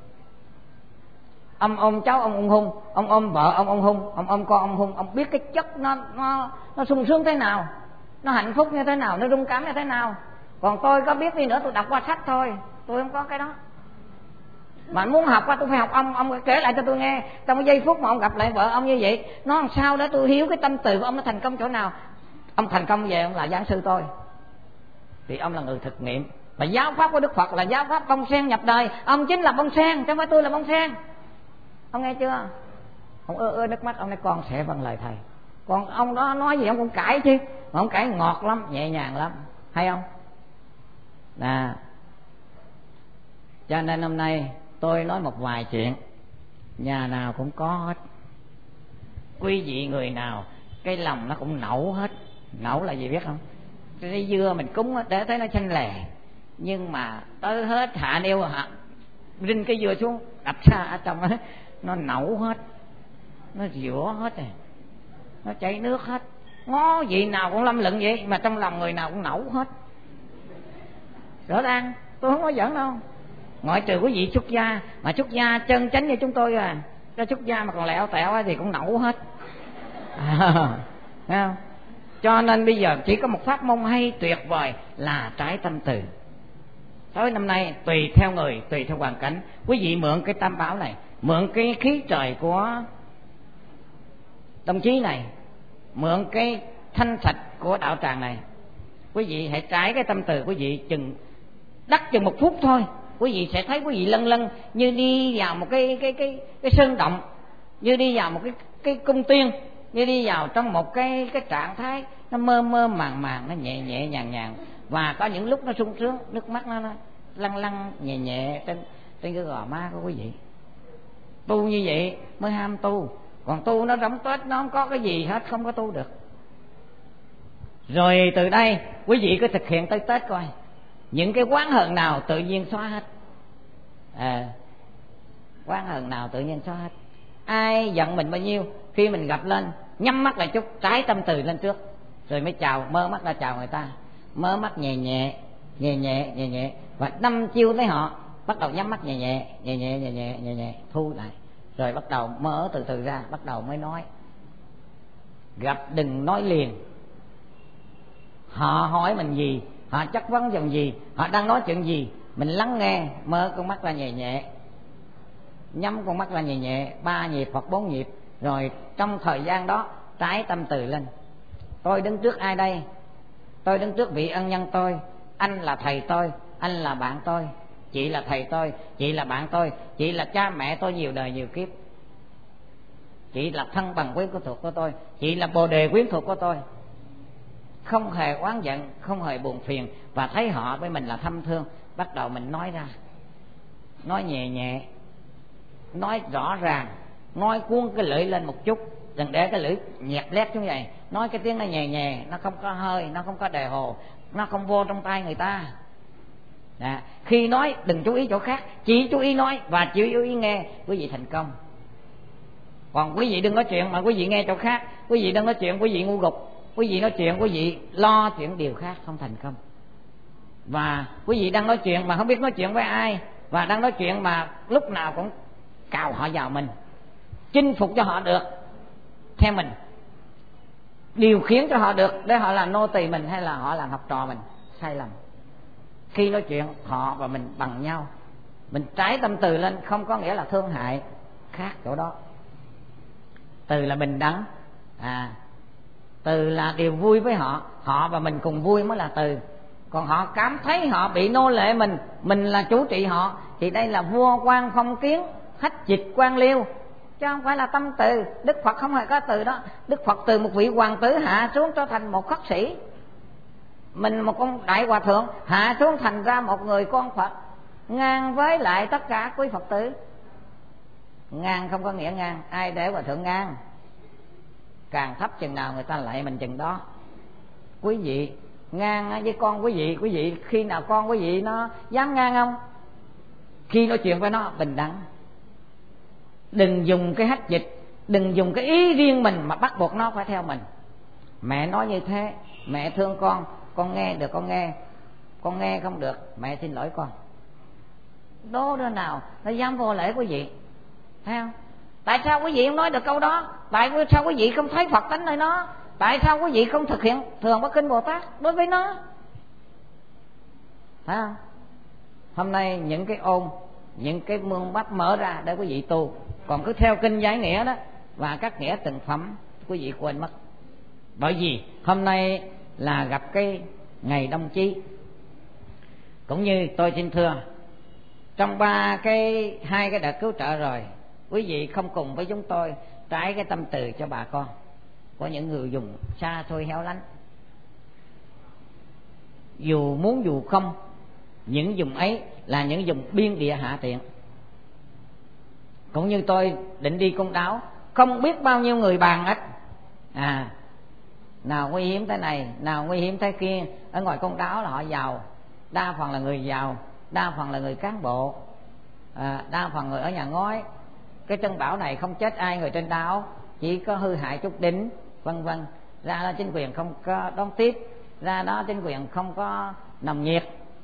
Ông ôm cháu ông ung hung, ông ôm vợ ông ung hung, ông ôm con ông hung. Ông biết cái chất nó sung sướng thế nào, nó hạnh phúc như thế nào, nó rung cảm như thế nào. Còn tôi có biết đi nữa, tôi đọc qua sách thôi, tôi không có cái đó. Mà muốn học qua tôi phải học ông kể lại cho tôi nghe. Trong cái giây phút mà ông gặp lại vợ ông như vậy, nó làm sao để tôi hiểu cái tâm từ của ông nó thành công chỗ nào. Ông thành công về ông là giảng sư tôi, thì ông là người thực nghiệm. Và giáo pháp của Đức Phật là giáo pháp bông sen nhập đời. Ông chính là bông sen, chứ không phải tôi là bông sen. Ông nghe chưa? Ông ưa nước mắt, ông nói con sẽ vâng lời thầy. Còn ông đó nói gì ông cũng cãi chứ, mà ông cãi ngọt lắm, nhẹ nhàng lắm, hay không? Nè, cho nên hôm nay tôi nói một vài chuyện, nhà nào cũng có hết. Quý vị người nào cái lòng nó cũng nẩu hết. Nẩu là gì biết không? Cái dưa mình cúng để thấy nó xanh lè, nhưng mà tới hết hạ nêu rinh cái dưa xuống đập ra ở trong đó, nó nẩu hết, nó rửa hết rồi, nó chảy nước hết. Ngó vị nào cũng lâm lựng vậy, mà trong lòng người nào cũng nẩu hết. Rõ ràng tôi không có giỡn đâu. Ngoại trừ quý vị xuất gia, mà xuất gia chân chánh như chúng tôi à, cái xuất gia mà còn lẹo tẹo thì cũng nẩu hết. Thấy không? Cho nên bây giờ chỉ có một pháp môn hay tuyệt vời là trái tâm từ. Tới năm nay tùy theo người, tùy theo hoàn cảnh, quý vị mượn cái tam bảo này, mượn cái khí trời của đồng chí này, mượn cái thanh sạch của đạo tràng này, quý vị hãy trải cái tâm từ quý vị chừng 1 phút thôi. Quý vị sẽ thấy quý vị lân lân như đi vào một cái sơn động, như đi vào một cái cung tiên, như đi vào trong một cái trạng thái nó mơ mơ màng màng, nó nhẹ nhẹ nhàng nhàng. Và có những lúc nó sung sướng, nước mắt nó lăn lăn nhẹ nhẹ trên cái gò má của quý vị. Tu như vậy mới ham tu. Còn tu nó rỗng tuếch, nó không có cái gì hết, không có tu được. Rồi từ đây quý vị cứ thực hiện tới Tết coi, những cái oán hận nào tự nhiên xóa hết. Oán hận nào tự nhiên xóa hết. Ai giận mình bao nhiêu, khi mình gặp lên nhắm mắt lại chút, trái tâm từ lên trước, rồi mới chào, mơ mắt ra chào người ta, mơ mắt nhẹ nhẹ nhẹ nhẹ nhẹ nhẹ, và đâm chiêu tới họ, bắt đầu nhắm mắt nhẹ nhẹ nhẹ nhẹ nhẹ nhẹ nhẹ nhẹ, thu lại, rồi bắt đầu mở từ từ ra, bắt đầu mới nói. Gặp đừng nói liền. Họ hỏi mình gì, họ chất vấn dòng gì, họ đang nói chuyện gì, mình lắng nghe, mở con mắt ra nhẹ nhẹ, nhắm con mắt ra nhẹ nhẹ 3 nhịp hoặc 4 nhịp, rồi trong thời gian đó trái tâm từ lên. Tôi đứng trước ai đây? Tôi đứng trước vị ân nhân tôi. Anh là thầy tôi, anh là bạn tôi, chị là thầy tôi, chị là bạn tôi, chị là cha mẹ tôi nhiều đời nhiều kiếp, chị là thân bằng quyến thuộc của tôi, chị là bồ đề quyến thuộc của tôi. Không hề oán giận, không hề buồn phiền, và thấy họ với mình là thâm thương. Bắt đầu mình nói ra, nói nhẹ nhẹ, nói rõ ràng, nói cuốn cái lưỡi lên một chút, đừng để cái lưỡi nhẹt lét như vậy. Nói cái tiếng nó nhẹ nhẹ, nó không có hơi, nó không có đề hồ, nó không vô trong tay người ta. Khi nói đừng chú ý chỗ khác, chỉ chú ý nói và chỉ chú ý nghe, quý vị thành công. Còn quý vị đừng nói chuyện mà quý vị nghe chỗ khác, quý vị đừng nói chuyện quý vị ngu gục, quý vị nói chuyện quý vị lo chuyện điều khác, không thành công. Và quý vị đang nói chuyện mà không biết nói chuyện với ai, và đang nói chuyện mà lúc nào cũng cào họ vào mình, chinh phục cho họ được theo mình, điều khiển cho họ được để họ làm nô tỳ mình hay là họ làm học trò mình, sai lầm. Khi nói chuyện họ và mình bằng nhau, mình trái tâm từ lên, không có nghĩa là thương hại, khác chỗ đó. Từ là bình đẳng, từ là điều vui với họ, họ và mình cùng vui mới là từ. Còn họ cảm thấy họ bị nô lệ mình là chủ trị họ, thì đây là vua quan phong kiến, hách dịch quan liêu, chứ không phải là tâm từ. Đức Phật không hề có từ đó. Đức Phật từ một vị hoàng tử hạ xuống trở thành một khất sĩ, mình một con đại hòa thượng hạ xuống thành ra một người con Phật, ngang với lại tất cả quý Phật tử. Ngang không có nghĩa ngang, ai để hòa thượng ngang, càng thấp chừng nào người ta lại mình chừng đó. Quý vị ngang với con quý vị khi nào con quý vị nó dám ngang không? Khi nói chuyện với nó bình đẳng, đừng dùng cái hách dịch, đừng dùng cái ý riêng mình mà bắt buộc nó phải theo mình. Mẹ nói như thế, mẹ thương con nghe được con nghe không được, mẹ xin lỗi con. Đố đứa nào nó dám vô lễ quý vị, thấy không? Tại sao quý vị không nói được câu đó? Tại sao quý vị không thấy Phật tánh nơi nó? Tại sao quý vị không thực hiện Thường Bất Kinh Bồ Tát đối với nó? Thấy không? Hôm nay những cái ôn, những cái mương bắp mở ra để quý vị tu, còn cứ theo kinh giải nghĩa đó và các nghĩa từng phẩm quý vị quên mất. Bởi vì hôm nay là gặp cái ngày đồng chí, cũng như tôi xin thưa, trong hai cái đợt cứu trợ rồi, quý vị không cùng với chúng tôi trải cái tâm từ cho bà con của những người dùng xa xôi héo lánh. Dù muốn dù không, những vùng ấy là những vùng biên địa hạ tiện. Cũng như tôi định đi Côn Đảo, không biết bao nhiêu người bàn hết, nào nguy hiểm thế này, nào nguy hiểm thế kia. Ở ngoài Côn Đảo là họ giàu, đa phần là người giàu, đa phần là người cán bộ, đa phần người ở nhà ngói. Cái chân bão này không chết ai người trên đảo, chỉ có hư hại chút đỉnh vân vân. Ra đó chính quyền không có đón tiếp, ra đó chính quyền không có nồng nhiệt.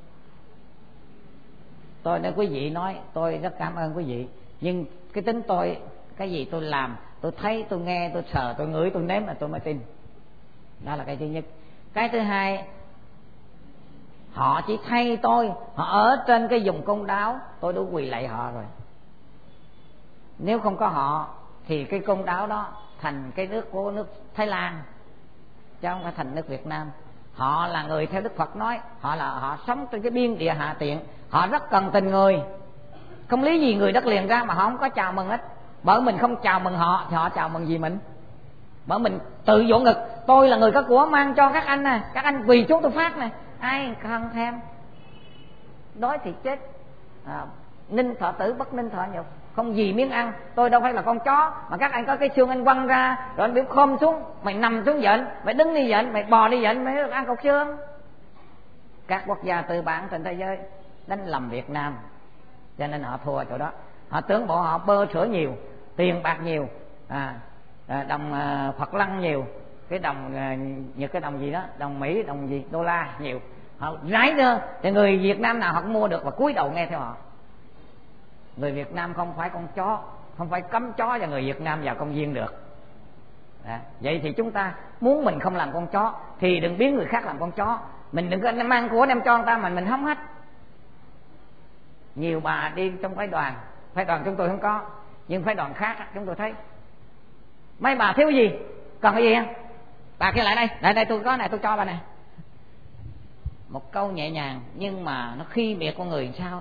Tôi nói quý vị nói tôi rất cảm ơn quý vị, nhưng cái tính tôi, cái gì tôi làm, tôi thấy, tôi nghe, tôi sờ, tôi ngửi, tôi nếm là tôi mới tin. Đó là cái thứ nhất. Cái thứ hai, họ chỉ thay tôi, họ ở trên cái vùng Côn Đảo, tôi đủ quỳ lạy họ rồi. Nếu không có họ thì cái Côn Đảo đó thành cái nước của nước Thái Lan, chứ không phải thành nước Việt Nam. Họ là người theo Đức Phật nói, họ sống trên cái biên địa hạ tiện, họ rất cần tình người. Không lý gì người đất liền ra mà họ không có chào mừng hết. Bởi mình không chào mừng họ thì họ chào mừng gì mình? Bởi mình tự vỗ ngực, tôi là người có của mang cho các anh nè, các anh quỳ xuống tôi phát nè, ai không thèm, đói thì chết, ninh thọ tử bất ninh thọ nhục, không gì miếng ăn. Tôi đâu phải là con chó mà các anh có cái xương anh quăng ra rồi anh biểu khom xuống, mày nằm xuống dện, mày đứng đi dện, mày bò đi dện, mày được ăn cục xương. Các quốc gia tư bản trên thế giới đánh lầm Việt Nam, cho nên họ thua chỗ đó. Họ tưởng bộ họ bơ sữa nhiều, tiền bạc nhiều, đồng Phật lăng nhiều, cái đồng như cái đồng gì đó, đồng Mỹ, đồng gì đô la nhiều, họ rải ra thì người Việt Nam nào họ cũng mua được và cúi đầu nghe theo họ. Người Việt Nam không phải con chó, không phải cấm chó và người Việt Nam vào công viên được. Vậy thì chúng ta muốn mình không làm con chó thì đừng biến người khác làm con chó. Mình đừng có mang của đem cho người ta mà mình hống hết. Nhiều bà đi trong phái đoàn chúng tôi không có, nhưng phái đoàn khác chúng tôi thấy mấy bà thiếu gì còn cái gì không? Bà kia lại đây tôi có này, tôi cho bà này. Một câu nhẹ nhàng nhưng mà nó khi biệt con người sao.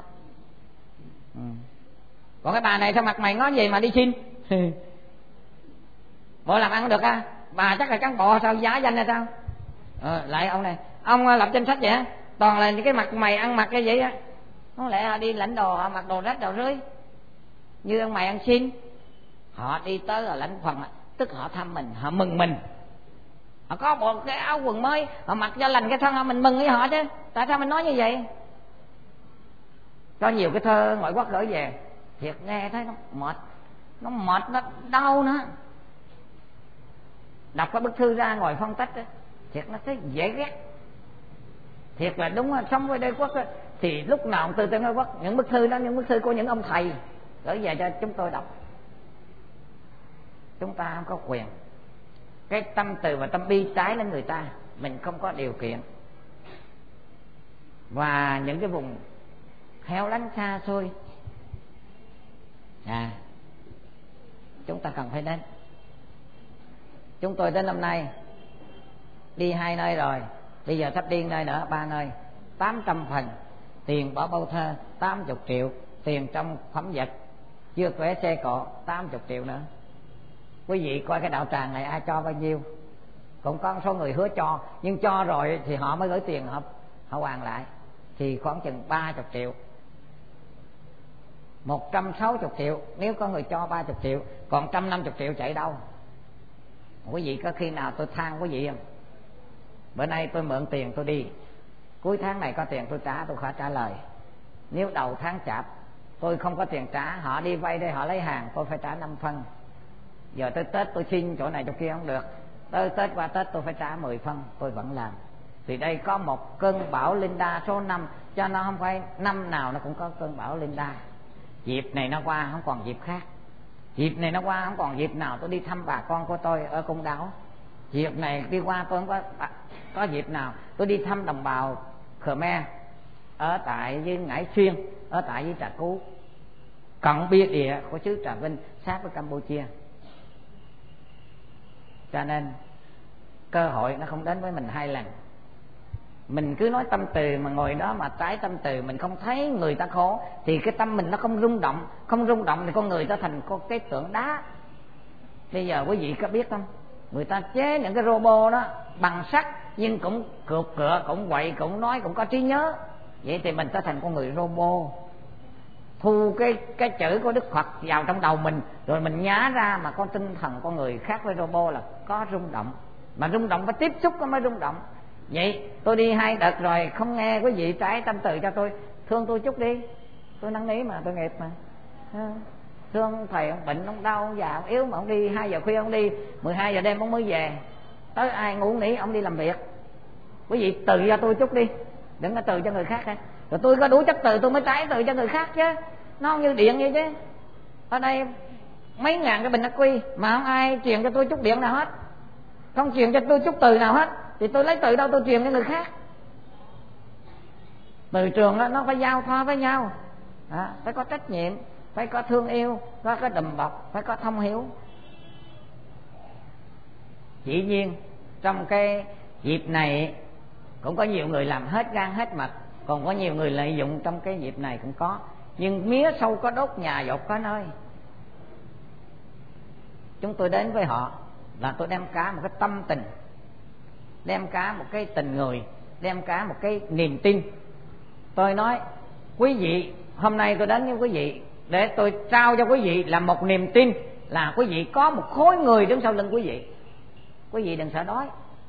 Còn cái bà này sao mặt mày ngó gì mà đi xin bộ làm ăn được à? Bà chắc là cán bộ sao, giá danh hay sao? Lại ông này, ông lập danh sách vậy á, toàn là những cái mặt mày ăn mặc cái vậy á. Không lẽ họ đi lãnh đồ họ mặc đồ rách đồ rưới như ông mày ăn xin? Họ đi tới là lãnh phần, tức họ thăm mình, họ mừng mình, họ có một cái áo quần mới, họ mặc cho lành cái thân họ, mình mừng với họ chứ. Tại sao mình nói như vậy? Có nhiều cái thơ ngoại quốc gửi về, thiệt nghe thấy nó mệt, nó đau nữa. Đọc cái bức thư ra ngồi phân tích đó, thiệt nó thấy dễ ghét. Thiệt là đúng, sống với đế quốc đó, thì lúc nào cũng tư tưởng đế quốc. Những bức thư đó, những bức thư của những ông thầy gửi về cho chúng tôi đọc. Chúng ta không có quyền. Cái tâm từ và tâm bi trái lên người ta, mình không có điều kiện. Và những cái vùng heo lánh xa xôi chúng ta cần phải đến. Chúng tôi đến năm nay đi 2 nơi rồi, bây giờ sắp đi nơi nữa 3 nơi. 800 phần tiền bỏ bao thơ, 80 triệu tiền trong phẩm vật, chưa kể xe cộ 80 triệu nữa. Quý vị coi cái đạo tràng này ai cho bao nhiêu? Cũng có một số người hứa cho, nhưng cho rồi thì họ mới gửi tiền họ hoàn lại, thì khoảng chừng 30 triệu, 160 triệu. Nếu có người cho 30 triệu, còn 150 triệu chạy đâu? Quý vị có khi nào tôi than quý vị không? Bữa nay tôi mượn tiền tôi đi, cuối tháng này có tiền tôi trả, tôi khỏi trả lời. Nếu đầu tháng Chạp tôi không có tiền trả, họ đi vay đây họ lấy hàng, tôi phải trả 5 phân. Giờ tới Tết tôi xin chỗ này chỗ kia không được, tới Tết qua Tết tôi phải trả 10 phân, tôi vẫn làm. Thì đây có một cơn bão Linda số 5, cho nó không phải năm nào nó cũng có cơn bão Linda. Dịp này nó qua không còn dịp khác, dịp này nó qua không còn dịp nào tôi đi thăm bà con của tôi ở Côn Đảo. Dịp này đi qua tôi không có dịp nào tôi đi thăm đồng bào Khmer ở tại với Ngãi Xuyên, ở tại với Trà Cú, cận bia địa của xứ Trà Vinh sát với Campuchia. Cho nên cơ hội nó không đến với mình 2 lần. Mình cứ nói tâm từ mà ngồi đó mà trái tâm từ, mình không thấy người ta khổ thì cái tâm mình nó không rung động. Không rung động thì con người ta thành con cái tượng đá. Bây giờ quý vị có biết không, người ta chế những cái robot đó bằng sắt nhưng cũng cược cựa, cũng quậy, cũng nói, cũng có trí nhớ. Vậy thì mình sẽ thành con người robot, thu cái chữ của Đức Phật vào trong đầu mình, rồi mình nhá ra mà con tinh thần con người khác với robot là có rung động. Mà rung động phải tiếp xúc nó mới rung động. Vậy tôi đi 2 đợt rồi không nghe quý vị trái tâm từ cho tôi, thương tôi chút đi, tôi năn nỉ mà, tôi nghiệp mà. Thương thầy ông bệnh, ông đau, ông già, ông yếu mà ông đi 2 giờ khuya, ông đi 12 giờ đêm ông mới về, tới ai ngủ nghỉ ông đi làm việc. Quý vị từ cho tôi chút đi, đừng có từ cho người khác. Rồi tôi có đủ chất từ tôi mới trái từ cho người khác chứ. Nó không như điện vậy chứ. Ở đây mấy ngàn cái bình ắc quy mà không ai truyền cho tôi chút điện nào hết, không truyền cho tôi chút từ nào hết, thì tôi lấy từ đâu tôi truyền cho người khác? Từ trường đó nó phải giao thoa với nhau, phải có trách nhiệm, phải có thương yêu, phải có đùm bọc, phải có thông hiểu. Dĩ nhiên trong cái dịp này cũng có nhiều người làm hết gan hết mật, còn có nhiều người lợi dụng trong cái dịp này cũng có. Nhưng mía sâu có đốt, nhà dột có nơi. Chúng tôi đến với họ là tôi đem cả một cái tâm tình, đem cả một cái tình người, đem cả một cái niềm tin. Tôi nói quý vị hôm nay tôi đến với quý vị để tôi trao cho quý vị là một niềm tin là quý vị có một khối người đứng sau lưng quý vị. Quý vị đừng sợ đói.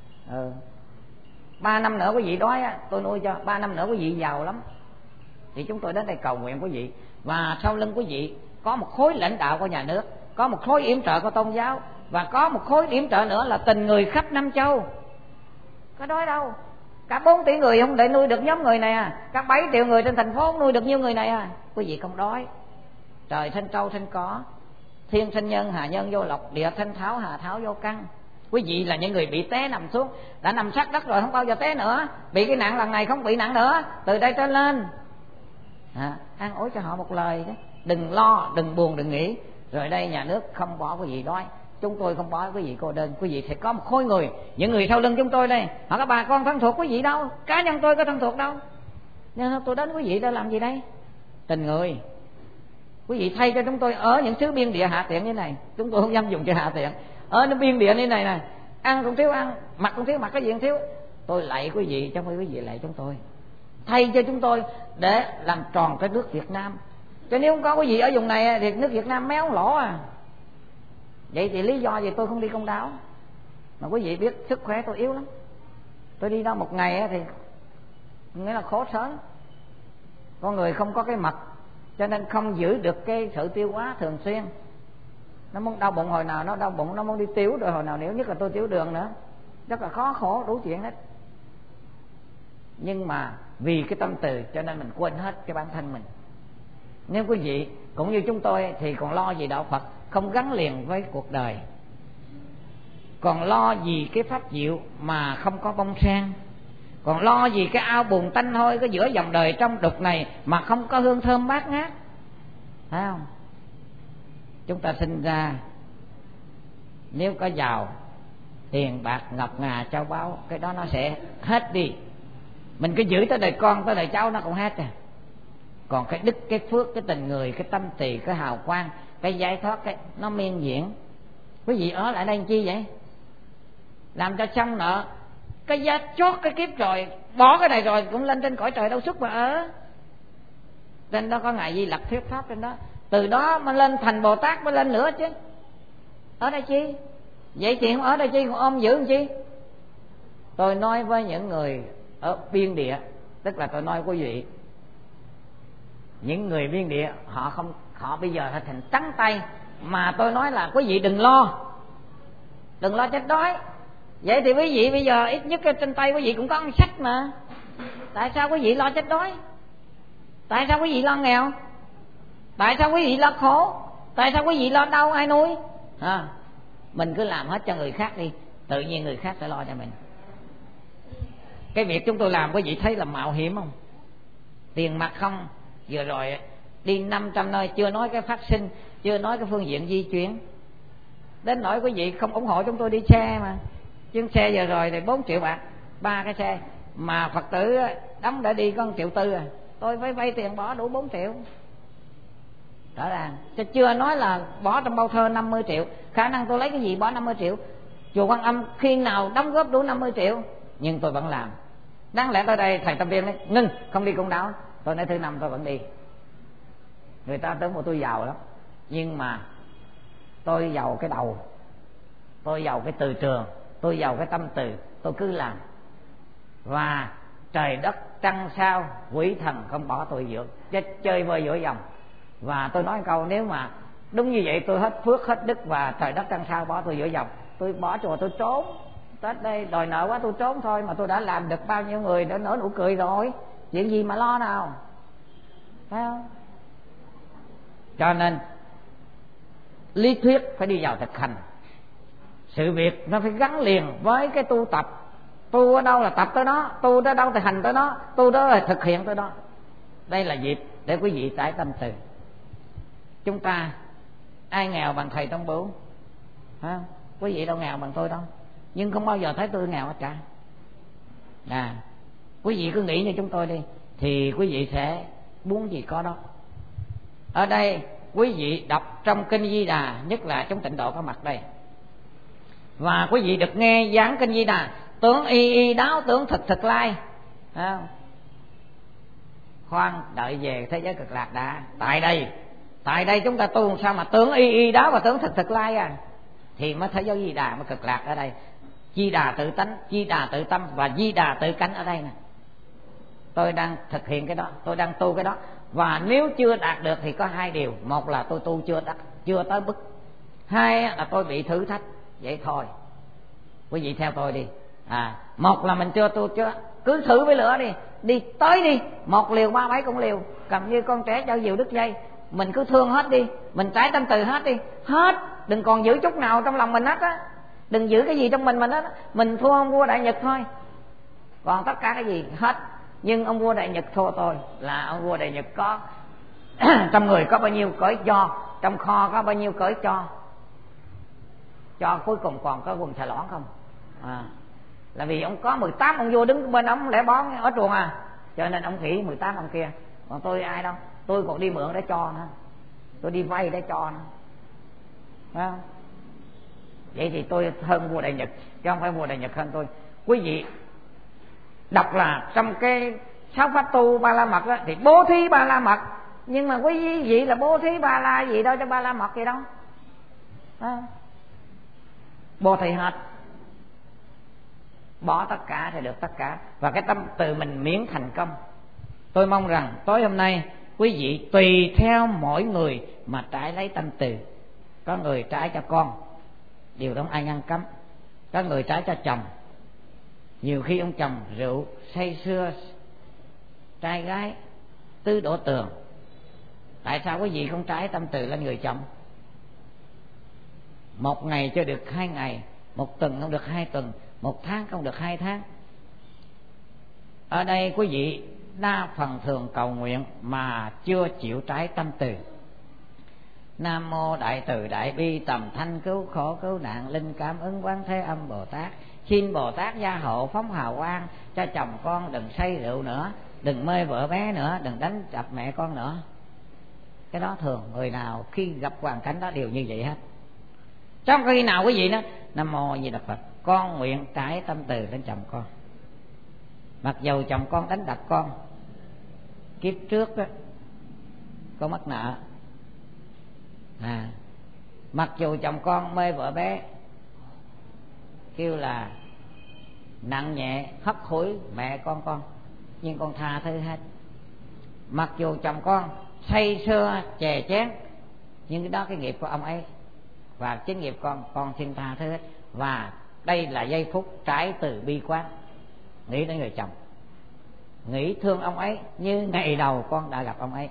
3 năm nữa quý vị đói á, tôi nuôi cho. 3 năm nữa quý vị giàu lắm. Thì chúng tôi đến đây cầu nguyện quý vị. Và sau lưng quý vị có một khối lãnh đạo của nhà nước, có một khối yểm trợ của tôn giáo, và có một khối yểm trợ nữa là tình người khắp năm châu. Có đói đâu. Cả 4 tỷ người không để nuôi được nhóm người này à. Cả 7 triệu người trên thành phố không nuôi được nhiêu người này à. Quý vị không đói. Trời sinh trâu sinh cỏ, thiên sinh nhân, hạ nhân vô lộc, địa sinh tháo, hạ tháo vô căn. Quý vị là những người bị té nằm xuống, đã nằm sát đất rồi không bao giờ té nữa. Bị cái nạn lần này không bị nặng nữa, từ đây trở lên an ủi cho họ một lời đó. Đừng lo, đừng buồn, đừng nghĩ. Rồi đây nhà nước không bỏ quý vị đói, chúng tôi không bỏ quý vị cô đơn. Quý vị sẽ có một khối người, những người sau lưng chúng tôi đây, họ có bà con thân thuộc quý vị đâu, cá nhân tôi có thân thuộc đâu. Nhưng tôi đến quý vị để làm gì đây? Tình người. Quý vị thay cho chúng tôi ở những xứ biên địa hạ tiện như này. Chúng tôi không dám dùng chữ hạ tiện. Ở những biên địa như này nè, ăn cũng thiếu ăn, mặc cũng thiếu mặc, cái gì cũng thiếu. Tôi lạy quý vị chứ không phải quý vị lạy chúng tôi. Thay cho chúng tôi để làm tròn cái nước Việt Nam. Cho nếu không có quý vị ở vùng này thì nước Việt Nam méo lỗ à. Vậy thì lý do gì tôi không đi công đảo? Mà quý vị biết sức khỏe tôi yếu lắm. Tôi đi đâu một ngày thì nghĩa là khổ sở. Con người không có cái mật, cho nên không giữ được cái sự tiêu hóa thường xuyên. Nó muốn đau bụng hồi nào nó đau bụng, nó muốn đi tiểu rồi hồi nào nếu, nhất là tôi tiểu đường nữa, rất là khó khổ đủ chuyện hết. Nhưng mà vì cái tâm từ cho nên mình quên hết cái bản thân mình. Nếu quý vị cũng như chúng tôi thì còn lo gì đạo Phật, không gắn liền với cuộc đời, còn lo gì cái pháp diệu mà không có bông sen, còn lo gì cái ao buồn tanh hôi cái giữa dòng đời trong đục này mà không có hương thơm bát ngát, phải không? Chúng ta sinh ra nếu có giàu, tiền bạc ngọc ngà châu báu, cái đó nó sẽ hết đi. Mình cứ giữ tới đời con tới đời cháu nó cũng hết à. Còn cái đức, cái phước, cái tình người, cái tâm trì, cái hào quang, cái giải thoát, cái nó miên diễn. Quý vị ở lại đây làm chi vậy? Làm cho xong nợ, cái giá chót cái kiếp rồi, bỏ cái này rồi cũng lên trên cõi trời đâu sức mà ở. Trên đó có ngài Di Lặc thuyết pháp trên đó, từ đó mà lên thành Bồ Tát mới lên nữa chứ. Ở đây chi? Vậy thì không ở đây chi, còn ôm giữ làm chi? Tôi nói với những người ở biên địa, tức là tôi nói quý vị, những người biên địa họ bây giờ thành trắng tay, mà tôi nói là quý vị đừng lo chết đói. Vậy thì quý vị bây giờ ít nhất trên tay quý vị cũng có ăn sách mà. Tại sao quý vị lo chết đói? Tại sao quý vị lo nghèo? Tại sao quý vị lo khổ? Tại sao quý vị lo đau ai nuôi? Mình cứ làm hết cho người khác đi, tự nhiên người khác sẽ lo cho mình. Cái việc chúng tôi làm quý vị thấy là mạo hiểm không? Tiền mặt không? Vừa rồi đi 500 nơi, chưa nói cái phát sinh, chưa nói cái phương diện di chuyển. Đến nỗi quý vị không ủng hộ chúng tôi đi xe mà. Chuyến xe vừa rồi thì 4 triệu bạc, 3 cái xe. Mà Phật tử đóng đã đi có 1,4 triệu à. Tôi phải vay tiền bỏ đủ 4 triệu. Rõ ràng. Chứ chưa nói là bỏ trong bao thơ 50 triệu. Khả năng tôi lấy cái gì bỏ 50 triệu. Chùa Quan Âm khi nào đóng góp đủ 50 triệu. Nhưng tôi vẫn làm. Đáng lẽ tới đây thầy tâm viên nói ngưng, không đi công đảo. Tôi nói thứ năm tôi vẫn đi. Người ta tưởng tôi giàu lắm. Nhưng mà tôi giàu cái đầu, tôi giàu cái từ trường, tôi giàu cái tâm từ. Tôi cứ làm. Và trời đất trăng sao, quỷ thần không bỏ tôi giữa, chơi vơi giữa dòng. Và tôi nói một câu, nếu mà đúng như vậy tôi hết phước hết đức và trời đất trăng sao bỏ tôi giữa dòng, tôi bỏ chùa tôi trốn. Tết đây đòi nợ quá tôi trốn thôi, mà tôi đã làm được bao nhiêu người đã nở nụ cười rồi. Chuyện gì mà lo nào, phải không? Cho nên lý thuyết phải đi vào thực hành. Sự việc nó phải gắn liền với cái tu tập. Tu ở đâu là tập tới đó, tu tới đâu thì hành tới đó, tu đó là thực hiện tới đó. Đây là dịp để quý vị trải tâm từ. Chúng ta ai nghèo bằng thầy Tông Bửu? Quý vị đâu nghèo bằng tôi đâu, nhưng không bao giờ thấy tôi nghèo hết cả. Quý vị cứ nghĩ như chúng tôi đi, thì quý vị sẽ muốn gì có đó. Ở đây quý vị đọc trong Kinh Di Đà, nhất là trong Tịnh Độ có mặt đây, và quý vị được nghe giảng Kinh Di Đà, tưởng y y đáo, tưởng thực thực lai. khoan, đợi về thế giới cực lạc đã. Tại đây chúng ta tu sao mà tưởng y đó và tưởng thực lai à, thì mới thế giới Di Đà, mới cực lạc ở đây. Di Đà tự tánh, Di Đà tự tâm và Di Đà tự cánh ở đây nè. Tôi đang thực hiện cái đó, tôi đang tu cái đó. Và nếu chưa đạt được thì có hai điều: một là tôi tu chưa tới mức, hai là tôi bị thử thách. Vậy thôi, quý vị theo tôi đi. Một là mình chưa tu, cứ thử với lửa đi tới đi, 1 liều 3 7 cũng liều. Cầm như con trẻ cho diều đứt dây, mình cứ thương hết đi, mình trải tâm từ hết đi, hết, đừng còn giữ chút nào trong lòng mình hết á, đừng giữ cái gì trong mình hết á. Mình thua ông vua Đại Nhật thôi, còn tất cả cái gì hết. Nhưng ông vua Đại Nhật thua tôi là ông vua Đại Nhật có trong người có bao nhiêu cởi cho, trong kho có bao nhiêu cởi cho cuối cùng còn có quần xà lõn không. Là vì ông có 18 ông vua đứng bên ông lẻ bón ở chuồng cho nên ông khỉ 18 ông kia. Còn tôi ai đâu, tôi còn đi mượn để cho nữa, tôi đi vay để cho nữa. Phải không? Vậy thì tôi hơn vua Đại Nhật, chứ không phải vua Đại Nhật hơn tôi. Quý vị đọc là trong cái 6 pháp tu Ba La Mật đó, thì bố thí Ba La Mật, nhưng mà quý vị là bố thí Ba La gì đâu cho Ba La Mật gì đâu. Bố thí hết, bỏ tất cả thì được tất cả, và cái tâm từ mình miễn thành công. Tôi mong rằng tối hôm nay quý vị tùy theo mỗi người mà trải lấy tâm từ. Có người trải cho con, điều đó không ai ngăn cấm. Có người trải cho chồng, nhiều khi ông chồng rượu say sưa, trai gái tứ đổ tường. Tại sao quý vị không trải tâm từ lên người chồng? 1 ngày cho được 2 ngày, 1 tuần không được 2 tuần, 1 tháng không được 2 tháng. Ở đây quý vị đa phần thường cầu nguyện mà chưa chịu trái tâm từ. Nam mô Đại Từ Đại Bi Tầm Thanh Cứu Khổ Cứu Nạn Linh Cảm Ứng Quán Thế Âm Bồ Tát. Xin Bồ Tát gia hộ phóng hào quang cho chồng con đừng say rượu nữa, đừng mê vợ bé nữa, đừng đánh đập mẹ con nữa. Cái đó thường người nào khi gặp hoàn cảnh đó đều như vậy hết. Trong khi nào quý vị đó Nam mô Di Đà Phật, con nguyện trải tâm từ lên chồng con. Mặc dầu chồng con đánh đập con, kiếp trước đó con mắc nợ, mặc dù chồng con mê vợ bé, kêu là nặng nhẹ hấp hối mẹ con, nhưng con tha thứ hết. Mặc dù chồng con say sưa chè chén, nhưng cái đó cái nghiệp của ông ấy, và chính nghiệp con xin tha thứ hết. Và đây là giây phút trải từ bi quán, nghĩ đến người chồng, nghĩ thương ông ấy như ngày đầu con đã gặp ông ấy,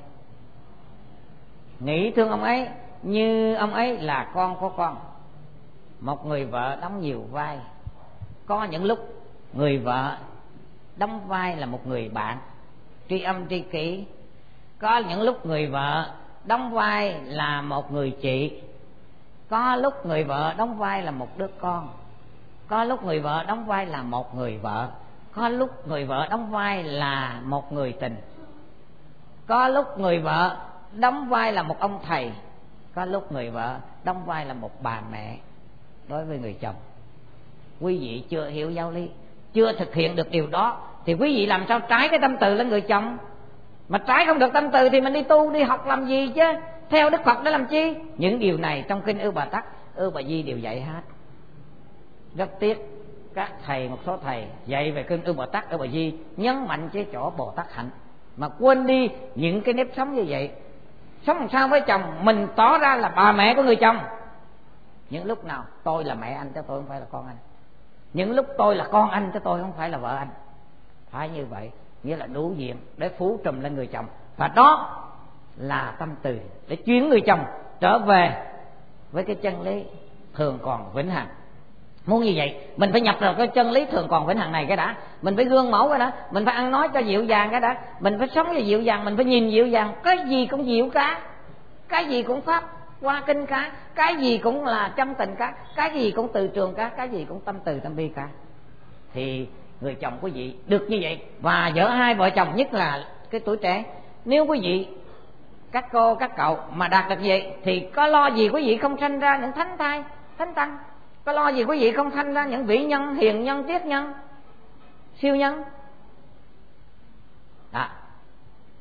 nghĩ thương ông ấy như ông ấy là con của con. Một người vợ đóng nhiều vai, có những lúc người vợ đóng vai là một người bạn tri âm tri kỷ, có những lúc người vợ đóng vai là một người chị, có lúc người vợ đóng vai là một đứa con, có lúc người vợ đóng vai là một người vợ, có lúc người vợ đóng vai là một người tình, có lúc người vợ đóng vai là một ông thầy, có lúc người vợ đóng vai là một bà mẹ đối với người chồng. Quý vị chưa hiểu giáo lý, chưa thực hiện được điều đó, thì quý vị làm sao trái cái tâm từ lên người chồng? Mà trái không được tâm từ thì mình đi tu đi học làm gì chứ, theo Đức Phật để làm chi? Những điều này trong kinh Ưu Bà Tắc, Ưu Bà Di đều dạy hết. Rất tiếc các thầy, một số thầy dạy về kinh Ưu Bà Tắc, Ưu Bà Di nhấn mạnh cái chỗ Bồ Tát hạnh, mà quên đi những cái nếp sống như vậy. Sống làm sao với chồng mình tỏ ra là bà mẹ của người chồng. Những lúc nào tôi là mẹ anh chứ tôi không phải là con anh, những lúc tôi là con anh chứ tôi không phải là vợ anh. Phải như vậy, nghĩa là đủ diện để phủ trùm lên người chồng. Và đó là tâm từ để chuyển người chồng trở về với cái chân lý thường còn vĩnh hằng. Muốn như vậy mình phải nhập vào cái chân lý thường còn vĩnh hằng này cái đã. Mình phải gương mẫu cái đã, mình phải ăn nói cho dịu dàng cái đã, mình phải sống cho dịu dàng, mình phải nhìn dịu dàng. Cái gì cũng dịu cả, cái gì cũng pháp qua kinh cả, cái gì cũng là chân tình cả, cái gì cũng từ trường cả, cái gì cũng tâm từ tâm bi cả. Thì người chồng quý vị được như vậy. Và giữa hai vợ chồng, nhất là cái tuổi trẻ, nếu quý vị các cô các cậu mà đạt được vậy thì có lo gì quý vị không sanh ra những thánh thai thánh tăng, có lo gì quý vị không sanh ra những vĩ nhân, hiền nhân, triết nhân, siêu nhân.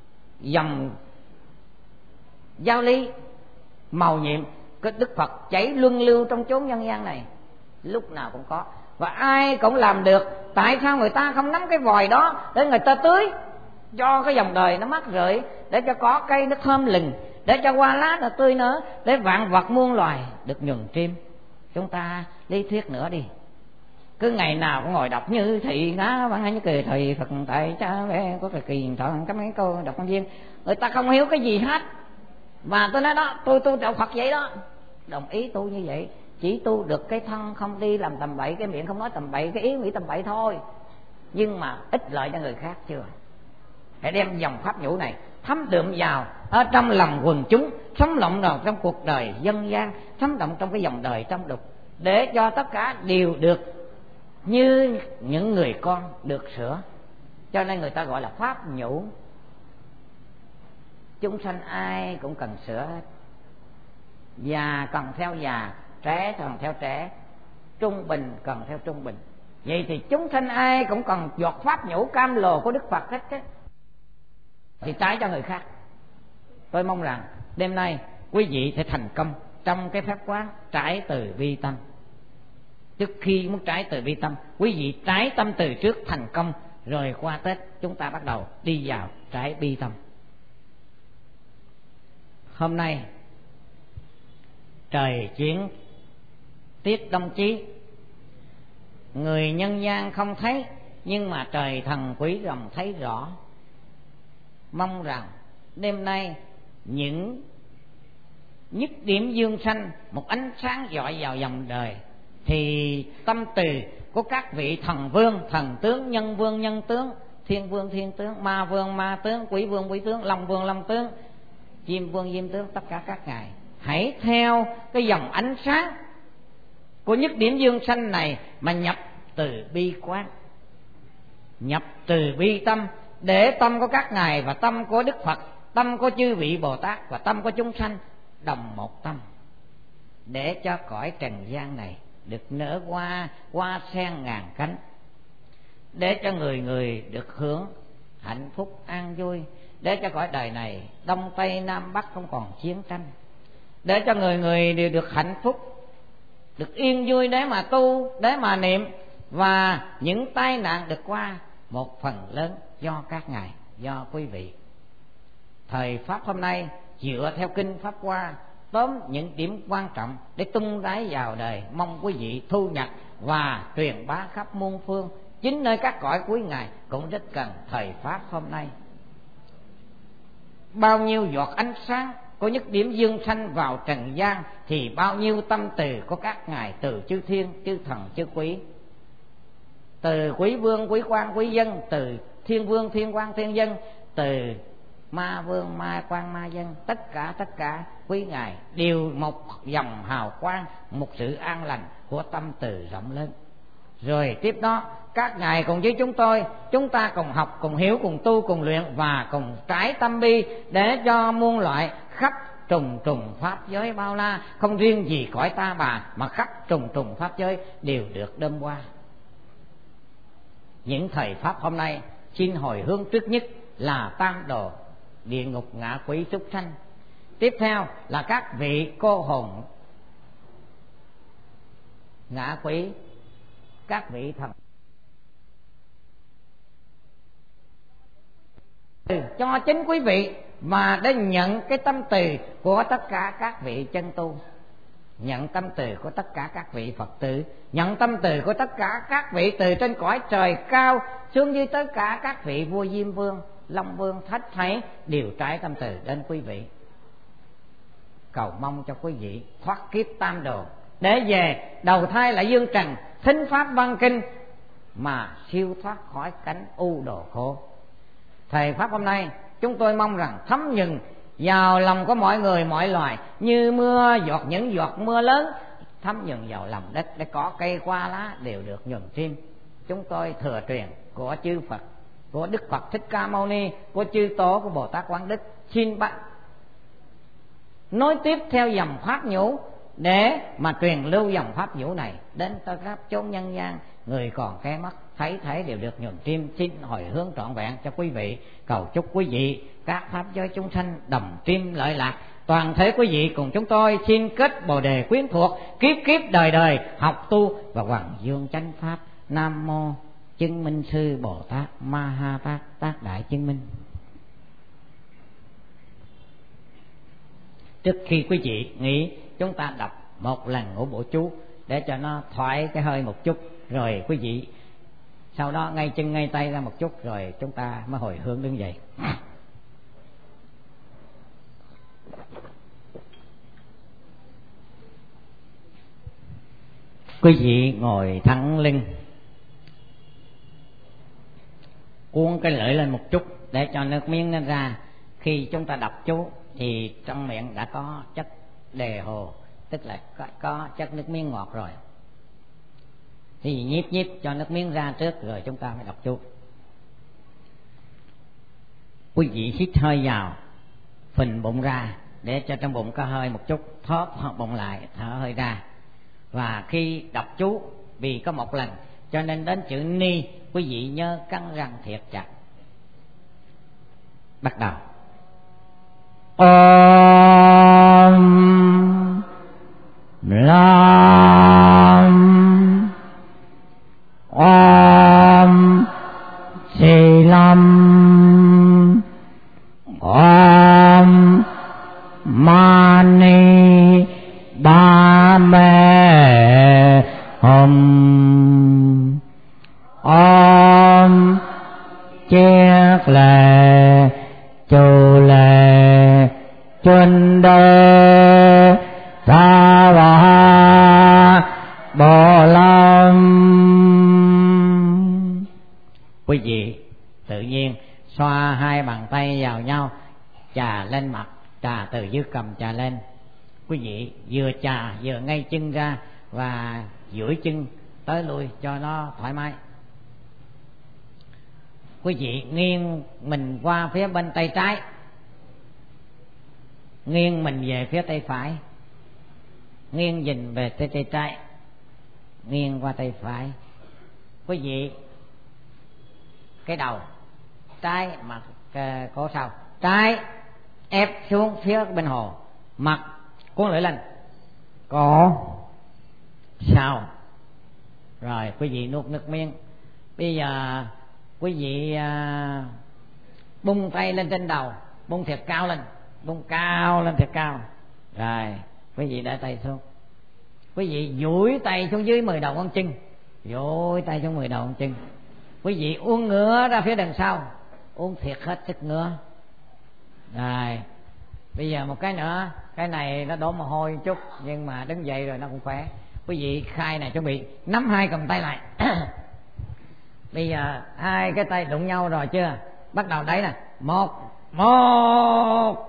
dòng giáo lý màu nhiệm, cái Đức Phật chảy luân lưu trong chốn nhân gian này, lúc nào cũng có, và ai cũng làm được. Tại sao người ta không nắm cái vòi đó để người ta tưới cho cái dòng đời nó mát rượi, để cho có cây nó thơm lừng, để cho hoa lá nó tươi nở, để vạn vật muôn loài được nhuần chim. Chúng ta lý thuyết nữa đi, cứ ngày nào cũng ngồi đọc như thị ngã văn hay như cười thầy Phật tại cha mẹ có cái kỳ thọ các mấy câu đọc công viên, người ta không hiểu cái gì hết. Và tôi nói đó, tôi đạo Phật vậy đó, đồng ý tu như vậy, chỉ tu được cái thân không đi làm tầm bậy, cái miệng không nói tầm bậy, cái ý nghĩ tầm bậy thôi, nhưng mà ích lợi cho người khác chưa. Hãy đem dòng pháp nhũ này thấm đượm vào ở trong lòng quần chúng, sống động vào trong cuộc đời dân gian, sống động trong cái dòng đời trong đục, để cho tất cả đều được như những người con được sửa. Cho nên người ta gọi là pháp nhũ. Chúng sanh ai cũng cần sửa hết, già cần theo già, trẻ cần theo trẻ, trung bình cần theo trung bình. Vậy thì chúng sanh ai cũng cần giọt pháp nhũ cam lồ của Đức Phật hết chứ, thì trái cho người khác. Tôi mong rằng đêm nay quý vị sẽ thành công trong cái phép quán trải từ bi tâm. Trước khi muốn trải từ bi tâm, quý vị trải tâm từ trước thành công, rồi qua Tết chúng ta bắt đầu đi vào trải bi tâm. Hôm nay trời chuyển tiết đông chí, người nhân gian không thấy, nhưng mà trời thần quỷ rồng thấy rõ. Mong rằng đêm nay những nhất điểm dương sanh, một ánh sáng dọi vào dòng đời, thì tâm từ của các vị thần vương thần tướng, nhân vương nhân tướng, thiên vương thiên tướng, ma vương ma tướng, quỷ vương quỷ tướng, long vương long tướng, diêm vương diêm tướng, tất cả các ngài hãy theo cái dòng ánh sáng của nhất điểm dương sanh này mà nhập từ bi quán, nhập từ bi tâm, để tâm của các ngài và tâm của Đức Phật, tâm của chư vị Bồ Tát và tâm của chúng sanh đồng một tâm, để cho cõi trần gian này được nở hoa sen ngàn cánh, để cho người người được hưởng hạnh phúc an vui, để cho cõi đời này đông tây nam bắc không còn chiến tranh, để cho người người đều được hạnh phúc, được yên vui để mà tu, để mà niệm, và những tai nạn được qua một phần lớn do các ngài, do quý vị. Thời pháp hôm nay dựa theo kinh Pháp Hoa tóm những điểm quan trọng để tung đáy vào đời, mong quý vị thu nhập và truyền bá khắp muôn phương. Chính nơi các cõi cuối ngày cũng rất cần thời pháp hôm nay. Bao nhiêu giọt ánh sáng của nhất điểm dương sanh vào trần gian, thì bao nhiêu tâm từ của các ngài, từ chư thiên chư thần chư quý, từ quý vương quý quan quý dân, từ thiên vương thiên quan thiên dân, từ ma vương ma quan ma dân, tất cả quý ngài đều một dòng hào quang, một sự an lành của tâm từ rộng lớn. Rồi tiếp đó các ngài cùng với chúng ta cùng học, cùng hiểu, cùng tu, cùng luyện và cùng trải tâm bi, để cho muôn loại khắp trùng trùng pháp giới bao la, không riêng gì cõi ta bà mà khắp trùng trùng pháp giới đều được đơm hoa. Những thời pháp hôm nay xin hồi hướng trước nhất là tam đồ, địa ngục, ngạ quỷ, súc sanh. Tiếp theo là các vị cô hồn ngạ quỷ, các vị thần, cho chính quý vị mà để nhận cái tâm từ của tất cả các vị chân tu, nhận tâm từ của tất cả các vị Phật tử, nhận tâm từ của tất cả các vị từ trên cõi trời cao xuống dưới tất cả các vị vua Diêm Vương, Long Vương, Thách Thấy đều trải tâm từ đến quý vị. Cầu mong cho quý vị thoát kiếp tam đồ, để về đầu thai lại dương trần, thính pháp văn kinh mà siêu thoát khỏi cánh u đồ khổ. Thầy pháp hôm nay chúng tôi mong rằng thấm nhuần vào lòng của mọi người mọi loài, như mưa giọt, những giọt mưa lớn thấm nhuần vào lòng đất, để có cây hoa lá đều được nhuần chim. Chúng tôi thừa truyền của chư Phật, của Đức Phật Thích Ca Mâu Ni, của chư Tổ, của Bồ Tát Quán Đức, xin bắt nối tiếp theo dòng pháp nhũ, để mà truyền lưu dòng pháp nhũ này đến tất khắp chốn nhân gian, người còn cái mắt thấy thấy đều được nhuần tim. Xin hồi hướng trọn vẹn cho quý vị, cầu chúc quý vị các pháp giới chúng sanh đồng tim lợi lạc. Toàn thể quý vị cùng chúng tôi xin kết Bồ đề quyến thuộc, kiếp kiếp đời đời học tu và hoàng dương chánh pháp. Nam mô Chứng Minh Sư Bồ Tát Ma Ha Tát Tác Đại Chứng Minh. Trước khi quý vị nghỉ, chúng ta đọc một lần ngũ bộ chú để cho nó thoải cái hơi một chút, rồi quý vị sau đó ngay chân ngay tay ra một chút, rồi chúng ta mới hồi hướng đứng dậy. Quý vị ngồi thẳng lưng, cuốn cái lưỡi lên một chút để cho nước miếng nó ra. Khi chúng ta đọc chú thì trong miệng đã có chất đề hồ, tức là có chất nước miếng ngọt rồi, thì nhíp nhíp cho nước miếng ra trước rồi chúng ta mới đọc chú. Quý vị hít hơi vào, phình bụng ra để cho trong bụng có hơi một chút, thóp bụng lại, thở hơi ra. Và khi đọc chú, vì có một lần cho nên đến chữ ni, quý vị nhớ cắn răng thiệt chặt. Bắt đầu. Om Lam Om Si Lam Om Mani Ba Me Hum Om Chiết Lệ Chu Lệ Chuân Đê Tha Và Bồ Lâm. Quý vị tự nhiên xoa hai bàn tay vào nhau, chà lên mặt, chà từ dưới cầm chà lên. Quý vị vừa chà vừa ngay chân ra và duỗi chân tới lui cho nó thoải mái. Quý vị nghiêng mình qua phía bên tay trái, nghiêng mình về phía tay phải, nghiêng nhìn về tay trái, nghiêng qua tay phải. Quý vị cái đầu trái, mặt cổ sau trái ép xuống phía bên hồ, mặt cuốn lưỡi lên, cổ sau. Rồi quý vị nuốt nước miếng. Bây giờ quý vị bung tay lên trên đầu, bung thiệt cao lên, bung cao lên thiệt cao. Rồi quý vị để tay xuống, quý vị duỗi tay xuống dưới 10 đầu ngón chân, duỗi tay xuống 10 đầu ngón chân. Quý vị uốn ngửa ra phía đằng sau, uốn thiệt hết sức ngửa. Rồi bây giờ một cái nữa, cái này nó đổ mồ hôi chút nhưng mà đứng dậy rồi nó cũng khỏe. Quý vị khai này chuẩn bị nắm hai cầm tay lại. Bây giờ hai cái tay đụng nhau rồi chưa? Bắt đầu đấy nè. 1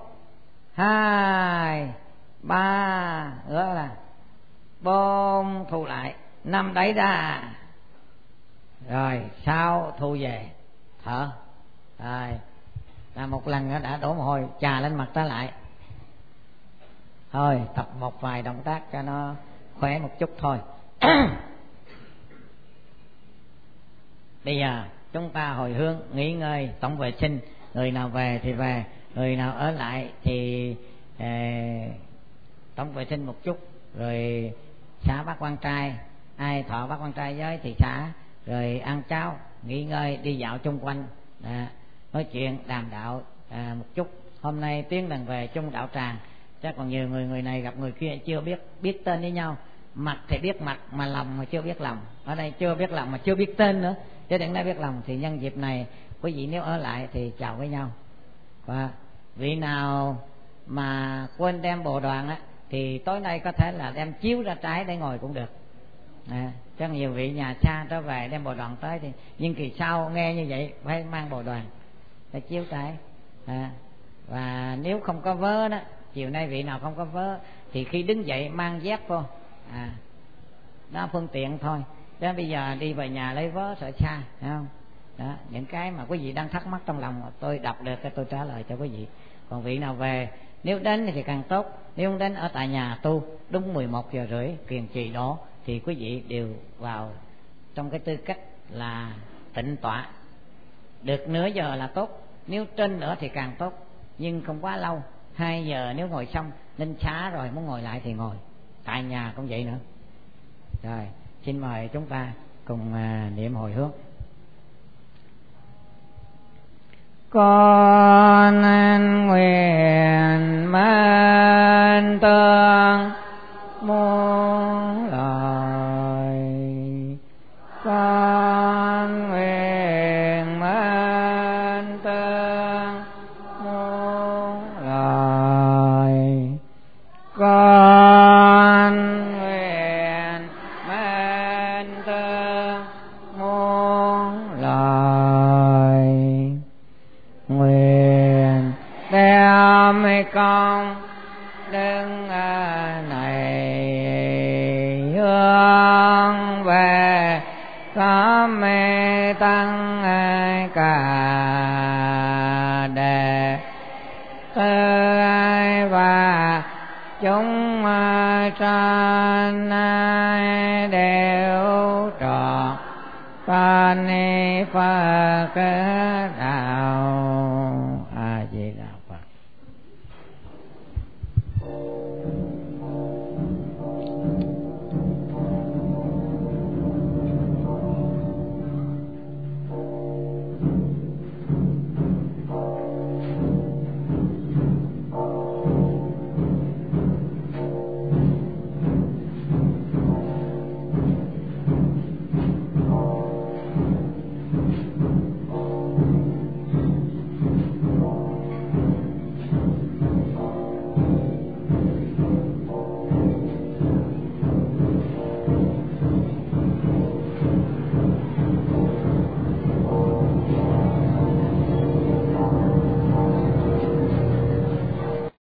2 3, nữa là 4, thu lại 5, đẩy ra. Rồi 6, thu về, thở. Rồi là một lần nữa đã đổ mồ hôi, chà lên mặt ta lại. Thôi tập một vài động tác cho nó khỏe một chút thôi. Bây giờ chúng ta hồi hướng nghỉ ngơi, tổng vệ sinh. Người nào về thì về, người nào ở lại thì tổng vệ sinh một chút, rồi xả bát quan trai. Ai thọ bát quan trai giới thì xả, rồi ăn cháo, nghỉ ngơi, đi dạo chung quanh, nói chuyện đàm đạo một chút. Hôm nay tiến lần về chung đạo tràng, chắc còn nhiều người này gặp người kia chưa biết tên với nhau. Mặt thì biết mặt mà lòng mà chưa biết lòng. Ở đây chưa biết lòng mà chưa biết tên nữa, chứ đừng nói biết lòng. Thì nhân dịp này quý vị nếu ở lại thì chào với nhau. Và vị nào mà quên đem bồ đoàn á thì tối nay có thể là đem chiếu ra trái để ngồi cũng được. Cho nhiều vị nhà xa trở về đem bồ đoàn tới thì nhưng kỳ sau nghe như vậy phải mang bồ đoàn để chiếu trái. Và nếu không có vớ đó, chiều nay vị nào không có vớ thì khi đứng dậy mang dép vô, đó phương tiện thôi. Chứ bây giờ đi về nhà lấy vớ sợ xa, thấy không? Đó, những cái mà quý vị đang thắc mắc trong lòng tôi đọc được cái tôi trả lời cho quý vị. Còn vị nào về, nếu đến thì càng tốt, nếu không đến ở tại nhà tu đúng 11 giờ rưỡi kiền trì đó thì quý vị đều vào trong cái tư cách là tịnh tọa. Được nửa giờ là tốt, nếu trên nữa thì càng tốt, nhưng không quá lâu. 2 giờ nếu ngồi xong nên xá rồi, muốn ngồi lại thì ngồi. Tại nhà cũng vậy nữa. Rồi, xin mời chúng ta cùng niệm hồi hướng. Con nguyện mến tương muôn loài, con nguyện mến tương muôn loài, con nguyện mến tương muôn loài, nguyện đem công đức này hướng về có mê tăng cả đệ tử và chúng sanh đều trọn Phật đạo